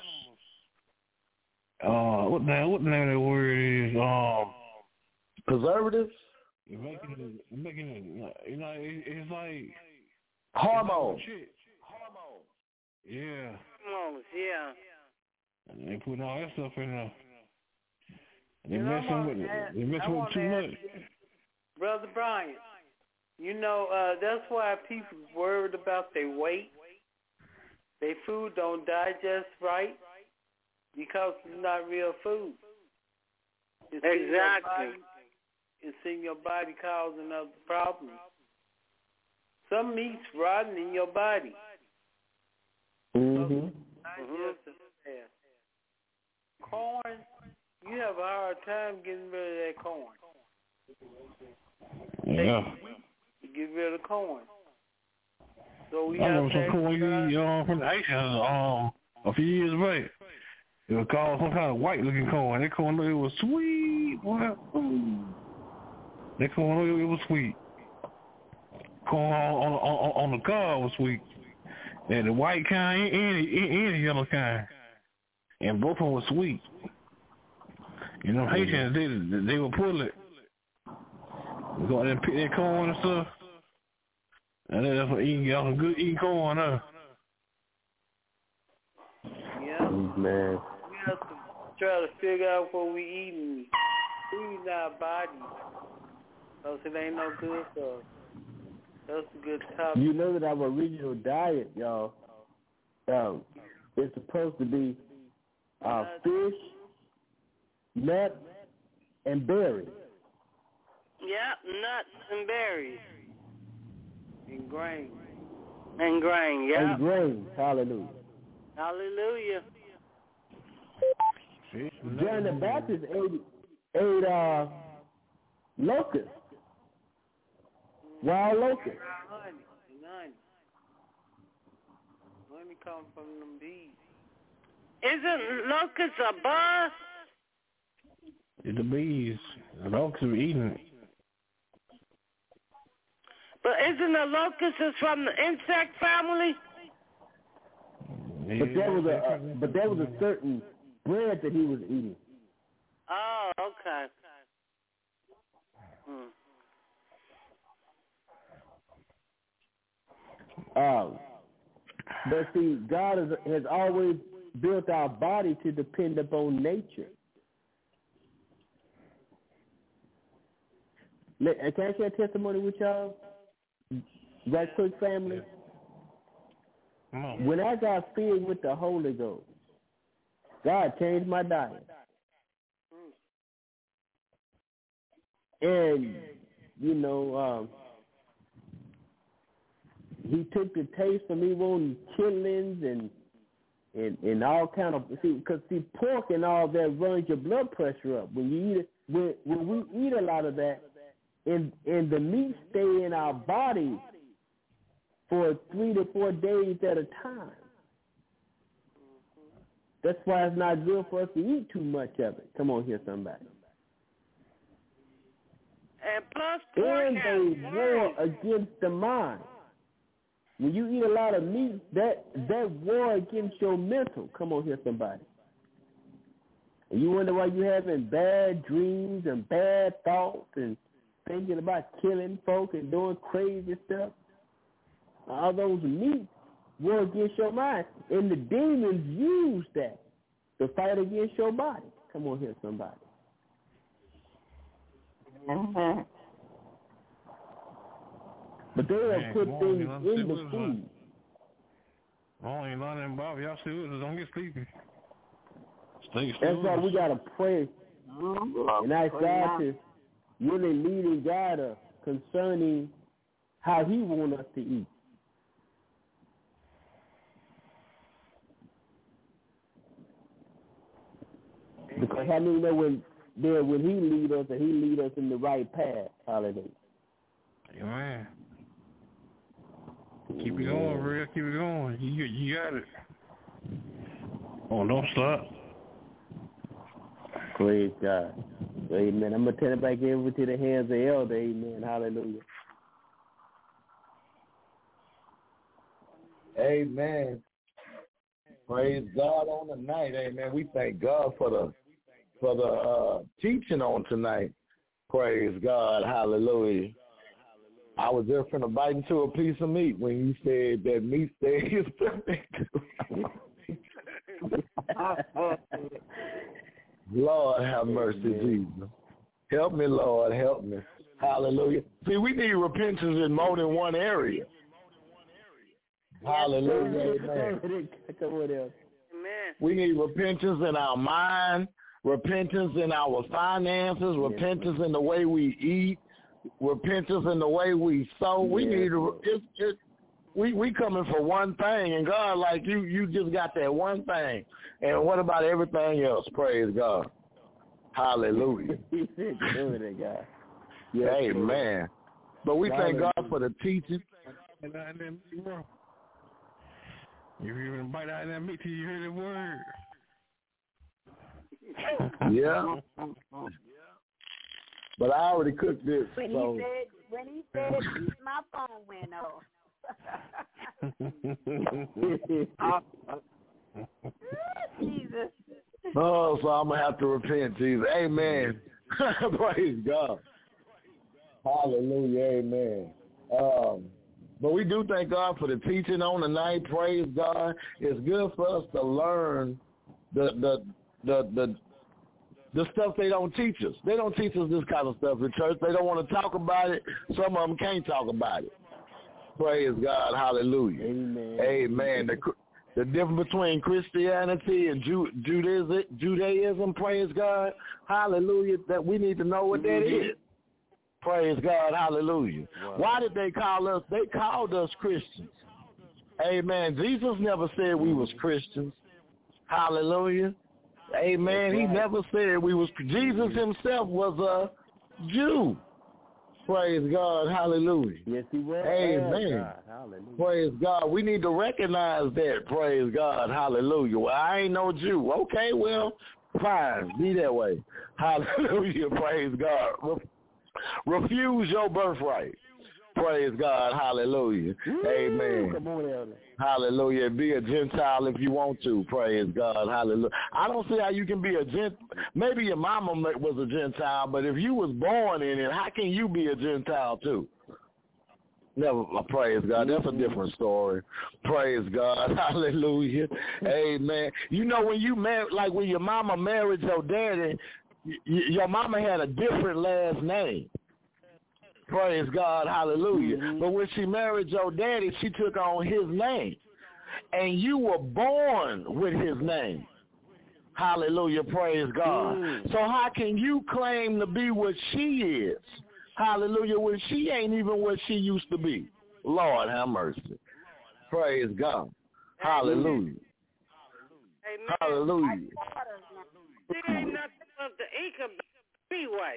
Uh, what the what the name of that word is? Um, preservatives. You're making it, making it. You know, it, it's like hormones. Shit. Hormones. Yeah. Hormones. Yeah. And they put all that stuff in there. They And I'm messing gonna with it. ask- They I messing with wanna too ask much. you, Brother Brian, you know, uh, that's why people worried about their weight. Their food don't digest right because it's not real food. It's in your Exactly. body. It's in your body causing other problems. Some meat's rotten in your body. Mm-hmm. Digestive fast. Corn, you have a hard time getting rid of that corn. Yeah. You get rid of corn. So we I have remember some corn you eat um, from the Haitians um, a few years back. It was called some kind of white-looking corn. That corn, it was sweet. Boy. Ooh. That corn, it was sweet. Corn on, on, on, on the cob was sweet. And the white kind and, and, and the yellow kind. And both of them were sweet. You know, Haitians, they, they would pull it. Go out there and pick that corn and stuff. And that's what eating, y'all some good eating corn, huh? Yeah. Man. We have to try to figure out what we eating. Feeding our body. Because it ain't no good for us. That's a good topic. You know that our original diet, y'all, um, is supposed to be uh, fish, nuts, and berries. Yep, nuts and berries. And grain. And grain, yeah. And grain, hallelujah. Hallelujah. John the Baptist ate, ate uh, locusts, wild locusts. Honey. Honey. Honey come from them bees. Isn't locust a buzz? It's the bees. The locusts are eating it. But isn't the locust is from the insect family? But there was a uh, but there was a certain bread that he was eating. Oh, okay. Hmm. Um, but see, God has, has always built our body to depend upon nature. Let, can I share a testimony with y'all? Right quick, family. When I got filled with the Holy Ghost, God changed my diet. And, you know, um, he took the taste from me wanting chitlins and, and, and all kind of, see, because, see, pork and all that runs your blood pressure up. When you eat it, when, when we eat a lot of that, and, and the meat stay in our body for three to four days at a time. That's why it's not good for us to eat too much of it. Come on here, somebody. And plus, and they war against the mind. When you eat a lot of meat, that that war against your mental. Come on here, somebody. And you wonder why you're having bad dreams and bad thoughts and thinking about killing folk and doing crazy stuff. All those meats war against your mind. And the demons use that to fight against your body. Come on here, somebody. Mm-hmm. But they have put Man, things on, in the food. Oh, ain't none of them, Bob. Y'all still with us. Don't get sleepy. Stay still. That's why we got to pray and ask God to really lead and guide us concerning how he wants us to eat. Because how many know when there when he lead us and he lead us in the right path. Hallelujah. Amen. Keep it going, real. Keep it going. You, you got it. Oh, don't stop. Praise God. Amen. I'm going to turn it back over to the hands of the elder. Amen. Hallelujah. Amen. Praise God on the night. Amen. We thank God for the for the uh, teaching on tonight. Praise God. Hallelujah. I was just finna bite into a piece of meat when you said that meat stays Lord have mercy, Jesus. Help me, Lord. Help me. Hallelujah. See, we need repentance in more than one area. Hallelujah. Amen. Amen. We need repentance in our mind, repentance in our finances, repentance in the way we eat, repentance in the way we sow. We need to, it, it, we we coming for one thing, and God, like you, you just got that one thing. And what about everything else? Praise God. Hallelujah. God. Yes, amen. But we thank God for the teaching. If you even bite out of that meat till you hear the word. Yeah. But I already cooked this. When so. he said, when he said, my phone went off. Jesus. Oh, so I'm going to have to repent, Jesus. Amen. Praise God. Hallelujah. Amen. Um, but we do thank God for the teaching on the night. Praise God. It's good for us to learn the the the the the stuff they don't teach us. They don't teach us this kind of stuff in church. They don't want to talk about it. Some of them can't talk about it. Praise God. Hallelujah. Amen. Amen. The, the difference between Christianity and Ju- Judaism, Judaism, praise God. Hallelujah. That we need to know what that is. Praise God. Hallelujah. Wow. Why did they call us? They called us Christians. Amen. Jesus never said we was Christians. Hallelujah. Amen. Right. He never said we was. Jesus himself was a Jew. Praise God. Hallelujah. Yes, he was. Amen. God. Hallelujah. Praise God. We need to recognize that. Praise God. Hallelujah. Well, I ain't no Jew. Okay, well, fine. Be that way. Hallelujah. Praise God. Refuse your birthright. Praise God. Hallelujah. Woo, amen. Come on, Elder. Hallelujah. Be a Gentile if you want to. Praise God. Hallelujah. I don't see how you can be a Gentile. Maybe your mama was a Gentile, but if you was born in it, how can you be a Gentile too? Never. Praise God. That's a different story. Praise God. Hallelujah. Amen. You know when you married, like when your mama married your daddy, y- your mama had a different last name. Praise God, hallelujah. Mm-hmm. But when she married your daddy, she took on his name. And you were born with his name. Hallelujah, praise God. Mm. So how can you claim to be what she is? Hallelujah, when she ain't even what she used to be. Lord have mercy. Praise God. Hallelujah. Amen. Hallelujah. There ain't nothing of the income anyway.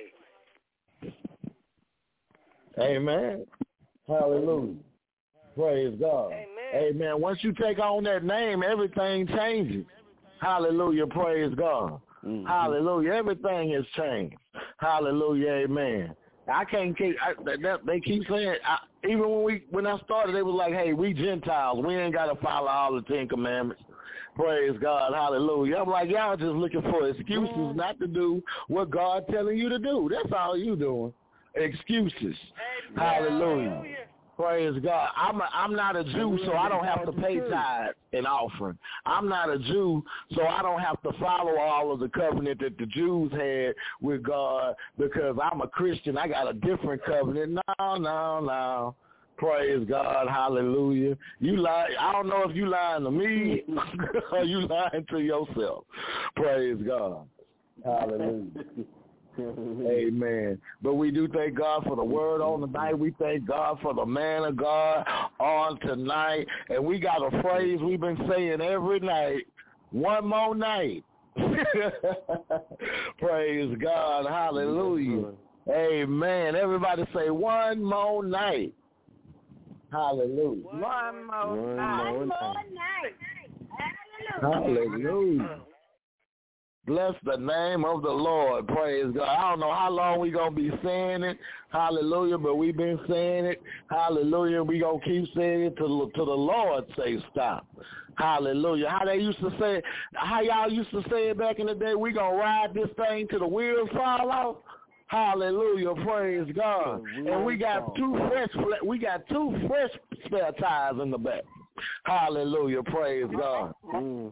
Amen. Hallelujah. Praise God. Amen. Amen. Once you take on that name, everything changes. Hallelujah. Praise God. Mm-hmm. Hallelujah. Everything has changed. Hallelujah. Amen. I can't keep. I, that, they keep saying. I, even when we when I started, they was like, "Hey, we Gentiles. We ain't got to follow all the Ten Commandments." Praise God. Hallelujah. I'm like, y'all just looking for excuses mm-hmm. not to do what God telling you to do. That's all you doing. Excuses. Amen. Hallelujah. Hallelujah. Praise God. I'm a, I'm not a Jew, so I don't have to pay tithe and offering. I'm not a Jew, so I don't have to follow all of the covenant that the Jews had with God because I'm a Christian. I got a different covenant. No, no, no. Praise God. Hallelujah. You lie. I don't know if you lying to me or you lying to yourself. Praise God. Hallelujah. Amen. But we do thank God for the word on the night. We thank God for the man of God on tonight. And we got a phrase we've been saying every night. One more night. Praise God. Hallelujah. Amen. Everybody say one more night. Hallelujah. One more One night. more One more night. night. Hallelujah. Hallelujah. Bless the name of the Lord. Praise God. I don't know how long we going to be saying it. Hallelujah. But we've been saying it. Hallelujah. We going to keep saying it till, till the Lord say stop. Hallelujah. How they used to say, how y'all used to say it back in the day, we going to ride this thing till the wheels fall off. Hallelujah. Praise God. And we got two fresh, we got two fresh spare tires in the back. Hallelujah. Praise God. Mm.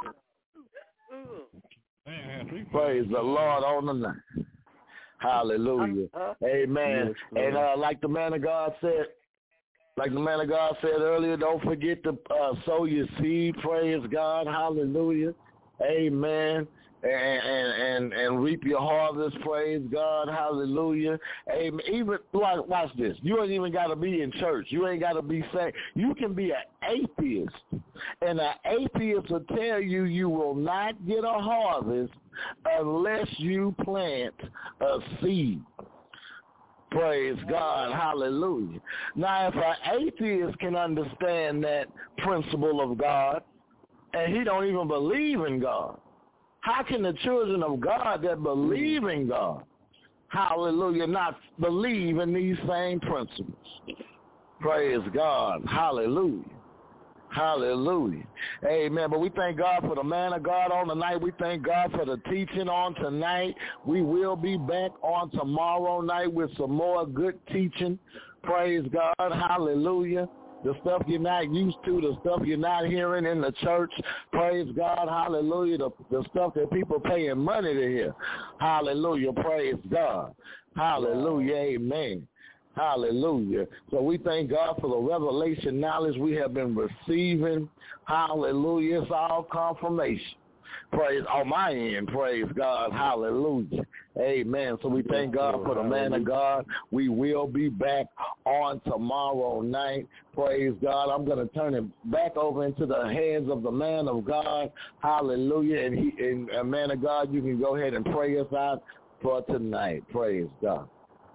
Praise the Lord on the night. Hallelujah. Amen. And uh, like the man of God said, like the man of God said earlier, don't forget to uh, sow your seed. Praise God. Hallelujah. Amen. And, and and and reap your harvest. Praise God. Hallelujah. Amen. Even watch, watch this. You ain't even got to be in church. You ain't got to be saved. You can be an atheist, and an atheist will tell you you will not get a harvest unless you plant a seed. Praise God. Hallelujah. Now, if an atheist can understand that principle of God, and he don't even believe in God, how can the children of God that believe in God, hallelujah, not believe in these same principles? Praise God. Hallelujah. Hallelujah. Amen. But we thank God for the man of God on tonight. We thank God for the teaching on tonight. We will be back on tomorrow night with some more good teaching. Praise God. Hallelujah. The stuff you're not used to, the stuff you're not hearing in the church. Praise God. Hallelujah. The, the stuff that people paying money to hear. Hallelujah. Praise God. Hallelujah. Amen. Hallelujah. So we thank God for the revelation knowledge we have been receiving. Hallelujah. It's all confirmation. Praise on my end. Praise God. Hallelujah. Amen. So we thank God for the man of God. We will be back on tomorrow night. Praise God. I'm going to turn it back over into the hands of the man of God. Hallelujah. And he, and, and man of God, you can go ahead and pray us out for tonight. Praise God.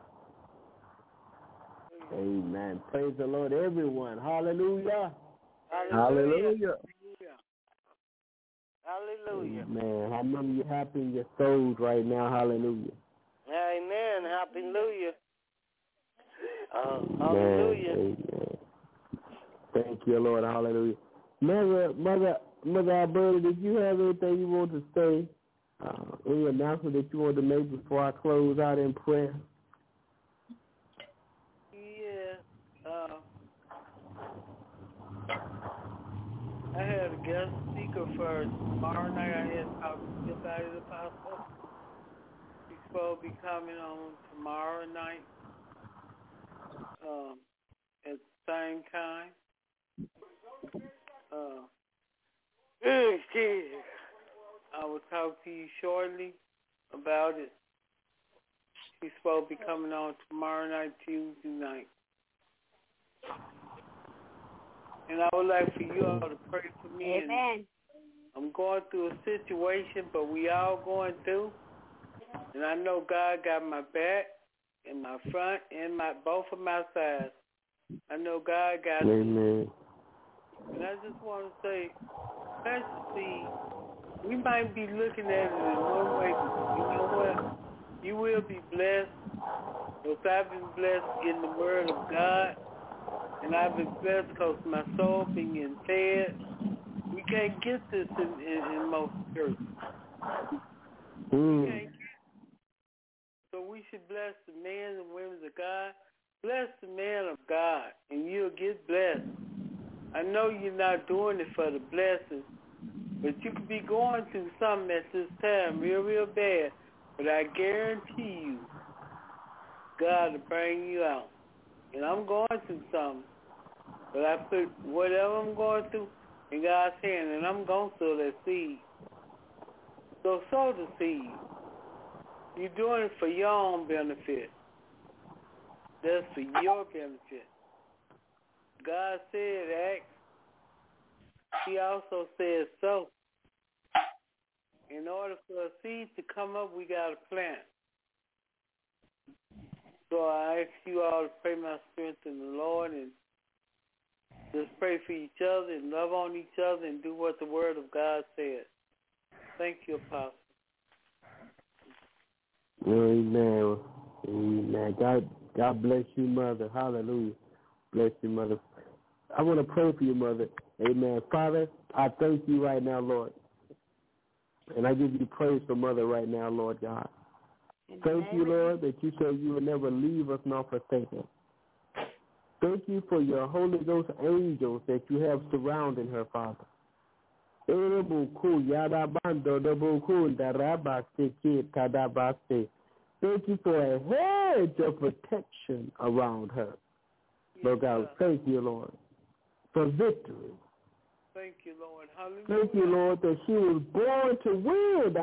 Amen. Praise the Lord, everyone. Hallelujah. Hallelujah. Hallelujah. Man, how many of you happy in your souls right now? Hallelujah. Amen. Hallelujah. Uh, hallelujah. Amen. Thank you, Lord. Hallelujah. Mother, Mother, Mother Alberta, did you have anything you want to say? Uh, any announcement that you want to make before I close out in prayer? Yeah. Uh, I had a guest speaker for tomorrow night. I had talked to about it, Apostle. He's supposed to be coming on tomorrow night um, at the same time. Uh, I will talk to you shortly about it. He's supposed to be coming on tomorrow night, Tuesday night. And I would like for you all to pray for me. Amen. I'm going through a situation, but we all going through. And I know God got my back and my front and my both of my sides. I know God got Amen. me. And I just want to say, especially, we might be looking at it in one way, but you know what? You will be blessed. Because I've been blessed in the Word of God. And I've been blessed because my soul been getting fed. We can't get this in, in, in most churches. Mm. We can't get it. So we should bless the men and women of God. Bless the man of God, and you'll get blessed. I know you're not doing it for the blessings, but you could be going through something at this time real, real bad. But I guarantee you, God will bring you out. And I'm going through something. But I put whatever I'm going through in God's hand, and I'm going to sow that seed. So sow the seed. You're doing it for your own benefit. That's for your benefit. God said act. He also said sow. In order for a seed to come up, we got to plant. So I ask you all to pray my strength in the Lord and just pray for each other and love on each other and do what the Word of God says. Thank you, Apostle. Amen. Amen. God, God bless you, Mother. Hallelujah. Bless you, Mother. I want to pray for you, Mother. Amen. Father, I thank you right now, Lord. And I give you praise for Mother right now, Lord God. Thank you, Lord, that you said you will never leave us nor forsake us. Thank you for your Holy Ghost angels that you have surrounding her, Father. Thank you for a hedge of protection around her. Lord God, thank you, Lord, for victory. Thank you, Lord. Hallelujah. Thank you, Lord, that she was born to win.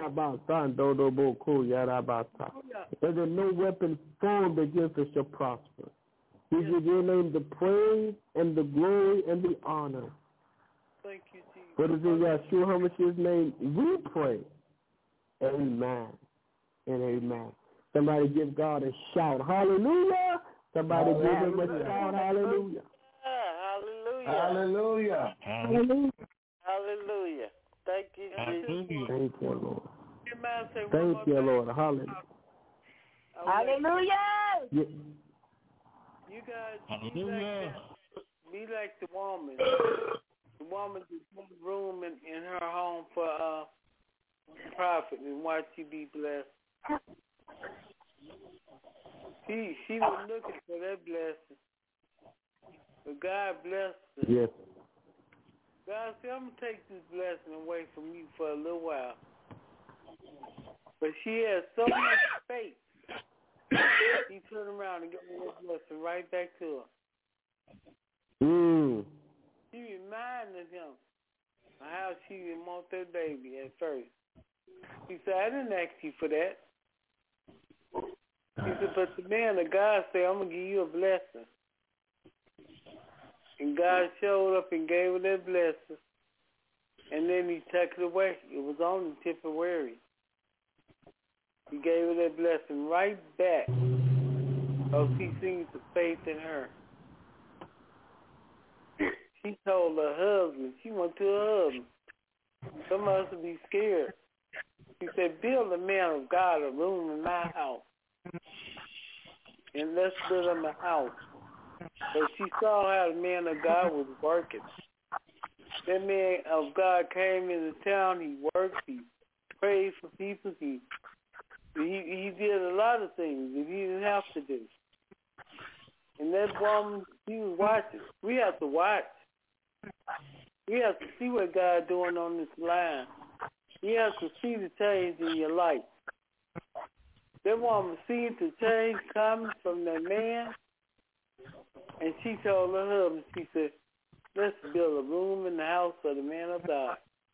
And that no weapon formed against her shall prosper. We give your name the praise and the glory and the honor. Thank you, Jesus. What is in Yeshua HaMashiach's name? We pray. Amen and amen. Somebody give God a shout. Hallelujah. Somebody Hallelujah. give him a shout. Hallelujah. Hallelujah. Hallelujah. Hallelujah. Hallelujah. Thank you, Jesus. Thank you, Lord. Thank Thank you, Lord. Hallelujah. Hallelujah. Yeah. You guys Hallelujah. be like, that. Be like the woman. The woman just put a room in, in her home for uh prophet and watch you be blessed. She she was looking for that blessing. But God blessed her. Yes. God said, I'm going to take this blessing away from you for a little while. But she has so much faith. He turned around and gave her that blessing right back to her. Mm. She reminded him of how she didn't want that baby at first. He said, I didn't ask you for that. He said, but the man of God said, I'm going to give you a blessing. And God showed up and gave her that blessing. And then he took it away. It was only temporary. He gave her that blessing right back. Because he sees the faith in her. She told her husband, she went to her husband. Some of us would be scared. She said, build a man of God a room in my house. And let's build him a house. But she saw how the man of God was working. That man of God came into town. He worked. He prayed for people. He he, he did a lot of things that he didn't have to do. And that woman, she was watching. We have to watch. We have to see what God doing on this line. You have to see the change in your life. That woman seen the change coming from that man. And she told her husband, she said, let's build a room in the house for the man of God.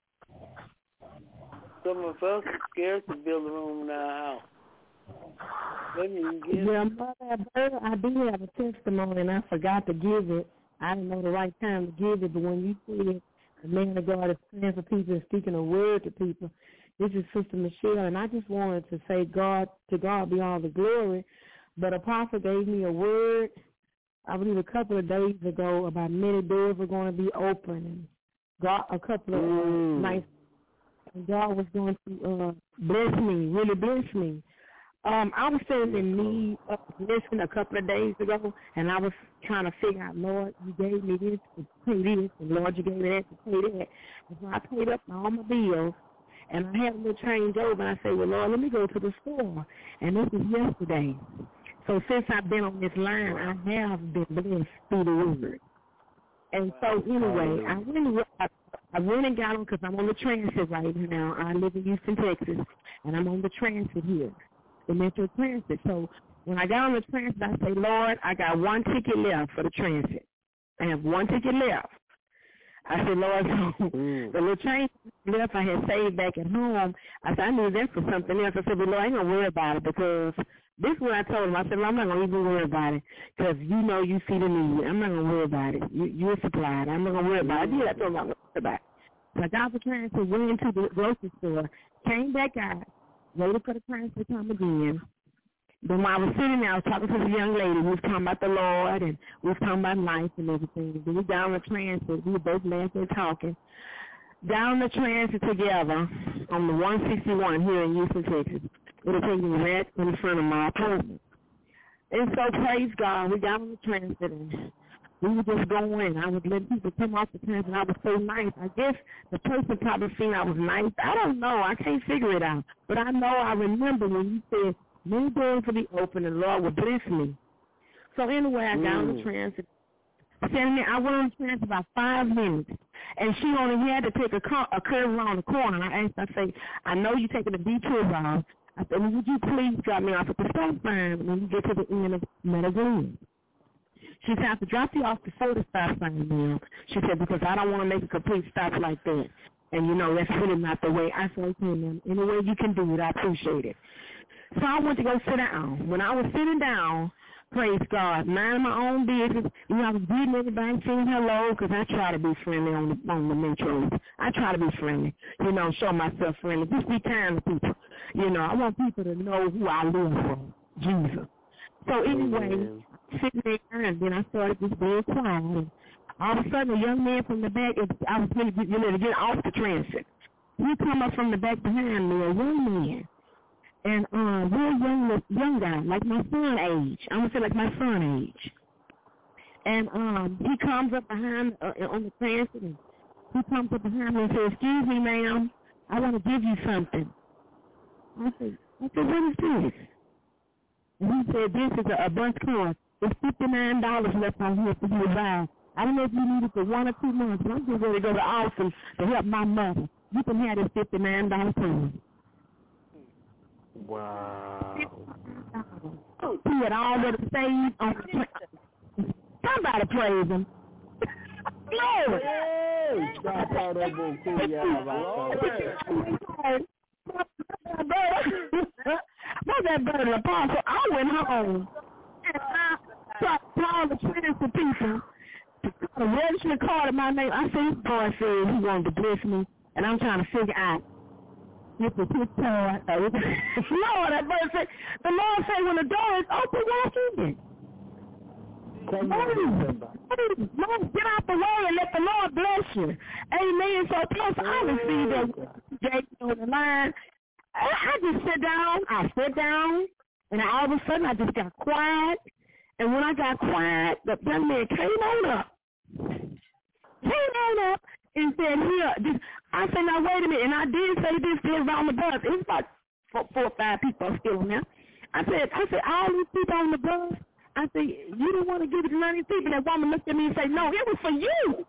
Some of us are scared to build a room in our house. Let me get Yeah, Mother, I do have a testimony, and I forgot to give it. I didn't know the right time to give it, but when you said the man of God is praying for people and speaking a word to people, this is Sister Michelle, and I just wanted to say God, to God be all the glory. But Apostle gave me a word, I believe a couple of days ago, about many doors were going to be open, and God, a couple of uh, nights, and God was going to uh, bless me, really bless me. Um, I was sitting in need of blessing a couple of days ago, and I was trying to figure out, Lord, you gave me this to pay this, and Lord, you gave me that to pay that. And so I paid up all my bills, and I had a little change over, and I said, well, Lord, let me go to the store. And this was yesterday. So since I've been on this line, I have been blessed through the word. And so anyway, I really, I, I went and got on, because I'm on the transit right now. I live in Houston, Texas, and I'm on the transit here, the Metro Transit. So when I got on the transit, I say, Lord, I got one ticket left for the transit. I have one ticket left. I said, Lord, so mm. the little change left I had saved back at home, I said, I need that for something else. I said, but Lord, I ain't going to worry about it, because this is what I told him. I said, well, I'm not going to even worry about it, because you know you see the need. I'm not going to worry about it. You, you're supplied. I'm not going to worry about it. I did. I told him I'm not going to worry about it. So I got the transit, went into the grocery store, came back out, waited for the transit to come again, But when I was sitting there, I was talking to the young lady. We was talking about the Lord, and we was talking about life and everything. Then we down the transit. We were both laughing and talking. Down the transit together on the one sixty-one here in Houston, Texas. It was taking right in front of my apartment. And so, praise God, we got on the transit, and we were just going. I was letting people come off the transit, and I was so nice. I guess the person probably seen I was nice. I don't know. I can't figure it out. But I know I remember when you said, many doors will be open, and the Lord will bless me. So anyway, I got mm. on the transit. Standing there, I went on the transit about five minutes, and she only had to take a, car, a curve around the corner. And I asked, I say, I know you're taking a detour route. I said, would you please drop me off at the stop sign when you get to the end of Meadow Glen? She said, I have to drop you off before the stop sign, ma'am. She said, because I don't want to make a complete stop like that. And, you know, that's really not the way. I said, okay, ma'am, any way you can do it, I appreciate it. So I went to go sit down. When I was sitting down, praise God, minding my own business, you know, I was greeting everybody, saying hello, because I try to be friendly on the, on the metros. I try to be friendly, you know, show myself friendly. Just be kind to people. You know, I want people to know who I live for, Jesus. So anyway, Amen. Sitting there, and then I started just being quiet. And all of a sudden, a young man from the back, I was ready to, you know, to get off the transit. He come up from the back behind me, a young man. And uh, real young, young guy, like my son age. I'm going to say like my son age. And um, he comes up behind, uh, on the transit, and he comes up behind me and says, excuse me, ma'am, I want to give you something. I said, I said, what is this? And he said, this is a, a bunch card. There's fifty-nine dollars left on here for you to buy. I don't know if you need it for one or two months, but I'm just ready to go to Austin to help my mother. You can have this fifty-nine dollars card. Wow. He had already saved on the tra- Somebody praise him. Glory. Hey, stop out of the What's that brother apostle? I went home and I started calling the transit people to register the card in my name. I said, this boy said he wanted to bless me, and I'm trying to figure out if it's his card. Uh, Lord, that brother said, the Lord said, when the door is open, walk in. Come on, Lord, get out the way and let the Lord bless you. Amen. So, plus, I received that Jake on the line. I, I just sit down. I sit down, and all of a sudden, I just got quiet. And when I got quiet, the young man came on up. Came on up and said, here, this. I said, now, wait a minute. And I did say this, this on the bus. It's about four, four or five people still on there. I said, I said, all these people on the bus, I said, you don't want to give it to none of these people. That woman looked at me and said, no, it was for you.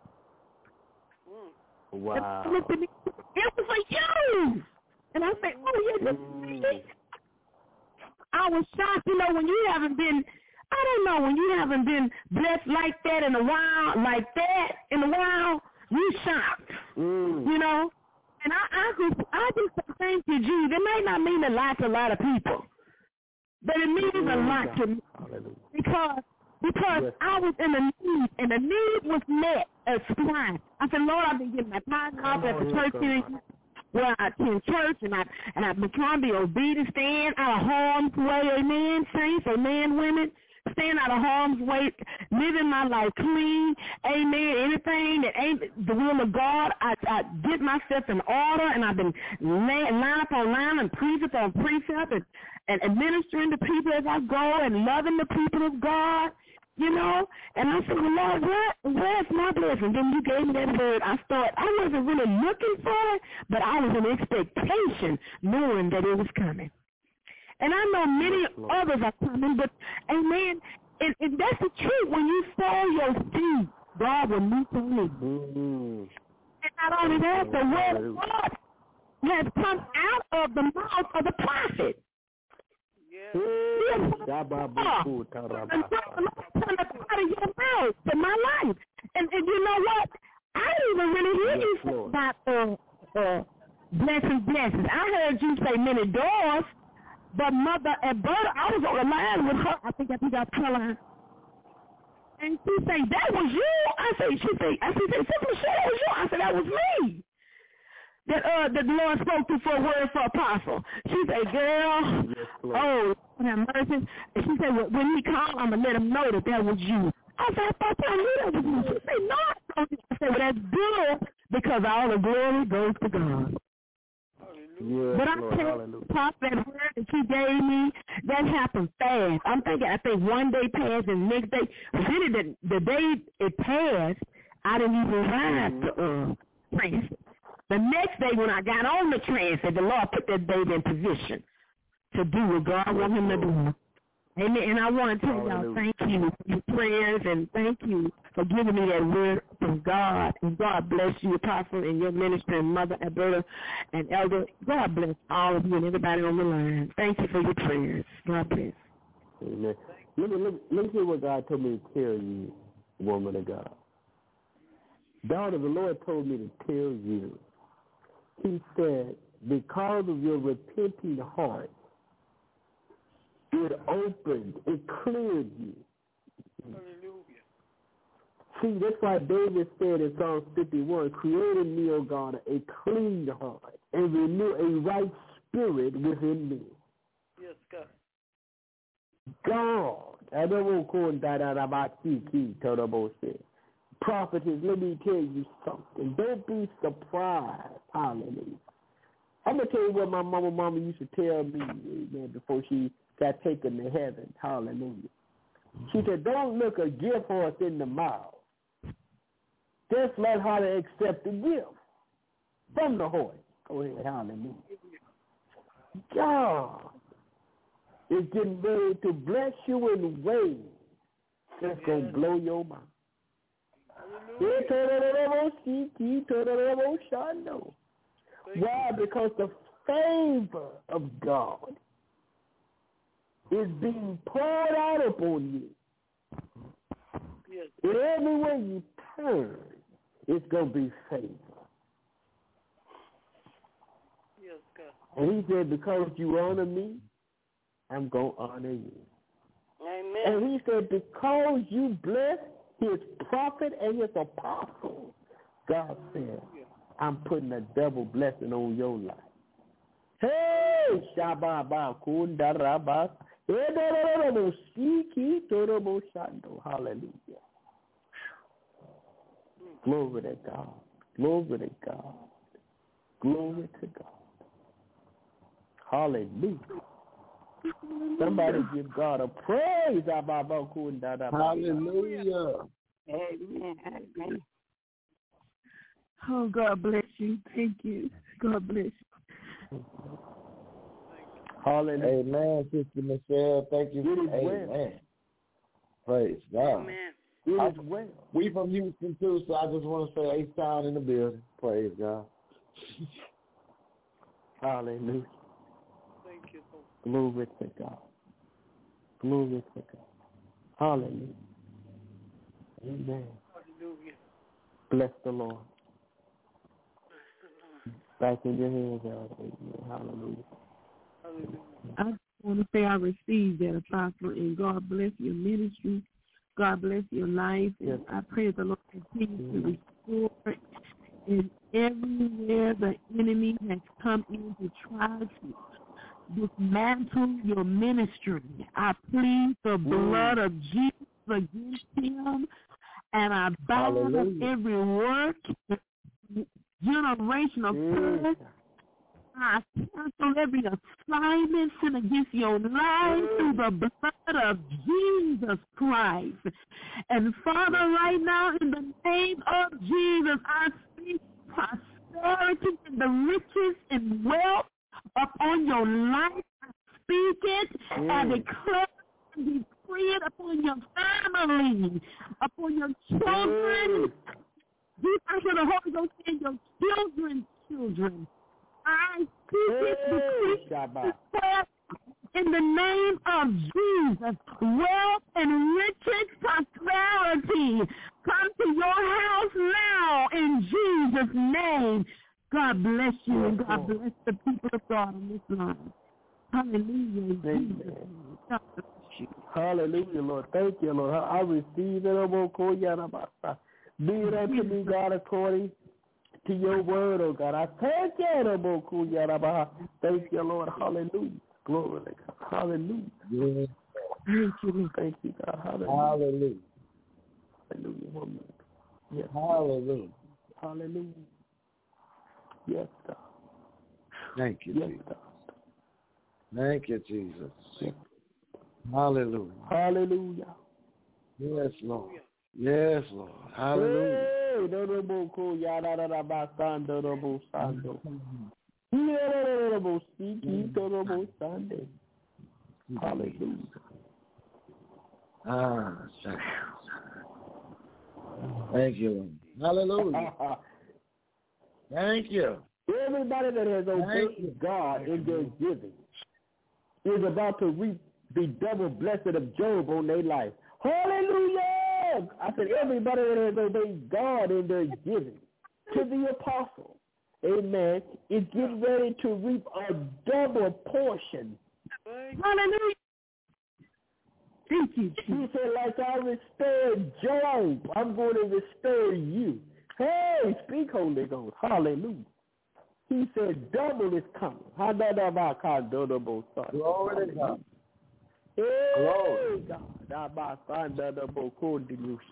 Wow. It looked at me, it was for you. And I said, oh, yeah. Mm. I was shocked, you know, when you haven't been, I don't know, when you haven't been blessed like that in a while, like that in a while, you shocked, mm. you know. And I, I just, I just thank you, Jesus. It may not mean a lot to a lot of people, but it means mm. a lot to me. Hallelujah. Because because yes. I was in a need, and the need was met as supply. I said, Lord, I've been getting my tithe off at the church here where I attend church, and, I, and I've been trying to be obedient, staying out of harm's way, amen, saints, amen, women, staying out of harm's way, living my life clean, amen, anything that ain't the will of God, I, I get myself in order, and I've been laying line upon line and precept on precept, and, and administering to people as I go, and loving the people of God, you know, and I said, well, Lord, where, where's my blessing? Then you gave me that word. I thought, I wasn't really looking for it, but I was in expectation, knowing that it was coming. And I know many others are coming, but, amen, and, and that's the truth. When you sow your seed, God will meet your need. Mm-hmm. And not only that, the word of God has come out of the mouth of the prophet. Yeah. Yes. Out of your mouth to my life. And, and you know what? I didn't even really hear you say about uh, uh, blessings, blessings. I heard you say many doors. But Mother Alberta, I was on the line with her. I think I think I tell her. And she say, that was you? I say, she say, I said, Sister Michelle, that was you. I said, that was me. that uh that the Lord spoke to for a word for Apostle. She said, girl, yes, oh, Lord have mercy. And she said, well, when he called, I'm going to let him know that that was you. I said, I thought I knew that was you. She said, no. I said, well, that's good because all the glory goes to God. Yes, but I tell you, Pop, that word that you gave me, that happened fast. I'm thinking, I think one day passed and the next day, really the, the day it passed, I didn't even ride the uh, transit. The next day when I got on the transit, the Lord put that baby in position to do what God wanted him to do. Amen. And I want to tell y'all thank you for your prayers and thank you for giving me that word from God. And God bless you, Apostle, and your minister and Mother Alberta and Elder. God bless all of you and everybody on the line. Thank you for your prayers. God bless. Amen. Let me, let me, let me hear what God told me to tell you, woman of God. Daughter, the Lord told me to tell you. He said, because of your repenting heart, it opened, it cleared you. Hallelujah. See, that's why David said in Psalm fifty-one, create in me, O God, a clean heart and renew a right spirit within me. Yes, God. God, I don't want to prophetess, let me tell you something. Don't be surprised. Hallelujah. I'm going to tell you what my mama mama used to tell me, amen, before she got taken to heaven. Hallelujah. She said, don't look a gift horse in the mouth. Just let her accept the gift from the horse. Go ahead. Hallelujah. God is getting ready to bless you in ways that's going to blow your mind. Why? Because the favor of God is being poured out upon you. Yes. And everywhere you turn, it's going to be favor. Yes, God. And he said, because you honor me, I'm going to honor you. Amen. And he said, because you bless his prophet and his apostle, God said, I'm putting a double blessing on your life. Hey, Shababa Kundarabas. Hallelujah. Glory to God. Glory to God. Glory to God. Hallelujah. Somebody give God a praise. Hallelujah. Amen. Amen. Oh, God bless you. Thank you. God bless you. Hallelujah. Amen, Sister Michelle. Thank you. Amen. Well. Praise God. Amen. It is well. We from Houston too, so I just want to say H-Town in the building. Praise God. Hallelujah. Thank you. Glory to God. Glory to God. Hallelujah. Amen. Hallelujah. Bless the Lord. Back in your hands, Amen. Hallelujah. Hallelujah. I just want to say I received that, Apostle, and God bless your ministry. God bless your life. And yes. I pray the Lord continue to restore and everywhere the enemy has come in to try to dismantle your ministry. I plead the blood of Jesus against him, and I bind up every work, generational curse. I cancel every assignment sent against your life through the blood of Jesus Christ. And Father, right now, in the name of Jesus, I speak prosperity and the riches and wealth upon your life. I speak it and declare and decree it upon your family, upon your children. Deep into the Holy Ghost and your children's children. I speak it, decree, in the name of Jesus, wealth and riches, prosperity, come to your house now in Jesus' name. God bless you and God bless the people of God on this line. Hallelujah. In Jesus' name. God bless you. Hallelujah, Lord. Thank you, Lord. I receive it. Be it unto me, God, according to your word, oh God. I thank you, thank you, Lord. Hallelujah. Glory to God. Hallelujah. Yes. Thank you, thank you, God. Hallelujah. Hallelujah. Hallelujah. One minute. Yes. Hallelujah. Hallelujah. Yes, God. Thank you, yes, Jesus. God. Thank you, Jesus. Yes. Hallelujah. Hallelujah. Yes, Lord. Yes, Lord. Hallelujah. Hey, Dodobo yada da da ba san Dodobo sando. Dodobo siki Dodobo Sunday. Hallelujah. Ah, thank you. Hallelujah. Thank you. Everybody that has obeyed God in their giving is about to reap the double blessing of Job on their life. Hallelujah! I said everybody that has obeyed God in their giving to the apostle, amen, is getting ready to reap a double portion. Hallelujah! Thank you. He said, like I restored Job, I'm going to restore you. Hey, speak, Holy Ghost. Hallelujah. He said, double is coming. Glory to God. Hey, Glory. God.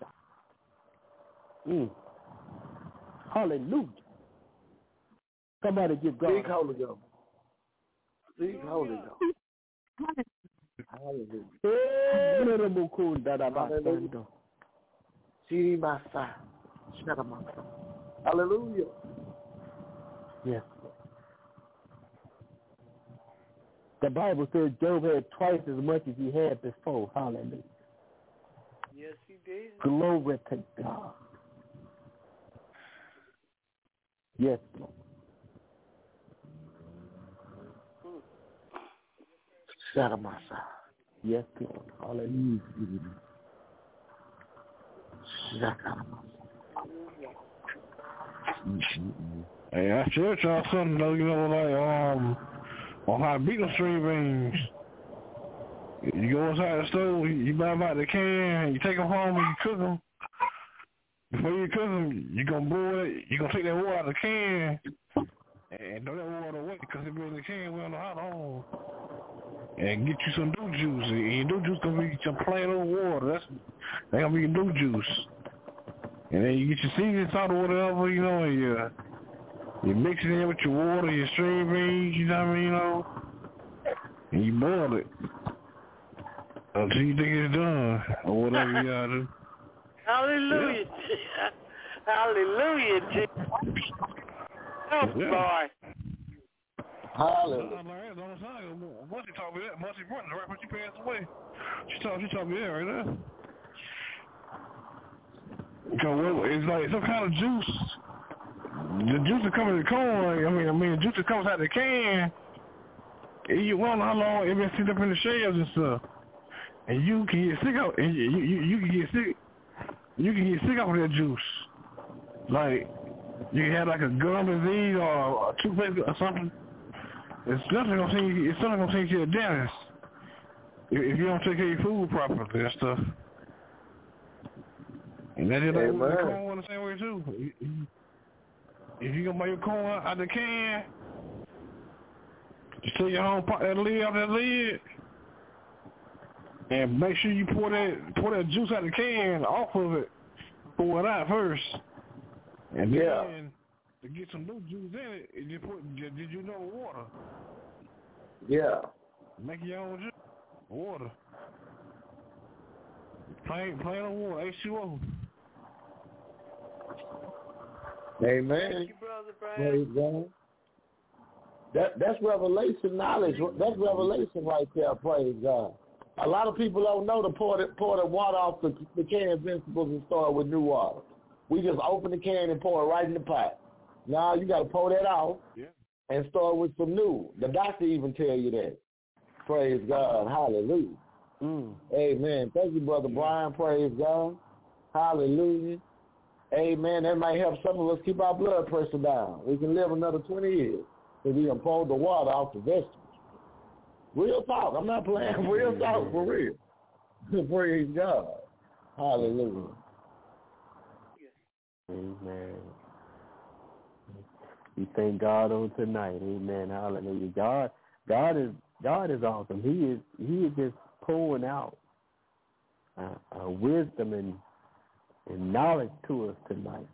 Mm. Hallelujah. Somebody give God. Speak, Holy Ghost. Speak, Holy Ghost. Hallelujah. Hallelujah. Yes. The Bible says Job had twice as much as he had before. Hallelujah. Yes, he did. Glory to God. Yes, Lord. Yes, Lord. Hallelujah. Hey, I should y'all something though, you know, like um on how to beat the string beans. You go inside the stove, you buy about the can, you take them home and you cook them. Before you cook them, you gonna boil it, you gonna take that water out of the can and throw that water away because it be in the can, we don't know how long. And get you some new juice. And your new juice gonna be some plain old water. That's that gonna be your new juice. And then you get your seasoning salt or whatever, you know, and you, you mix it in with your water, your string beans, you know what I mean, you know, and you boil it until you think it's done, or whatever you gotta do. Hallelujah. Yeah. Hallelujah. Oh, yeah. boy. Hallelujah. Muncie taught me that. Muncie Brunton, right when she passed away. She taught, she taught me that right there. Because it's like some kind of juice. The juice that comes in the corn, I mean, I mean, the juice that comes out of the can, you don't know how long it been sitting up in the shelves and stuff. And you can get sick of, and you, you, you can get sick, you can get sick of that juice. Like, you can have like a gum disease or a toothpaste or something. It's nothing gonna send you, it's something gonna send you to the dentist if, if you don't take care of your food properly and stuff. And that is like with the corn the same way too. If you gonna buy your corn out of the can, just take your home, pop that lid out of that lid, and make sure you pour that pour that juice out of the can off of it, pour it out first, and then yeah. to get some new juice in it, you put did you know water? Yeah. Make your own juice, water, plain plain old water, H two O. Amen. Thank you, Brother Praise God. That that's revelation knowledge. That's revelation right there. Praise God. A lot of people don't know to pour the pour the water off the, the canned vegetables and start with new water. We just open the can and pour it right in the pot. Now you got to pour that off yeah. and start with some new. The doctor even tell you that. Praise God. Hallelujah. Mm. Amen. Thank you, Brother Brian. Praise God. Hallelujah. Amen. That might help some of us keep our blood pressure down. We can live another twenty years if we can pour the water off the vegetables. Real talk. I'm not playing. Real talk for real. Praise God. Hallelujah. Amen. We thank God on tonight. Amen. Hallelujah. God, God is God is awesome. He is He is just pouring out uh, uh, wisdom and and knowledge to us tonight.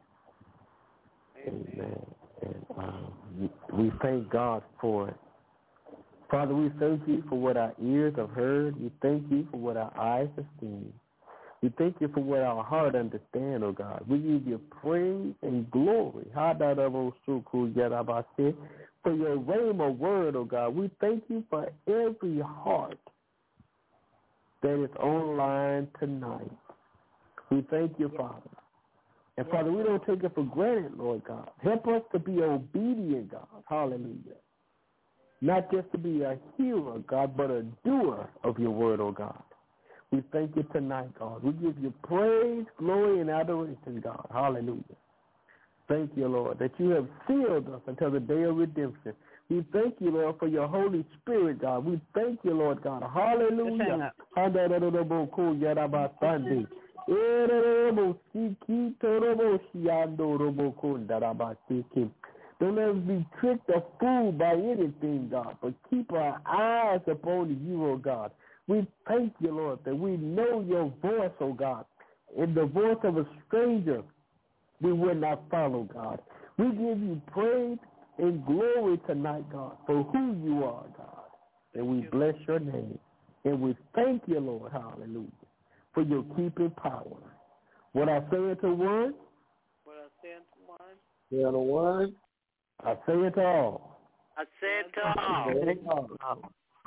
Amen. Amen. And um, we, we thank God for it. Father, we thank you for what our ears have heard. We thank you for what our eyes have seen. We thank you for what our heart understands, oh God. We give you praise and glory. For your rhema word, oh God. We thank you for every heart that is online tonight. We thank you, Father. And Father, we don't take it for granted, Lord God. Help us to be obedient, God. Hallelujah. Not just to be a hearer, God, but a doer of your word, oh God. We thank you tonight, God. We give you praise, glory, and adoration, God. Hallelujah. Thank you, Lord, that you have sealed us until the day of redemption. We thank you, Lord, for your Holy Spirit, God. We thank you, Lord God. Hallelujah. Don't let us be tricked or fooled by anything, God, but keep our eyes upon you, oh God. We thank you, Lord, that we know your voice, oh God. In the voice of a stranger, we will not follow, God. We give you praise and glory tonight, God, for who you are, God. And we bless your name. And we thank you, Lord, hallelujah, for your keeping power. What I say it to one, What I say it to one, say it to one, I say it to all. I say it to all. Say it to all.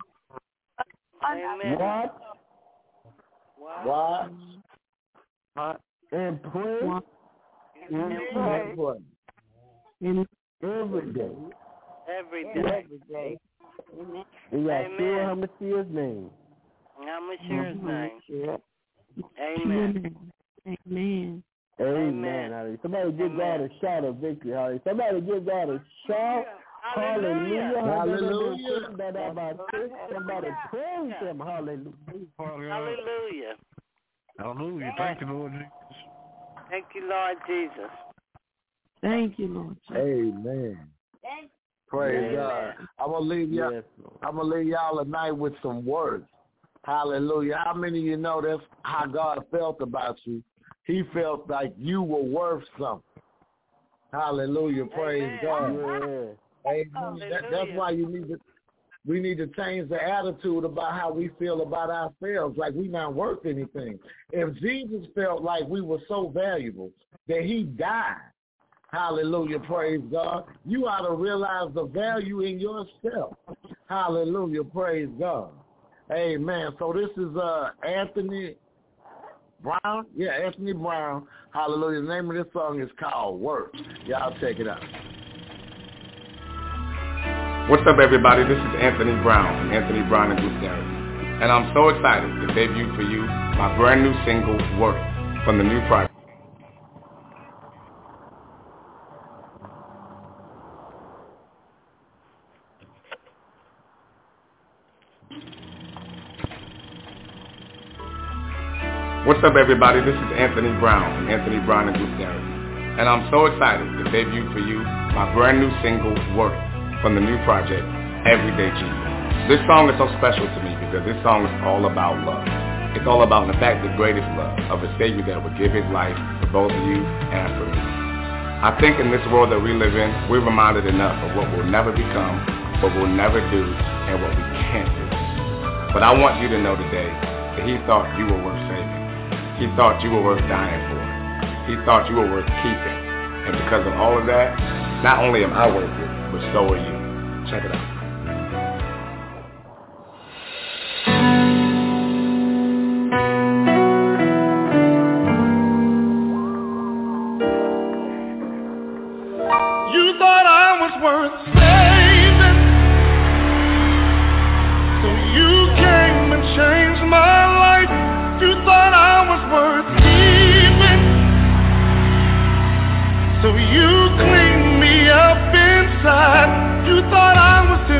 Amen. Watch. Watch. Watch. And pray. And pray. And every day. Every day. Every day. Amen. In Yahshua HaMashiach's name. HaMashiach's name. Amen. Amen. Amen. Amen. Somebody give God a shout of victory. Hallelujah. Somebody give God a shout. Hallelujah. Hallelujah. Somebody praise him. Hallelujah. Hallelujah. Hallelujah. Thank you, Lord Jesus. Thank you, Lord Jesus. Thank you, Lord Jesus. Amen. Praise Amen. God. I'm gonna leave y'all. Yes, I'm gonna leave y'all tonight with some words. Hallelujah. How many of you know that's how God felt about you? He felt like you were worth something. Hallelujah. Praise Amen. God. Yeah. Amen. That, that's why you need to. We need to change the attitude about how we feel about ourselves, like we not worth anything. If Jesus felt like we were so valuable that he died, hallelujah, praise God, you ought to realize the value in yourself. Hallelujah, praise God. Amen. So this is uh, Anthony Brown. Yeah, Anthony Brown. Hallelujah. The name of this song is called Work. Y'all check it out. What's up, everybody? This is Anthony Brown from Anthony Brown and Group Therapy. And I'm so excited to debut for you my brand new single, Work, from the new project. What's up, everybody? This is Anthony Brown from Anthony Brown and Group Therapy. And I'm so excited to debut for you my brand new single, Work, from the new project, Everyday Jesus. This song is so special to me because this song is all about love. It's all about, in fact, the greatest love of a Savior that would give his life for both of you and for me. I think in this world that we live in, we're reminded enough of what we'll never become, what we'll never do, and what we can't do. But I want you to know today that he thought you were worth saving. He thought you were worth dying for. He thought you were worth keeping. And because of all of that, not only am I worth it, but so are you. Check it out. You thought I was worth saving, so you came and changed my life. You thought I was worth keeping, so you cleaned me up inside. You thought I was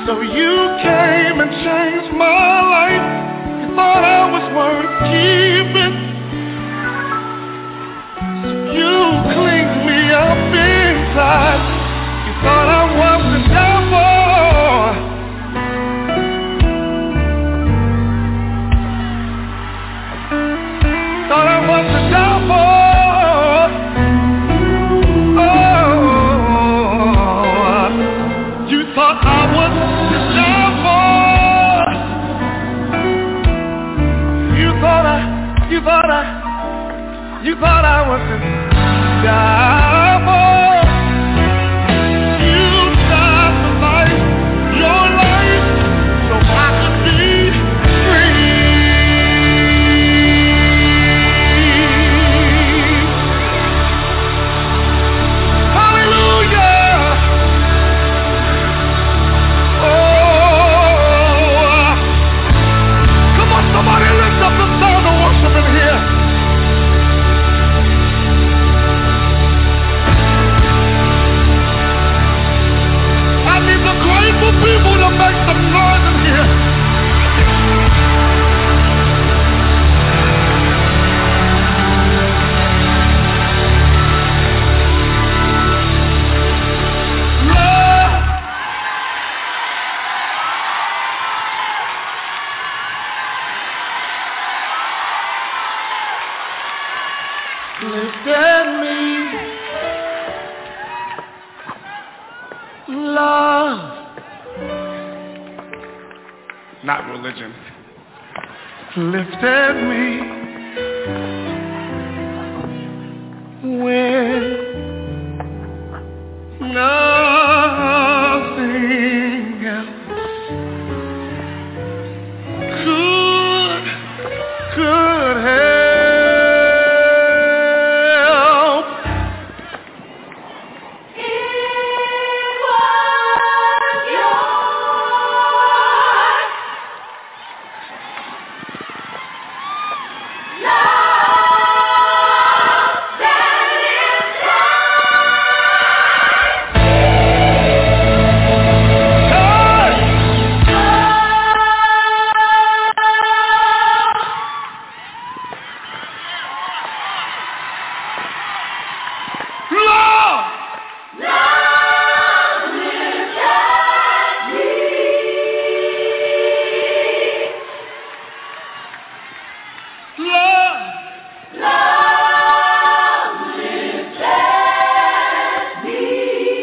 So you came and changed my life. You thought I was worth keeping. So you cleaned me up inside. You thought I was the devil. Thought I was the devil. Oh, you thought I was the devil. You thought I, you thought I, you thought I was the devil. You sacrificed your life so I could be free. Somebody lift up the sound of worship in here. I need the grateful people to make some noise in here. Lifted me, love, not religion. Lifted me when nothing else could could help.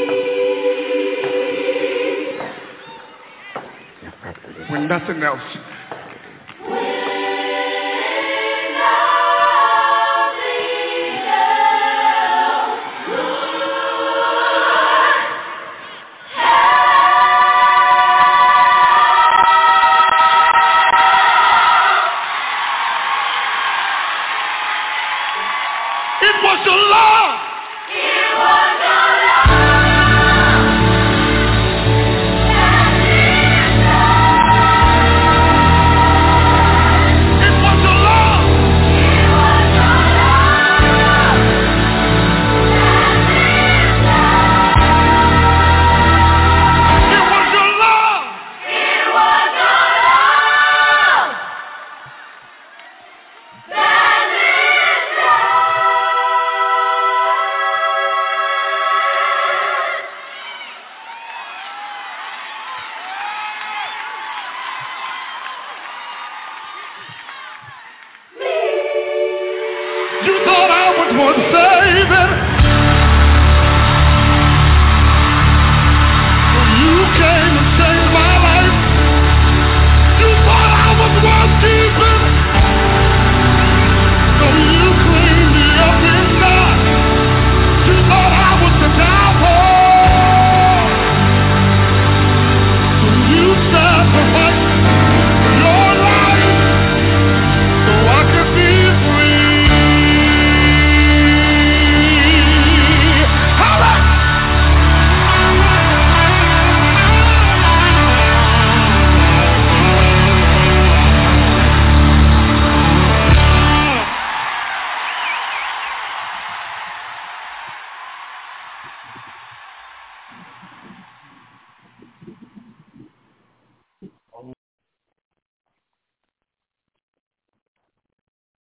Nothing else